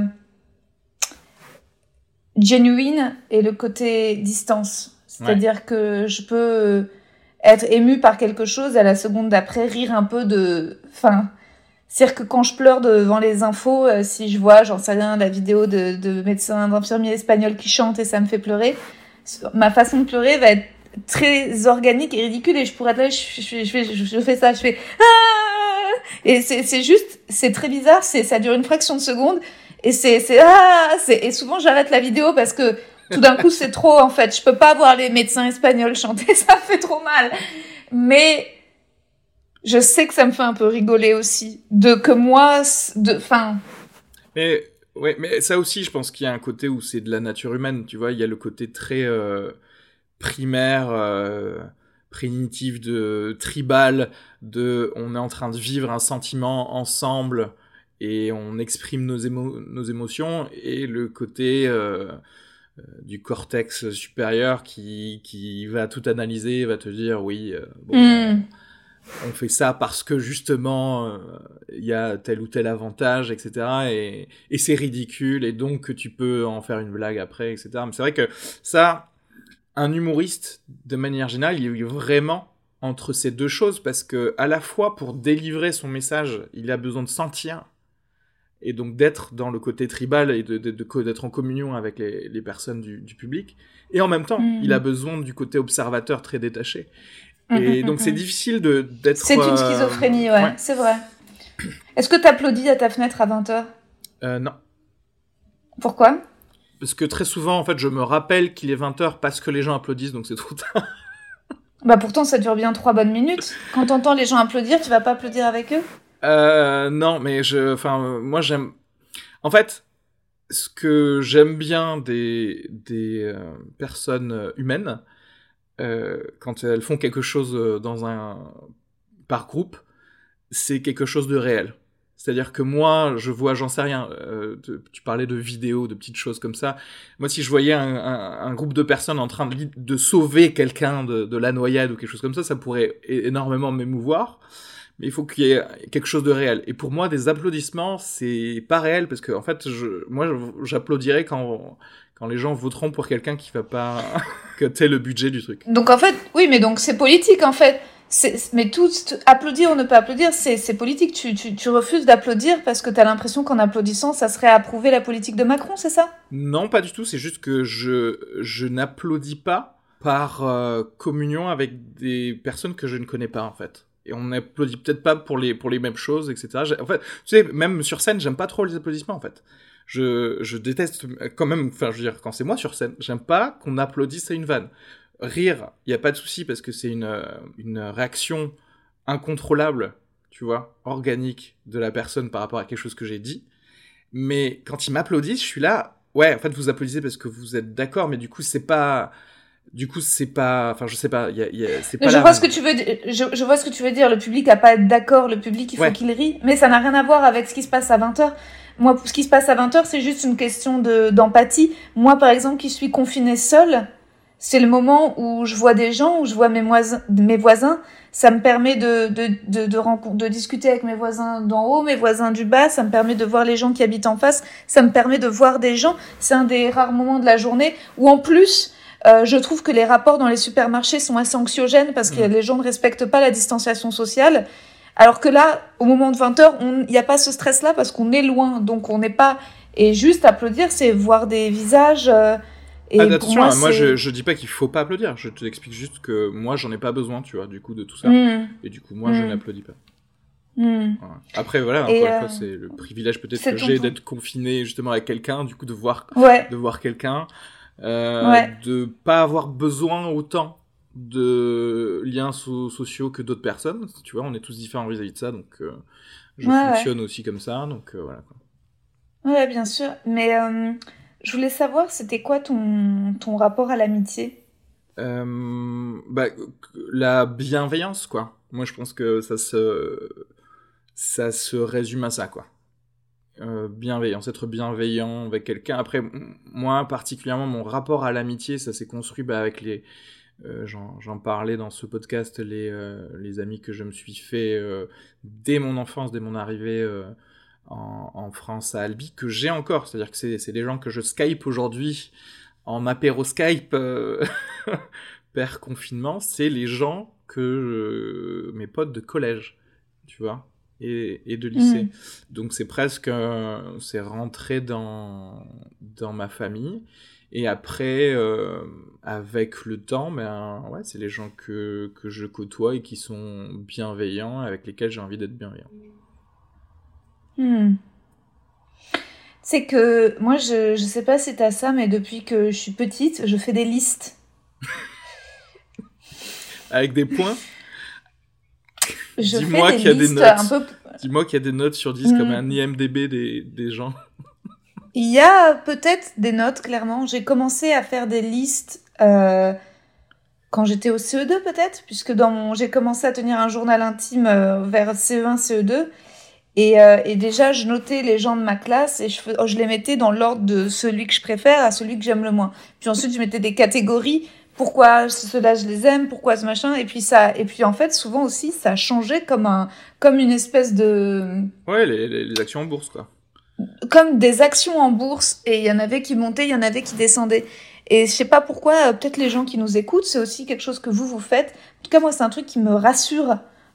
Speaker 2: genuine et le côté distance. C'est-à-dire ouais. que je peux être émue par quelque chose, à la seconde d'après, rire un peu de... Enfin... C'est-à-dire que quand je pleure devant les infos, euh, si je vois, j'en sais rien, la vidéo de, de médecins, d'infirmiers espagnols qui chantent et ça me fait pleurer, ma façon de pleurer va être très organique et ridicule et je pourrais être là, je, je, je, fais, je, je fais ça, je fais ah et c'est, c'est juste, c'est très bizarre, c'est, ça dure une fraction de seconde et c'est, c'est ah, c'est, et souvent j'arrête la vidéo parce que tout d'un coup c'est trop en fait, je peux pas voir les médecins espagnols chanter, ça me fait trop mal, mais je sais que ça me fait un peu rigoler aussi, de que moi, de, enfin.
Speaker 3: Mais ouais, mais ça aussi, je pense qu'il y a un côté où c'est de la nature humaine, tu vois. Il y a le côté très euh, primaire, euh, primitif, de tribal, de, on est en train de vivre un sentiment ensemble et on exprime nos, émo- nos émotions, et le côté euh, euh, du cortex supérieur qui qui va tout analyser, va te dire oui. Euh, bon, mm. On fait ça parce que justement il euh, y a tel ou tel avantage, et cetera. Et, et c'est ridicule, et donc tu peux en faire une blague après, et cetera. Mais c'est vrai que ça, un humoriste, de manière générale, il est vraiment entre ces deux choses, parce que à la fois pour délivrer son message, il a besoin de sentir et donc d'être dans le côté tribal et de, de, de, d'être en communion avec les, les personnes du, du public. Et en même temps, mmh. il a besoin du côté observateur très détaché. Et mmh, donc, mmh. c'est difficile de, d'être...
Speaker 2: C'est une schizophrénie, euh... ouais, ouais, c'est vrai. Est-ce que t'applaudis à ta fenêtre à vingt heures ?
Speaker 3: Euh, non.
Speaker 2: Pourquoi ?
Speaker 3: Parce que très souvent, en fait, je me rappelle qu'il est vingt heures parce que les gens applaudissent, donc c'est trop tard.
Speaker 2: Bah pourtant, ça dure bien trois bonnes minutes. Quand t'entends les gens applaudir, tu vas pas applaudir avec eux ?
Speaker 3: Euh, non, mais je, enfin, euh, moi j'aime. En fait, ce que j'aime bien des des euh, personnes humaines, euh, quand elles font quelque chose dans un par groupe, c'est quelque chose de réel. C'est-à-dire que moi, je vois, j'en sais rien. Euh, de, tu parlais de vidéos, de petites choses comme ça. Moi, si je voyais un, un, un groupe de personnes en train de, de sauver quelqu'un de, de la noyade ou quelque chose comme ça, ça pourrait énormément m'émouvoir. Mais il faut qu'il y ait quelque chose de réel. Et pour moi, des applaudissements, c'est pas réel parce que en fait, je, moi, j'applaudirais quand quand les gens voteront pour quelqu'un qui va pas que t'aies le budget du truc.
Speaker 2: Donc en fait, oui, mais donc c'est politique en fait. C'est, mais tout, applaudir ou ne pas applaudir, c'est, c'est politique. Tu, tu, tu refuses d'applaudir parce que t'as l'impression qu'en applaudissant, ça serait approuver la politique de Macron, c'est ça ?
Speaker 3: Non, pas du tout. C'est juste que je, je n'applaudis pas par euh, communion avec des personnes que je ne connais pas, en fait. Et on n'applaudit peut-être pas pour les, pour les mêmes choses, et cetera. J'ai, en fait, tu sais, même sur scène, j'aime pas trop les applaudissements, en fait. Je, je déteste quand même, enfin, je veux dire, quand c'est moi sur scène, j'aime pas qu'on applaudisse à une vanne. Rire, il y a pas de souci parce que c'est une une réaction incontrôlable, tu vois, organique de la personne par rapport à quelque chose que j'ai dit. Mais quand ils m'applaudissent, je suis là, ouais, en fait vous applaudissez parce que vous êtes d'accord, mais du coup c'est pas, du coup c'est pas, enfin je sais pas, il y a, y a c'est pas.
Speaker 2: Je
Speaker 3: la...
Speaker 2: vois ce que tu veux dire. Je, je vois ce que tu veux dire. Le public a pas à être d'accord. Le public il faut ouais. qu'il rie, mais ça n'a rien à voir avec ce qui se passe à vingt heures. Moi, ce qui se passe à vingt heures, c'est juste une question de d'empathie. Moi, par exemple, qui suis confinée seule. C'est le moment où je vois des gens, où je vois mes voisins, mes voisins. Ça me permet de, de, de, de, rencontre, de discuter avec mes voisins d'en haut, mes voisins du bas. Ça me permet de voir les gens qui habitent en face. Ça me permet de voir des gens. C'est un des rares moments de la journée où, en plus, euh, je trouve que les rapports dans les supermarchés sont assez anxiogènes parce que mmh. les gens ne respectent pas la distanciation sociale. Alors que là, au moment de vingt heures, il n'y a pas ce stress-là parce qu'on est loin. Donc, on n'est pas... Et juste applaudir, c'est voir des visages... Euh,
Speaker 3: Et ah, attention, moi, moi je, je dis pas qu'il faut pas applaudir, je t'explique juste que moi j'en ai pas besoin, tu vois, du coup de tout ça, mmh. et du coup moi mmh. je n'applaudis pas. Mmh. Voilà. Après voilà, encore et une euh... fois, c'est le privilège peut-être c'est que j'ai d'être confiné justement avec quelqu'un, du coup de voir,
Speaker 2: ouais.
Speaker 3: de voir quelqu'un, euh, ouais. de pas avoir besoin autant de liens so- sociaux que d'autres personnes, tu vois, on est tous différents vis-à-vis de ça, donc euh, je ouais, fonctionne ouais. aussi comme ça, donc euh, voilà quoi.
Speaker 2: Ouais, bien sûr, mais... Euh... Je voulais savoir, c'était quoi ton, ton rapport à l'amitié ?
Speaker 3: euh, bah, La bienveillance, quoi. Moi, je pense que ça se, ça se résume à ça, quoi. Euh, bienveillance, être bienveillant avec quelqu'un. Après, moi, particulièrement, mon rapport à l'amitié, ça s'est construit bah, avec les... Euh, j'en, j'en parlais dans ce podcast, les, euh, les amis que je me suis fait euh, dès mon enfance, dès mon arrivée... Euh, En, en France à Albi, que j'ai encore, c'est-à-dire que c'est, c'est des gens que je Skype aujourd'hui en apéro Skype euh, per confinement, c'est les gens que je, mes potes de collège, tu vois, et, et de lycée. Mmh. Donc c'est presque, euh, c'est rentré dans, dans ma famille, et après, euh, avec le temps, ben, ouais, c'est les gens que, que je côtoie et qui sont bienveillants, avec lesquels j'ai envie d'être bienveillant.
Speaker 2: Hmm. C'est que moi je je sais pas si t'as ça, mais depuis que je suis petite je fais des listes
Speaker 3: avec des points.
Speaker 2: Je
Speaker 3: dis-moi
Speaker 2: fais des
Speaker 3: qu'il y a
Speaker 2: listes
Speaker 3: des notes.
Speaker 2: un peu...
Speaker 3: dis-moi qu'il y a des notes sur dix hmm. comme un I M D B des des gens.
Speaker 2: Il y a peut-être des notes, clairement. J'ai commencé à faire des listes euh, quand j'étais au C E deux peut-être, puisque dans mon j'ai commencé à tenir un journal intime euh, vers C E un C E deux. Et, euh, et déjà, je notais les gens de ma classe et je, fais, oh, je les mettais dans l'ordre de celui que je préfère à celui que j'aime le moins. Puis ensuite, je mettais des catégories. Pourquoi ceux-là, je les aime, pourquoi ce machin. Et puis, ça, et puis en fait, souvent aussi, ça changeait comme, un, comme une espèce de...
Speaker 3: Ouais, les, les, les actions en bourse, quoi.
Speaker 2: Comme des actions en bourse. Et il y en avait qui montaient, il y en avait qui descendaient. Et je sais pas pourquoi, peut-être les gens qui nous écoutent, c'est aussi quelque chose que vous, vous faites. En tout cas, moi, c'est un truc qui me rassure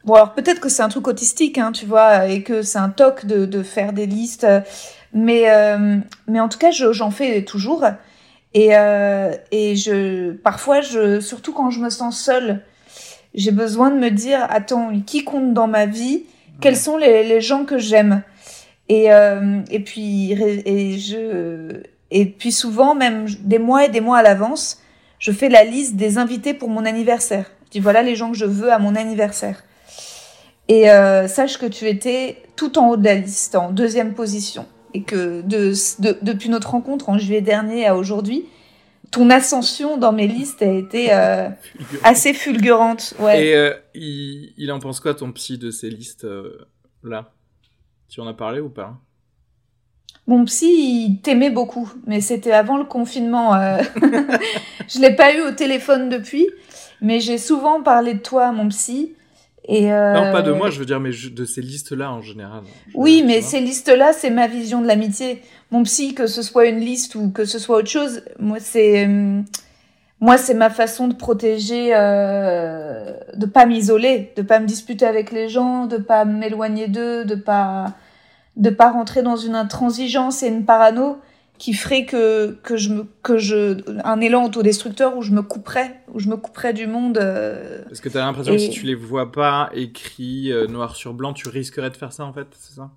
Speaker 2: Bon, alors peut-être que c'est un truc autistique, hein, tu vois, et que c'est un toc de, de faire des listes. Mais, euh, mais en tout cas, je, j'en fais toujours. Et, euh, et je, parfois, je, surtout quand je me sens seule, j'ai besoin de me dire, attends, qui compte dans ma vie? Quels sont les, les gens que j'aime? Et, euh, et puis, et je, et puis souvent, même des mois et des mois à l'avance, je fais la liste des invités pour mon anniversaire. Je dis, voilà les gens que je veux à mon anniversaire. Et euh, sache que tu étais tout en haut de la liste, en deuxième position. Et que de, de, depuis notre rencontre en juillet dernier à aujourd'hui, ton ascension dans mes listes a été euh, assez fulgurante. Ouais.
Speaker 3: Et euh, il, il en pense quoi, ton psy, de ces listes-là euh, Tu en as parlé ou pas?
Speaker 2: Mon psy, il t'aimait beaucoup, mais c'était avant le confinement. Euh... Je l'ai pas eu au téléphone depuis, mais j'ai souvent parlé de toi à mon psy. Et euh...
Speaker 3: Non, pas de moi, je veux dire, mais de ces listes-là en général.
Speaker 2: Oui, mais ces listes-là, c'est ma vision de l'amitié. Mon psy, que ce soit une liste ou que ce soit autre chose, moi, c'est, euh... moi, c'est ma façon de protéger, euh... de pas m'isoler, de pas me disputer avec les gens, de pas m'éloigner d'eux, de pas, de pas rentrer dans une intransigeance et une parano qui ferait que, que je me, que je, un élan autodestructeur où je me couperais, où je me couperais du monde. Euh,
Speaker 3: Parce que t'as l'impression et... que si tu les vois pas écrits euh, noir sur blanc, tu risquerais de faire ça, en fait, c'est ça?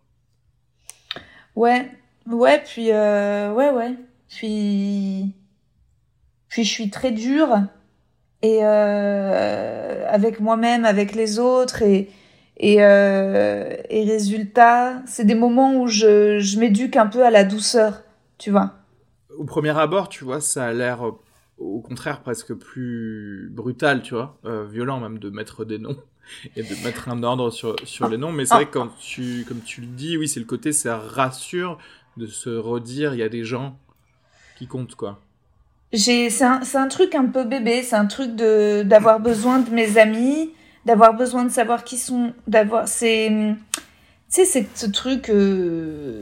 Speaker 2: Ouais, ouais, puis, euh, ouais, ouais. Puis, puis je suis très dure et, euh, avec moi-même, avec les autres et, et, euh, et résultat, c'est des moments où je, je m'éduque un peu à la douceur. Tu vois.
Speaker 3: Au premier abord, tu vois, ça a l'air, euh, au contraire, presque plus brutal, tu vois, euh, violent même, de mettre des noms et de mettre un ordre sur, sur les noms. Mais c'est vrai que quand tu, comme tu le dis, oui, c'est le côté, ça rassure de se redire, il y a des gens qui comptent, quoi.
Speaker 2: J'ai, c'est un, c'est un truc un peu bébé, c'est un truc de, d'avoir besoin de mes amis, d'avoir besoin de savoir qui sont, d'avoir, c'est, tu sais, c'est ce truc, euh,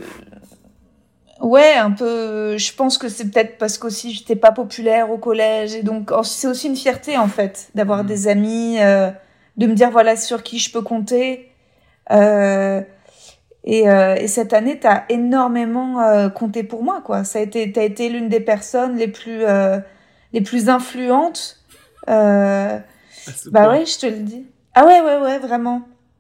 Speaker 2: ouais, un peu, je pense que c'est peut-être parce qu'aussi j'étais pas populaire au collège et donc c'est aussi une fierté en fait d'avoir mmh. des amis, euh, de me dire voilà sur qui je peux compter. Euh, et, euh, et cette année t'as énormément euh, compté pour moi quoi. Ça a été, t'as été l'une des personnes les plus euh, les plus influentes. Euh, ah, bah ouais, je te le dis. Ah ouais ouais ouais vraiment.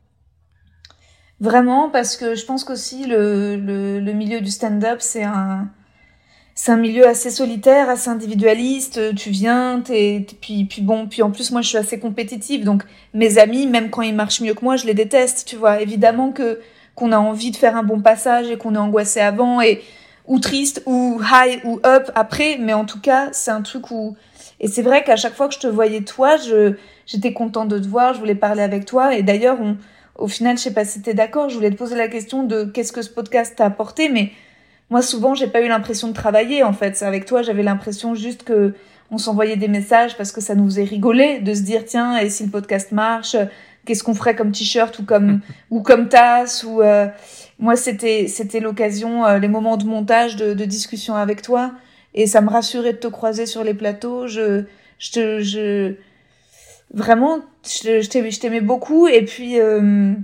Speaker 2: Vraiment, parce que je pense qu'aussi le, le, le milieu du stand-up, c'est un, c'est un milieu assez solitaire, assez individualiste. Tu viens, t'es, t'es, puis, puis bon, puis en plus, moi, je suis assez compétitive. Donc, mes amis, même quand ils marchent mieux que moi, je les déteste, tu vois. Évidemment que, qu'on a envie de faire un bon passage et qu'on est angoissé avant et, ou triste, ou high, ou up après. Mais en tout cas, c'est un truc où, et c'est vrai qu'à chaque fois que je te voyais toi, je, j'étais contente de te voir, je voulais parler avec toi. Et d'ailleurs, on, Au final, je sais pas si t'es d'accord, je voulais te poser la question de qu'est-ce que ce podcast t'a apporté, mais moi, souvent, j'ai pas eu l'impression de travailler, en fait. Avec toi, j'avais l'impression juste que on s'envoyait des messages parce que ça nous faisait rigoler de se dire, tiens, et si le podcast marche, qu'est-ce qu'on ferait comme t-shirt ou comme, ou comme tasse ou, euh... moi, c'était, c'était l'occasion, euh, les moments de montage, de, de discussion avec toi, et ça me rassurait de te croiser sur les plateaux, je, je te, je, vraiment, je, je, t'aimais, je t'aimais beaucoup et puis euh,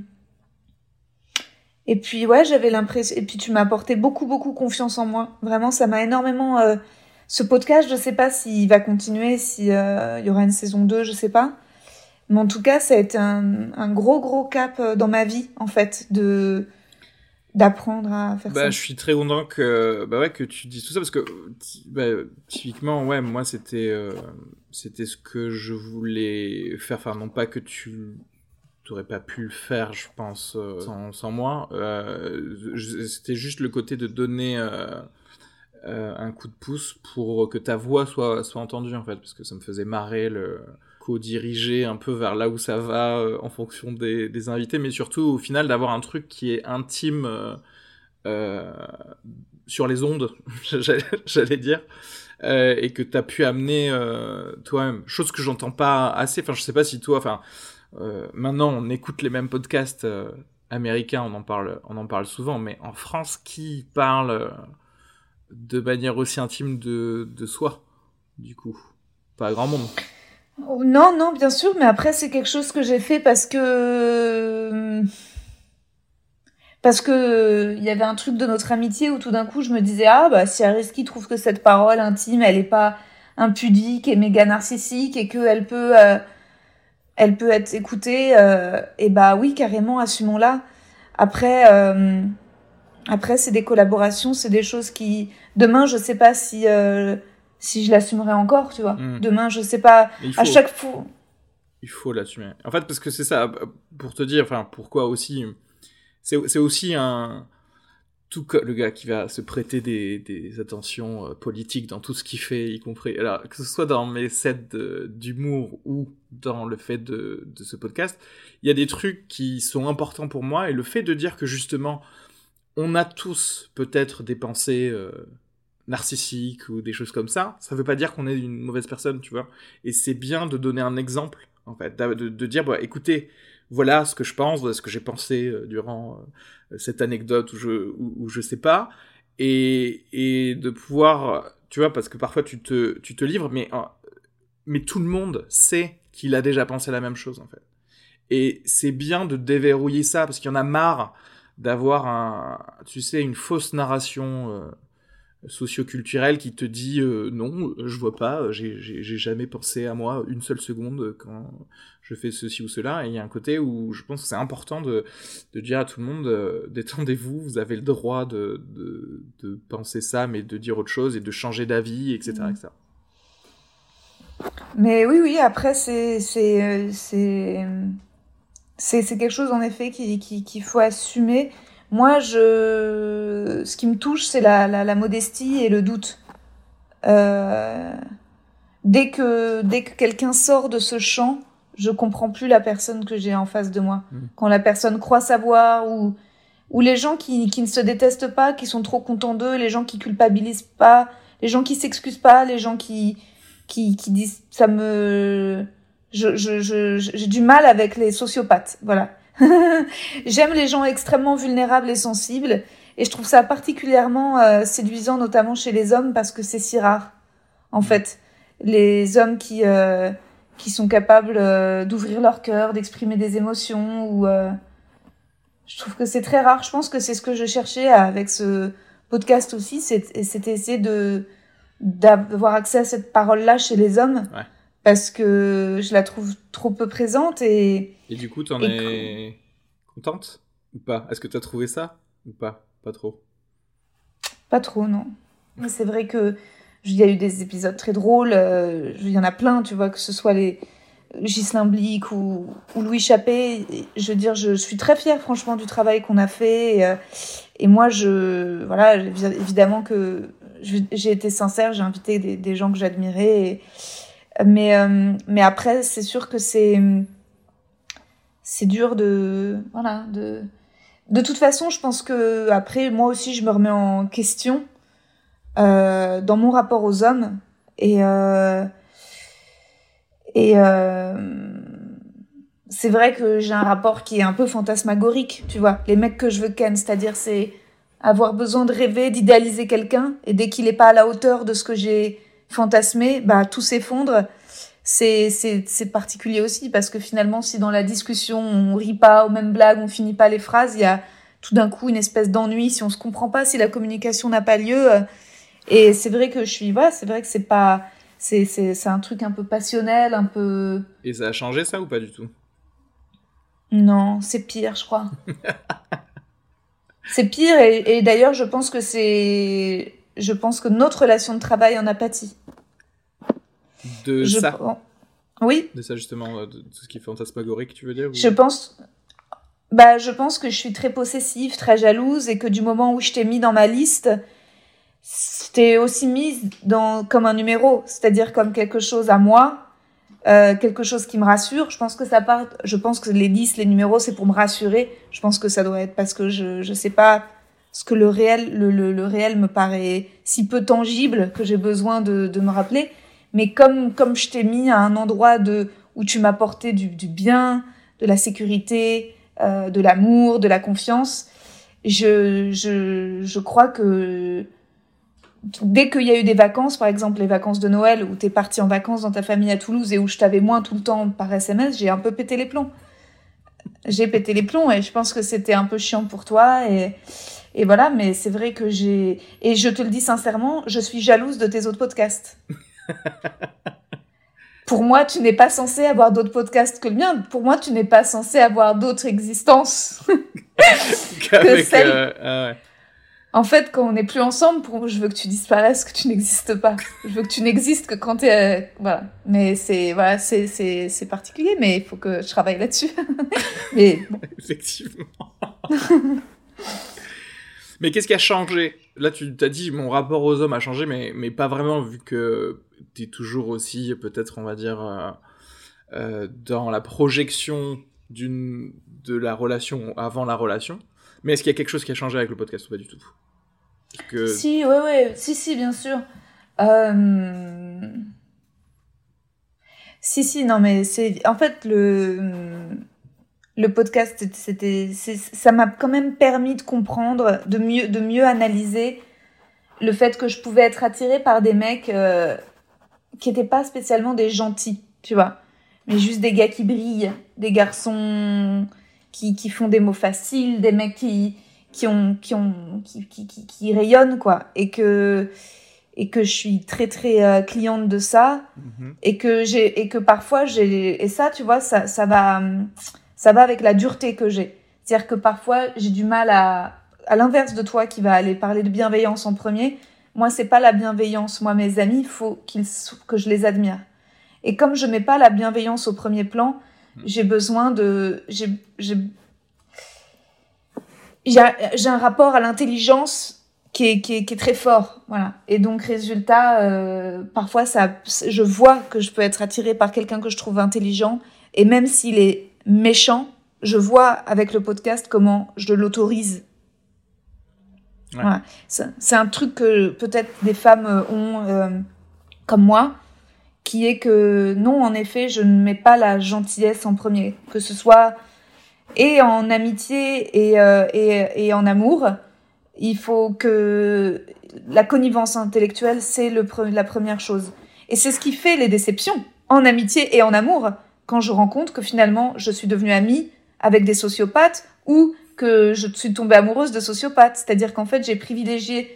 Speaker 2: et puis ouais, j'avais l'impression et puis tu m'as apporté beaucoup beaucoup confiance en moi. Vraiment, ça m'a énormément. Euh, ce podcast, je sais pas s'il va continuer, si euh, il y aura une saison deux, je sais pas. Mais en tout cas, ça a été un, un gros gros cap dans ma vie en fait de d'apprendre à faire
Speaker 3: bah,
Speaker 2: ça.
Speaker 3: Je suis très content que bah ouais que tu dises tout ça parce que bah, typiquement ouais moi c'était euh, c'était ce que je voulais faire, enfin non pas que tu t'aurais pas pu le faire je pense euh, sans, sans moi, euh, je, c'était juste le côté de donner euh, euh, un coup de pouce pour que ta voix soit soit entendue en fait, parce que ça me faisait marrer le co-diriger un peu vers là où ça va euh, en fonction des, des invités, mais surtout au final d'avoir un truc qui est intime euh, euh, sur les ondes, j'allais, j'allais dire, euh, et que t'as pu amener euh, toi-même, chose que j'entends pas assez, enfin je sais pas si toi, enfin euh, maintenant on écoute les mêmes podcasts euh, américains, on en parle, on en parle souvent, mais en France, qui parle euh, de manière aussi intime de, de soi, du coup? Pas grand monde.
Speaker 2: Non, non, bien sûr, mais après, c'est quelque chose que j'ai fait parce que... Parce que il y avait un truc de notre amitié où tout d'un coup, je me disais, ah, bah, si Ariski trouve que cette parole intime, elle est pas impudique et méga narcissique et qu'elle peut, euh, elle peut être écoutée, euh, et bah oui, carrément, assumons-la. Après, euh, après, c'est des collaborations, c'est des choses qui... Demain, je sais pas si... Euh, si je l'assumerai encore, tu vois. Mmh. Demain, je sais pas, faut, à chaque fois...
Speaker 3: Il faut l'assumer. En fait, parce que c'est ça, pour te dire, enfin, pourquoi aussi... C'est, c'est aussi un... Tout le gars qui va se prêter des, des attentions politiques dans tout ce qu'il fait, y compris... Alors, que ce soit dans mes sets de, d'humour ou dans le fait de, de ce podcast, il y a des trucs qui sont importants pour moi, et le fait de dire que, justement, on a tous peut-être des pensées... Euh, narcissique ou des choses comme ça, ça veut pas dire qu'on est une mauvaise personne, tu vois. Et c'est bien de donner un exemple, en fait, de, de dire, bah, écoutez, voilà ce que je pense, voilà ce que j'ai pensé euh, durant euh, cette anecdote où je, où, où je sais pas, et, et de pouvoir, tu vois, parce que parfois tu te, tu te livres, mais, euh, mais tout le monde sait qu'il a déjà pensé la même chose, en fait. Et c'est bien de déverrouiller ça, parce qu'il y en a marre d'avoir un, tu sais, une fausse narration euh, socio-culturel qui te dit euh, non, je vois pas, j'ai, j'ai, j'ai jamais pensé à moi une seule seconde quand je fais ceci ou cela. Et il y a un côté où je pense que c'est important de, de dire à tout le monde euh, détendez-vous, vous avez le droit de, de, de penser ça, mais de dire autre chose et de changer d'avis, et cetera, et cetera.
Speaker 2: Mais oui, oui, après, c'est, c'est, c'est, c'est, c'est quelque chose en effet qui, qui, qu'il faut assumer. Moi, je, ce qui me touche, c'est la, la, la modestie et le doute. Euh... Dès que, dès que quelqu'un sort de ce champ, je comprends plus la personne que j'ai en face de moi. Mmh. Quand la personne croit savoir, ou, ou les gens qui, qui ne se détestent pas, qui sont trop contents d'eux, les gens qui culpabilisent pas, les gens qui s'excusent pas, les gens qui, qui, qui disent, ça me, je, je, je, j'ai du mal avec les sociopathes. Voilà. J'aime les gens extrêmement vulnérables et sensibles, et je trouve ça particulièrement euh, séduisant, notamment chez les hommes, parce que c'est si rare, en fait. Les hommes qui euh, qui sont capables euh, d'ouvrir leur cœur, d'exprimer des émotions, ou euh, je trouve que c'est très rare. Je pense que c'est ce que je cherchais avec ce podcast aussi, c'est, c'était essayer de d'avoir accès à cette parole-là chez les hommes. Ouais. Parce que je la trouve trop peu présente et...
Speaker 3: Et du coup, t'en et... es contente ou pas ? Est-ce que t'as trouvé ça ou pas ? Pas trop ?
Speaker 2: Pas trop, non. Mais c'est vrai que il y a eu des épisodes très drôles. Euh, il y en a plein, tu vois, que ce soit les Ghislain Blic ou, ou Louis Chappé. Je veux dire, je, je suis très fière, franchement, du travail qu'on a fait. Et, euh, et moi, je... Voilà, évidemment que je, j'ai été sincère. J'ai invité des, des gens que j'admirais et... Mais, euh, mais après, c'est sûr que c'est, c'est dur de, voilà, de, de toute façon, je pense que après, moi aussi, je me remets en question, euh, dans mon rapport aux hommes. Et, euh, et, euh, c'est vrai que j'ai un rapport qui est un peu fantasmagorique, tu vois. Les mecs que je veux ken, c'est-à-dire, c'est avoir besoin de rêver, d'idéaliser quelqu'un, et dès qu'il est pas à la hauteur de ce que j'ai fantasmé, bah tout s'effondre. C'est c'est c'est particulier aussi parce que finalement si dans la discussion on rit pas aux mêmes blagues, on finit pas les phrases, il y a tout d'un coup une espèce d'ennui si on se comprend pas, si la communication n'a pas lieu. Et c'est vrai que je suis voilà, c'est vrai que c'est pas c'est c'est c'est un truc un peu passionnel, un peu.
Speaker 3: Et ça a changé ça ou pas du tout ?
Speaker 2: Non, c'est pire, je crois. C'est pire et, et d'ailleurs je pense que c'est je pense que notre relation de travail en a pâti.
Speaker 3: De
Speaker 2: je...
Speaker 3: ça
Speaker 2: Oui.
Speaker 3: De ça, justement, de tout ce qui est fantasmagorique, tu veux dire ou...
Speaker 2: Je pense... Bah, je pense que je suis très possessive, très jalouse, et que du moment où je t'ai mis dans ma liste, je t'ai aussi mise dans... comme un numéro, c'est-à-dire comme quelque chose à moi, euh, quelque chose qui me rassure. Je pense que ça part... Je pense que les listes, les numéros, c'est pour me rassurer. Je pense que ça doit être parce que je, je sais pas... ce que le réel, le, le, le réel me paraît si peu tangible que j'ai besoin de, de me rappeler. Mais comme, comme je t'ai mis à un endroit de, où tu m'apportais du, du bien, de la sécurité, euh, de l'amour, de la confiance, je, je, je crois que dès qu'il y a eu des vacances, par exemple les vacances de Noël, où t'es parti en vacances dans ta famille à Toulouse et où je t'avais moins tout le temps par S M S, j'ai un peu pété les plombs. J'ai pété les plombs et je pense que c'était un peu chiant pour toi et, et voilà, mais c'est vrai que j'ai... Et je te le dis sincèrement, je suis jalouse de tes autres podcasts. Pour moi, tu n'es pas censé avoir d'autres podcasts que le mien. Pour moi, tu n'es pas censé avoir d'autres existences que celle... Euh, ah ouais. En fait, quand on n'est plus ensemble, pour... je veux que tu disparaisses, que tu n'existes pas. Je veux que tu n'existes que quand t'es... Euh... Voilà. Mais c'est, voilà, c'est, c'est, c'est particulier, mais il faut que je travaille là-dessus. mais bon.
Speaker 3: Effectivement. Mais qu'est-ce qui a changé ? Là, tu t'as dit, mon rapport aux hommes a changé, mais, mais pas vraiment, vu que t'es toujours aussi, peut-être, on va dire, euh, euh, dans la projection d'une, de la relation avant la relation. Mais est-ce qu'il y a quelque chose qui a changé avec le podcast ou pas du tout ? Que...
Speaker 2: Si, ouais, ouais, si, si, bien sûr. Euh... Si, si, non, mais c'est... En fait, le, le podcast, c'était... C'est... ça m'a quand même permis de comprendre, de mieux, de mieux analyser le fait que je pouvais être attirée par des mecs euh, qui étaient pas spécialement des gentils, tu vois, mais juste des gars qui brillent, des garçons... Qui, qui font des mots faciles, des mecs qui, qui ont, qui ont, qui, qui, qui, qui rayonnent, quoi. Et que, et que je suis très, très euh, cliente de ça. Mm-hmm. Et que j'ai, et que parfois j'ai, et ça, tu vois, ça, ça va, ça va avec la dureté que j'ai. C'est-à-dire que parfois j'ai du mal à, à l'inverse de toi qui va aller parler de bienveillance en premier. Moi, c'est pas la bienveillance. Moi, mes amis, il faut qu'ils, que je les admire. Et comme je mets pas la bienveillance au premier plan, j'ai besoin de... J'ai, j'ai, j'ai, j'ai un rapport à l'intelligence qui est, qui est, qui est très fort. Voilà. Et donc, résultat, euh, parfois, ça, je vois que je peux être attirée par quelqu'un que je trouve intelligent. Et même s'il est méchant, je vois avec le podcast comment je l'autorise. Ouais. Voilà. C'est, c'est un truc que peut-être des femmes ont euh, comme moi, qui est que non, en effet, je ne mets pas la gentillesse en premier, que ce soit et en amitié et, euh, et, et en amour. Il faut que la connivence intellectuelle, c'est le pre- la première chose. Et c'est ce qui fait les déceptions, en amitié et en amour, quand je rencontre que finalement, je suis devenue amie avec des sociopathes ou que je suis tombée amoureuse de sociopathes. C'est-à-dire qu'en fait, j'ai privilégié...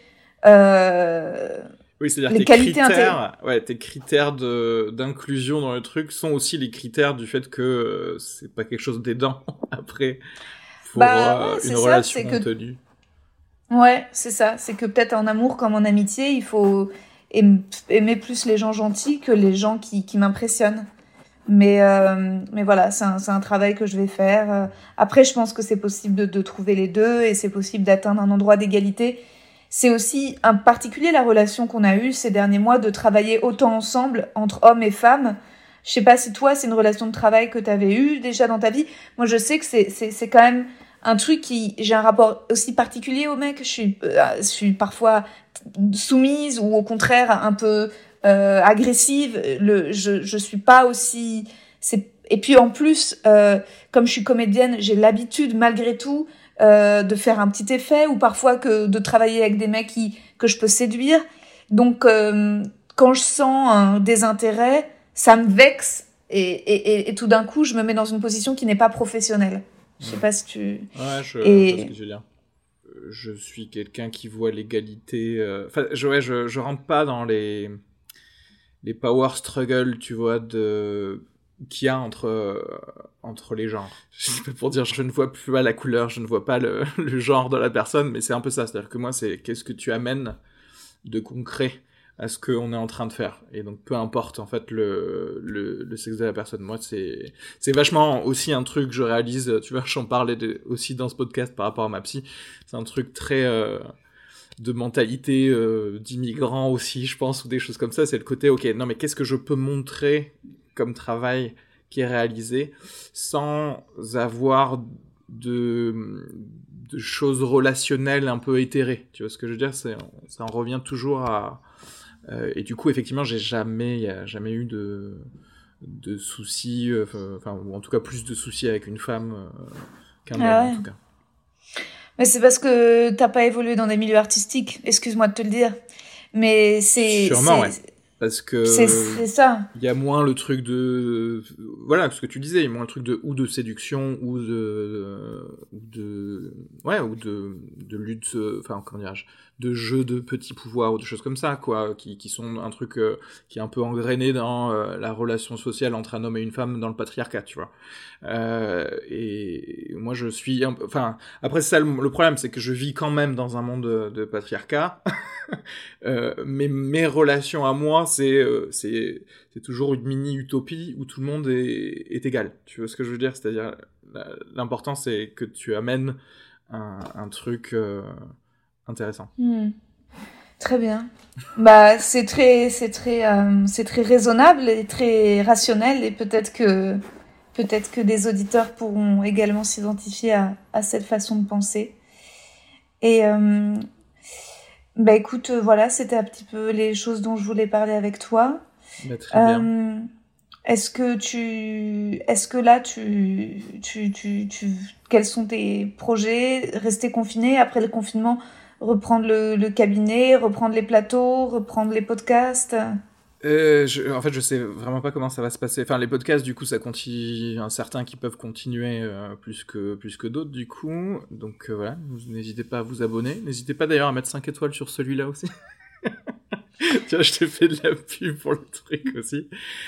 Speaker 2: Euh,
Speaker 3: Oui, c'est-à-dire que tes critères, inté- ouais, tes critères de, d'inclusion dans le truc sont aussi les critères du fait que euh, c'est pas quelque chose d'aidant après pour
Speaker 2: bah, ouais,
Speaker 3: euh, une
Speaker 2: ça,
Speaker 3: relation
Speaker 2: c'est que...
Speaker 3: tenue.
Speaker 2: Ouais, c'est ça. C'est que peut-être en amour comme en amitié, il faut aimer plus les gens gentils que les gens qui, qui m'impressionnent. Mais, euh, mais voilà, c'est un, c'est un travail que je vais faire. Après, je pense que c'est possible de, de trouver les deux et c'est possible d'atteindre un endroit d'égalité. C'est aussi en particulier la relation qu'on a eue ces derniers mois de travailler autant ensemble entre hommes et femmes. Je sais pas si toi, c'est une relation de travail que tu avais eue déjà dans ta vie. Moi, je sais que c'est, c'est, c'est quand même un truc qui... J'ai un rapport aussi particulier aux mecs. Je suis, euh, je suis parfois soumise ou au contraire un peu euh, agressive. Le, je, je suis pas aussi... C'est... Et puis en plus, euh, comme je suis comédienne, j'ai l'habitude malgré tout... Euh, de faire un petit effet ou parfois que de travailler avec des mecs qui, que je peux séduire. Donc, euh, quand je sens un désintérêt, ça me vexe et, et, et, et tout d'un coup, je me mets dans une position qui n'est pas professionnelle. Je sais pas si tu...
Speaker 3: Ouais, je
Speaker 2: et...
Speaker 3: vois ce que je veux dire. Je suis quelqu'un qui voit l'égalité... Euh... Enfin, je, ouais, je, je rentre pas dans les, les power struggles, tu vois, de... qu'il y a entre, euh, entre les genres. C'est pas pour dire je ne vois plus pas la couleur, je ne vois pas le, le genre de la personne, mais c'est un peu ça. C'est-à-dire que moi, c'est qu'est-ce que tu amènes de concret à ce qu'on est en train de faire. Et donc, peu importe, en fait, le, le, le sexe de la personne. Moi, c'est, c'est vachement aussi un truc que je réalise, tu vois, j'en parlais de, aussi dans ce podcast par rapport à ma psy. C'est un truc très... Euh, de mentalité euh, d'immigrant aussi, je pense, ou des choses comme ça. C'est le côté, ok, non, mais qu'est-ce que je peux montrer comme travail qui est réalisé sans avoir de, de choses relationnelles un peu éthérées. Tu vois ce que je veux dire ? C'est, ça en revient toujours à... Euh, et du coup, effectivement, j'ai jamais, y a jamais eu de, de soucis, euh, enfin, ou en tout cas plus de soucis avec une femme euh, qu'un homme, ah ouais. En tout cas.
Speaker 2: Mais c'est parce que t'as pas évolué dans des milieux artistiques, excuse-moi de te le dire. Mais c'est...
Speaker 3: Sûrement,
Speaker 2: c'est...
Speaker 3: ouais. Parce que
Speaker 2: c'est, c'est ça.
Speaker 3: Il y a moins le truc de voilà ce que tu disais, il y a moins le truc de ou de séduction ou de ou de ouais ou de de lutte, enfin comment dirais-je, de jeu de petits pouvoirs ou de choses comme ça quoi, qui qui sont un truc euh, qui est un peu engrainé dans euh, la relation sociale entre un homme et une femme dans le patriarcat, tu vois. Euh, et moi je suis un... enfin après c'est ça le, le problème, c'est que je vis quand même dans un monde de, de patriarcat. euh, mais mes relations à moi c'est euh, c'est c'est toujours une mini utopie où tout le monde est est égal, tu vois ce que je veux dire, c'est-à-dire l'important c'est que tu amènes un un truc euh, intéressant.
Speaker 2: Mmh. Très bien. Bah c'est très c'est très euh, c'est très raisonnable et très rationnel, et peut-être que peut-être que des auditeurs pourront également s'identifier à à cette façon de penser. Et euh, bah écoute, euh, voilà, c'était un petit peu les choses dont je voulais parler avec toi.
Speaker 3: Bah, très euh, bien.
Speaker 2: Est-ce que tu, est-ce que là tu, tu, tu, tu, quels sont tes projets? Rester confiné après le confinement, reprendre le, le cabinet, reprendre les plateaux, reprendre les podcasts?
Speaker 3: Euh, je, en fait, je sais vraiment pas comment ça va se passer. Enfin, les podcasts, du coup, ça continue. Un certains qui peuvent continuer euh, plus que plus que d'autres, du coup. Donc euh, voilà, vous, n'hésitez pas à vous abonner. N'hésitez pas d'ailleurs à mettre cinq étoiles sur celui-là aussi. Tu vois, je t'ai fait de la pub pour le truc aussi.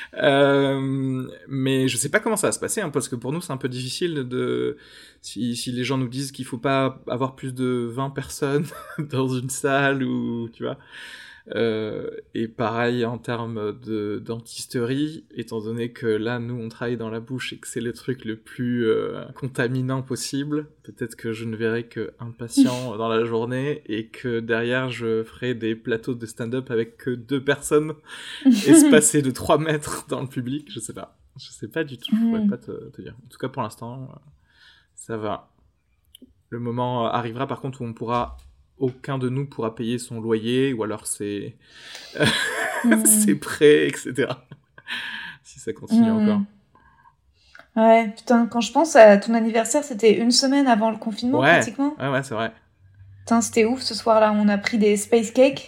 Speaker 3: Euh, mais je sais pas comment ça va se passer, hein, parce que pour nous, c'est un peu difficile de... Si, si les gens nous disent qu'il faut pas avoir plus de vingt personnes dans une salle, ou... Tu vois. Euh, et pareil en termes de dentisterie, étant donné que là nous on travaille dans la bouche et que c'est le truc le plus euh, contaminant possible, peut-être que je ne verrai qu'un patient dans la journée et que derrière je ferai des plateaux de stand-up avec que deux personnes espacées de trois mètres dans le public. Je sais pas, je sais pas du tout, je pourrais pas te, te dire. En tout cas pour l'instant ça va. Le moment arrivera par contre où on pourra aucun de nous pourra payer son loyer, ou alors c'est mmh. ses prêts, et cetera. Si ça continue mmh. encore.
Speaker 2: Ouais, putain, quand je pense à ton anniversaire, c'était une semaine avant le confinement,
Speaker 3: ouais.
Speaker 2: pratiquement.
Speaker 3: Ouais, ouais, c'est vrai.
Speaker 2: Putain, c'était ouf ce soir-là, on a pris des space cakes.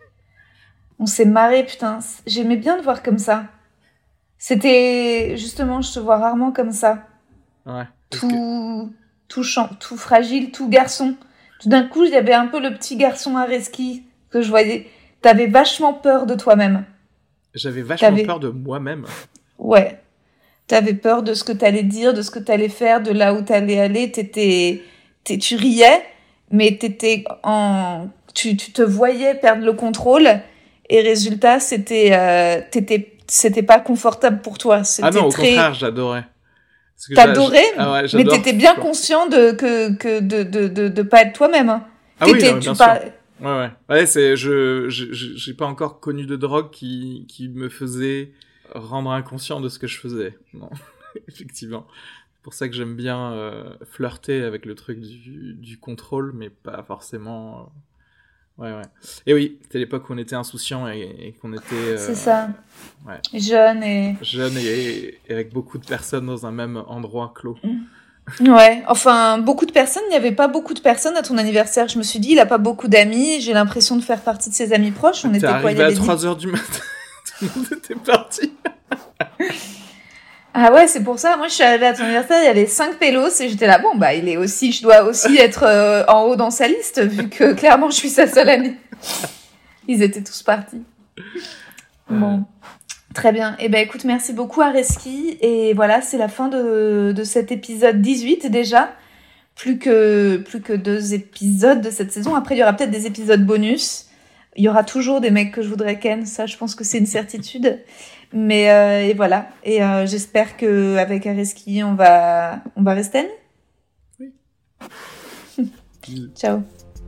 Speaker 2: On s'est marré, putain. J'aimais bien te voir comme ça. C'était, justement, je te vois rarement comme ça.
Speaker 3: Ouais.
Speaker 2: Tout, que... tout, champ, tout fragile, tout garçon. Tout d'un coup, il y avait un peu le petit garçon Areski que je voyais. T'avais vachement peur de toi-même.
Speaker 3: J'avais vachement t'avais... peur de moi-même.
Speaker 2: Ouais. T'avais peur de ce que t'allais dire, de ce que t'allais faire, de là où t'allais aller. T'étais, t'es... tu riais, mais t'étais en, tu, tu te voyais perdre le contrôle. Et résultat, c'était, euh, t'étais, c'était pas confortable pour toi. C'était
Speaker 3: ah non, au
Speaker 2: très...
Speaker 3: contraire, j'adorais.
Speaker 2: T'adorais,
Speaker 3: ah ouais,
Speaker 2: mais t'étais bien conscient de que que de de de de pas être toi-même. Hein.
Speaker 3: Ah oui, non, bien pas... sûr. Ouais ouais. Ouais, c'est je je j'ai pas encore connu de drogue qui qui me faisait rendre inconscient de ce que je faisais. Non, effectivement. C'est pour ça que j'aime bien euh, flirter avec le truc du du contrôle, mais pas forcément. Euh... Ouais, ouais. Et oui, c'était l'époque où on était insouciant et, et qu'on était... Euh,
Speaker 2: c'est ça.
Speaker 3: Ouais.
Speaker 2: Jeune et...
Speaker 3: Jeune et, et avec beaucoup de personnes dans un même endroit clos.
Speaker 2: Ouais, enfin, beaucoup de personnes. Il n'y avait pas beaucoup de personnes à ton anniversaire. Je me suis dit, il n'a pas beaucoup d'amis. J'ai l'impression de faire partie de ses amis proches. On
Speaker 3: T'es
Speaker 2: était
Speaker 3: arrivé
Speaker 2: quoi, il y avait
Speaker 3: à trois heures du matin. Tout le monde était parti.
Speaker 2: Ah ouais, c'est pour ça. Moi, je suis arrivée à ton anniversaire, il y avait cinq pélos et j'étais là, bon, bah, il est aussi, je dois aussi être euh, en haut dans sa liste, vu que clairement, je suis sa seule amie. Ils étaient tous partis. Bon. Très bien. Eh ben, écoute, merci beaucoup, Areski. Et voilà, c'est la fin de, de cet épisode dix-huit, déjà. Plus que, plus que deux épisodes de cette saison. Après, il y aura peut-être des épisodes bonus. Il y aura toujours des mecs que je voudrais ken. Ça, je pense que c'est une certitude. Mais euh, et voilà, et euh, j'espère que avec Areski on va on va rester amis.
Speaker 3: Oui.
Speaker 2: Ciao.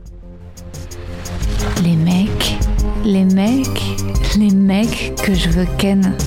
Speaker 1: Les mecs, les mecs, les mecs que je veux ken.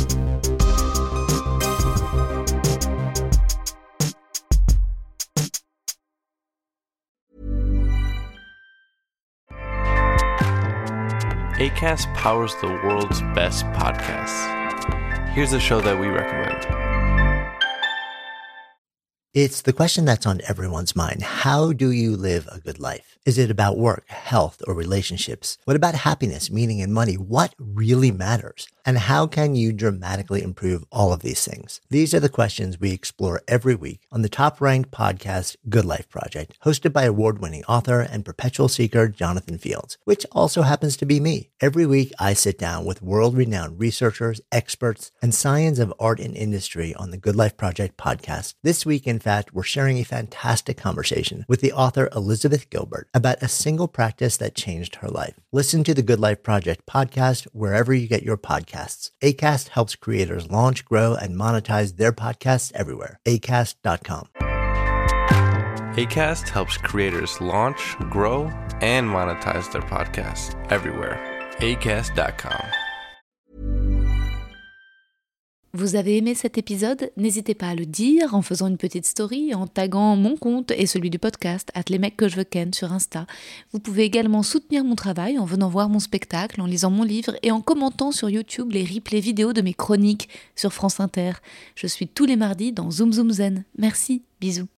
Speaker 6: Acast powers the world's best podcasts. Here's a show that we recommend.
Speaker 7: It's the question that's on everyone's mind. How do you live a good life? Is it about work, health, or relationships? What about happiness, meaning, and money? What really matters? And how can you dramatically improve all of these things? These are the questions we explore every week on the top-ranked podcast Good Life Project, hosted by award-winning author and perpetual seeker Jonathan Fields, which also happens to be me. Every week, I sit down with world-renowned researchers, experts, and science of art and industry on the Good Life Project podcast. This week, in fact, we're sharing a fantastic conversation with the author Elizabeth Gilbert about a single practice that changed her life. Listen to the Good Life Project podcast wherever you get your podcasts. Acast helps creators launch, grow, and monetize their podcasts everywhere. acast dot com.
Speaker 6: Acast helps creators launch, grow, and monetize their podcasts everywhere. acast dot com.
Speaker 1: Vous avez aimé cet épisode ? N'hésitez pas à le dire en faisant une petite story, en taguant mon compte et celui du podcast, at les mecs que je veux ken sur Insta. Vous pouvez également soutenir mon travail en venant voir mon spectacle, en lisant mon livre et en commentant sur YouTube les replays vidéo de mes chroniques sur France Inter. Je suis tous les mardis dans Zoom Zoom Zen. Merci, bisous.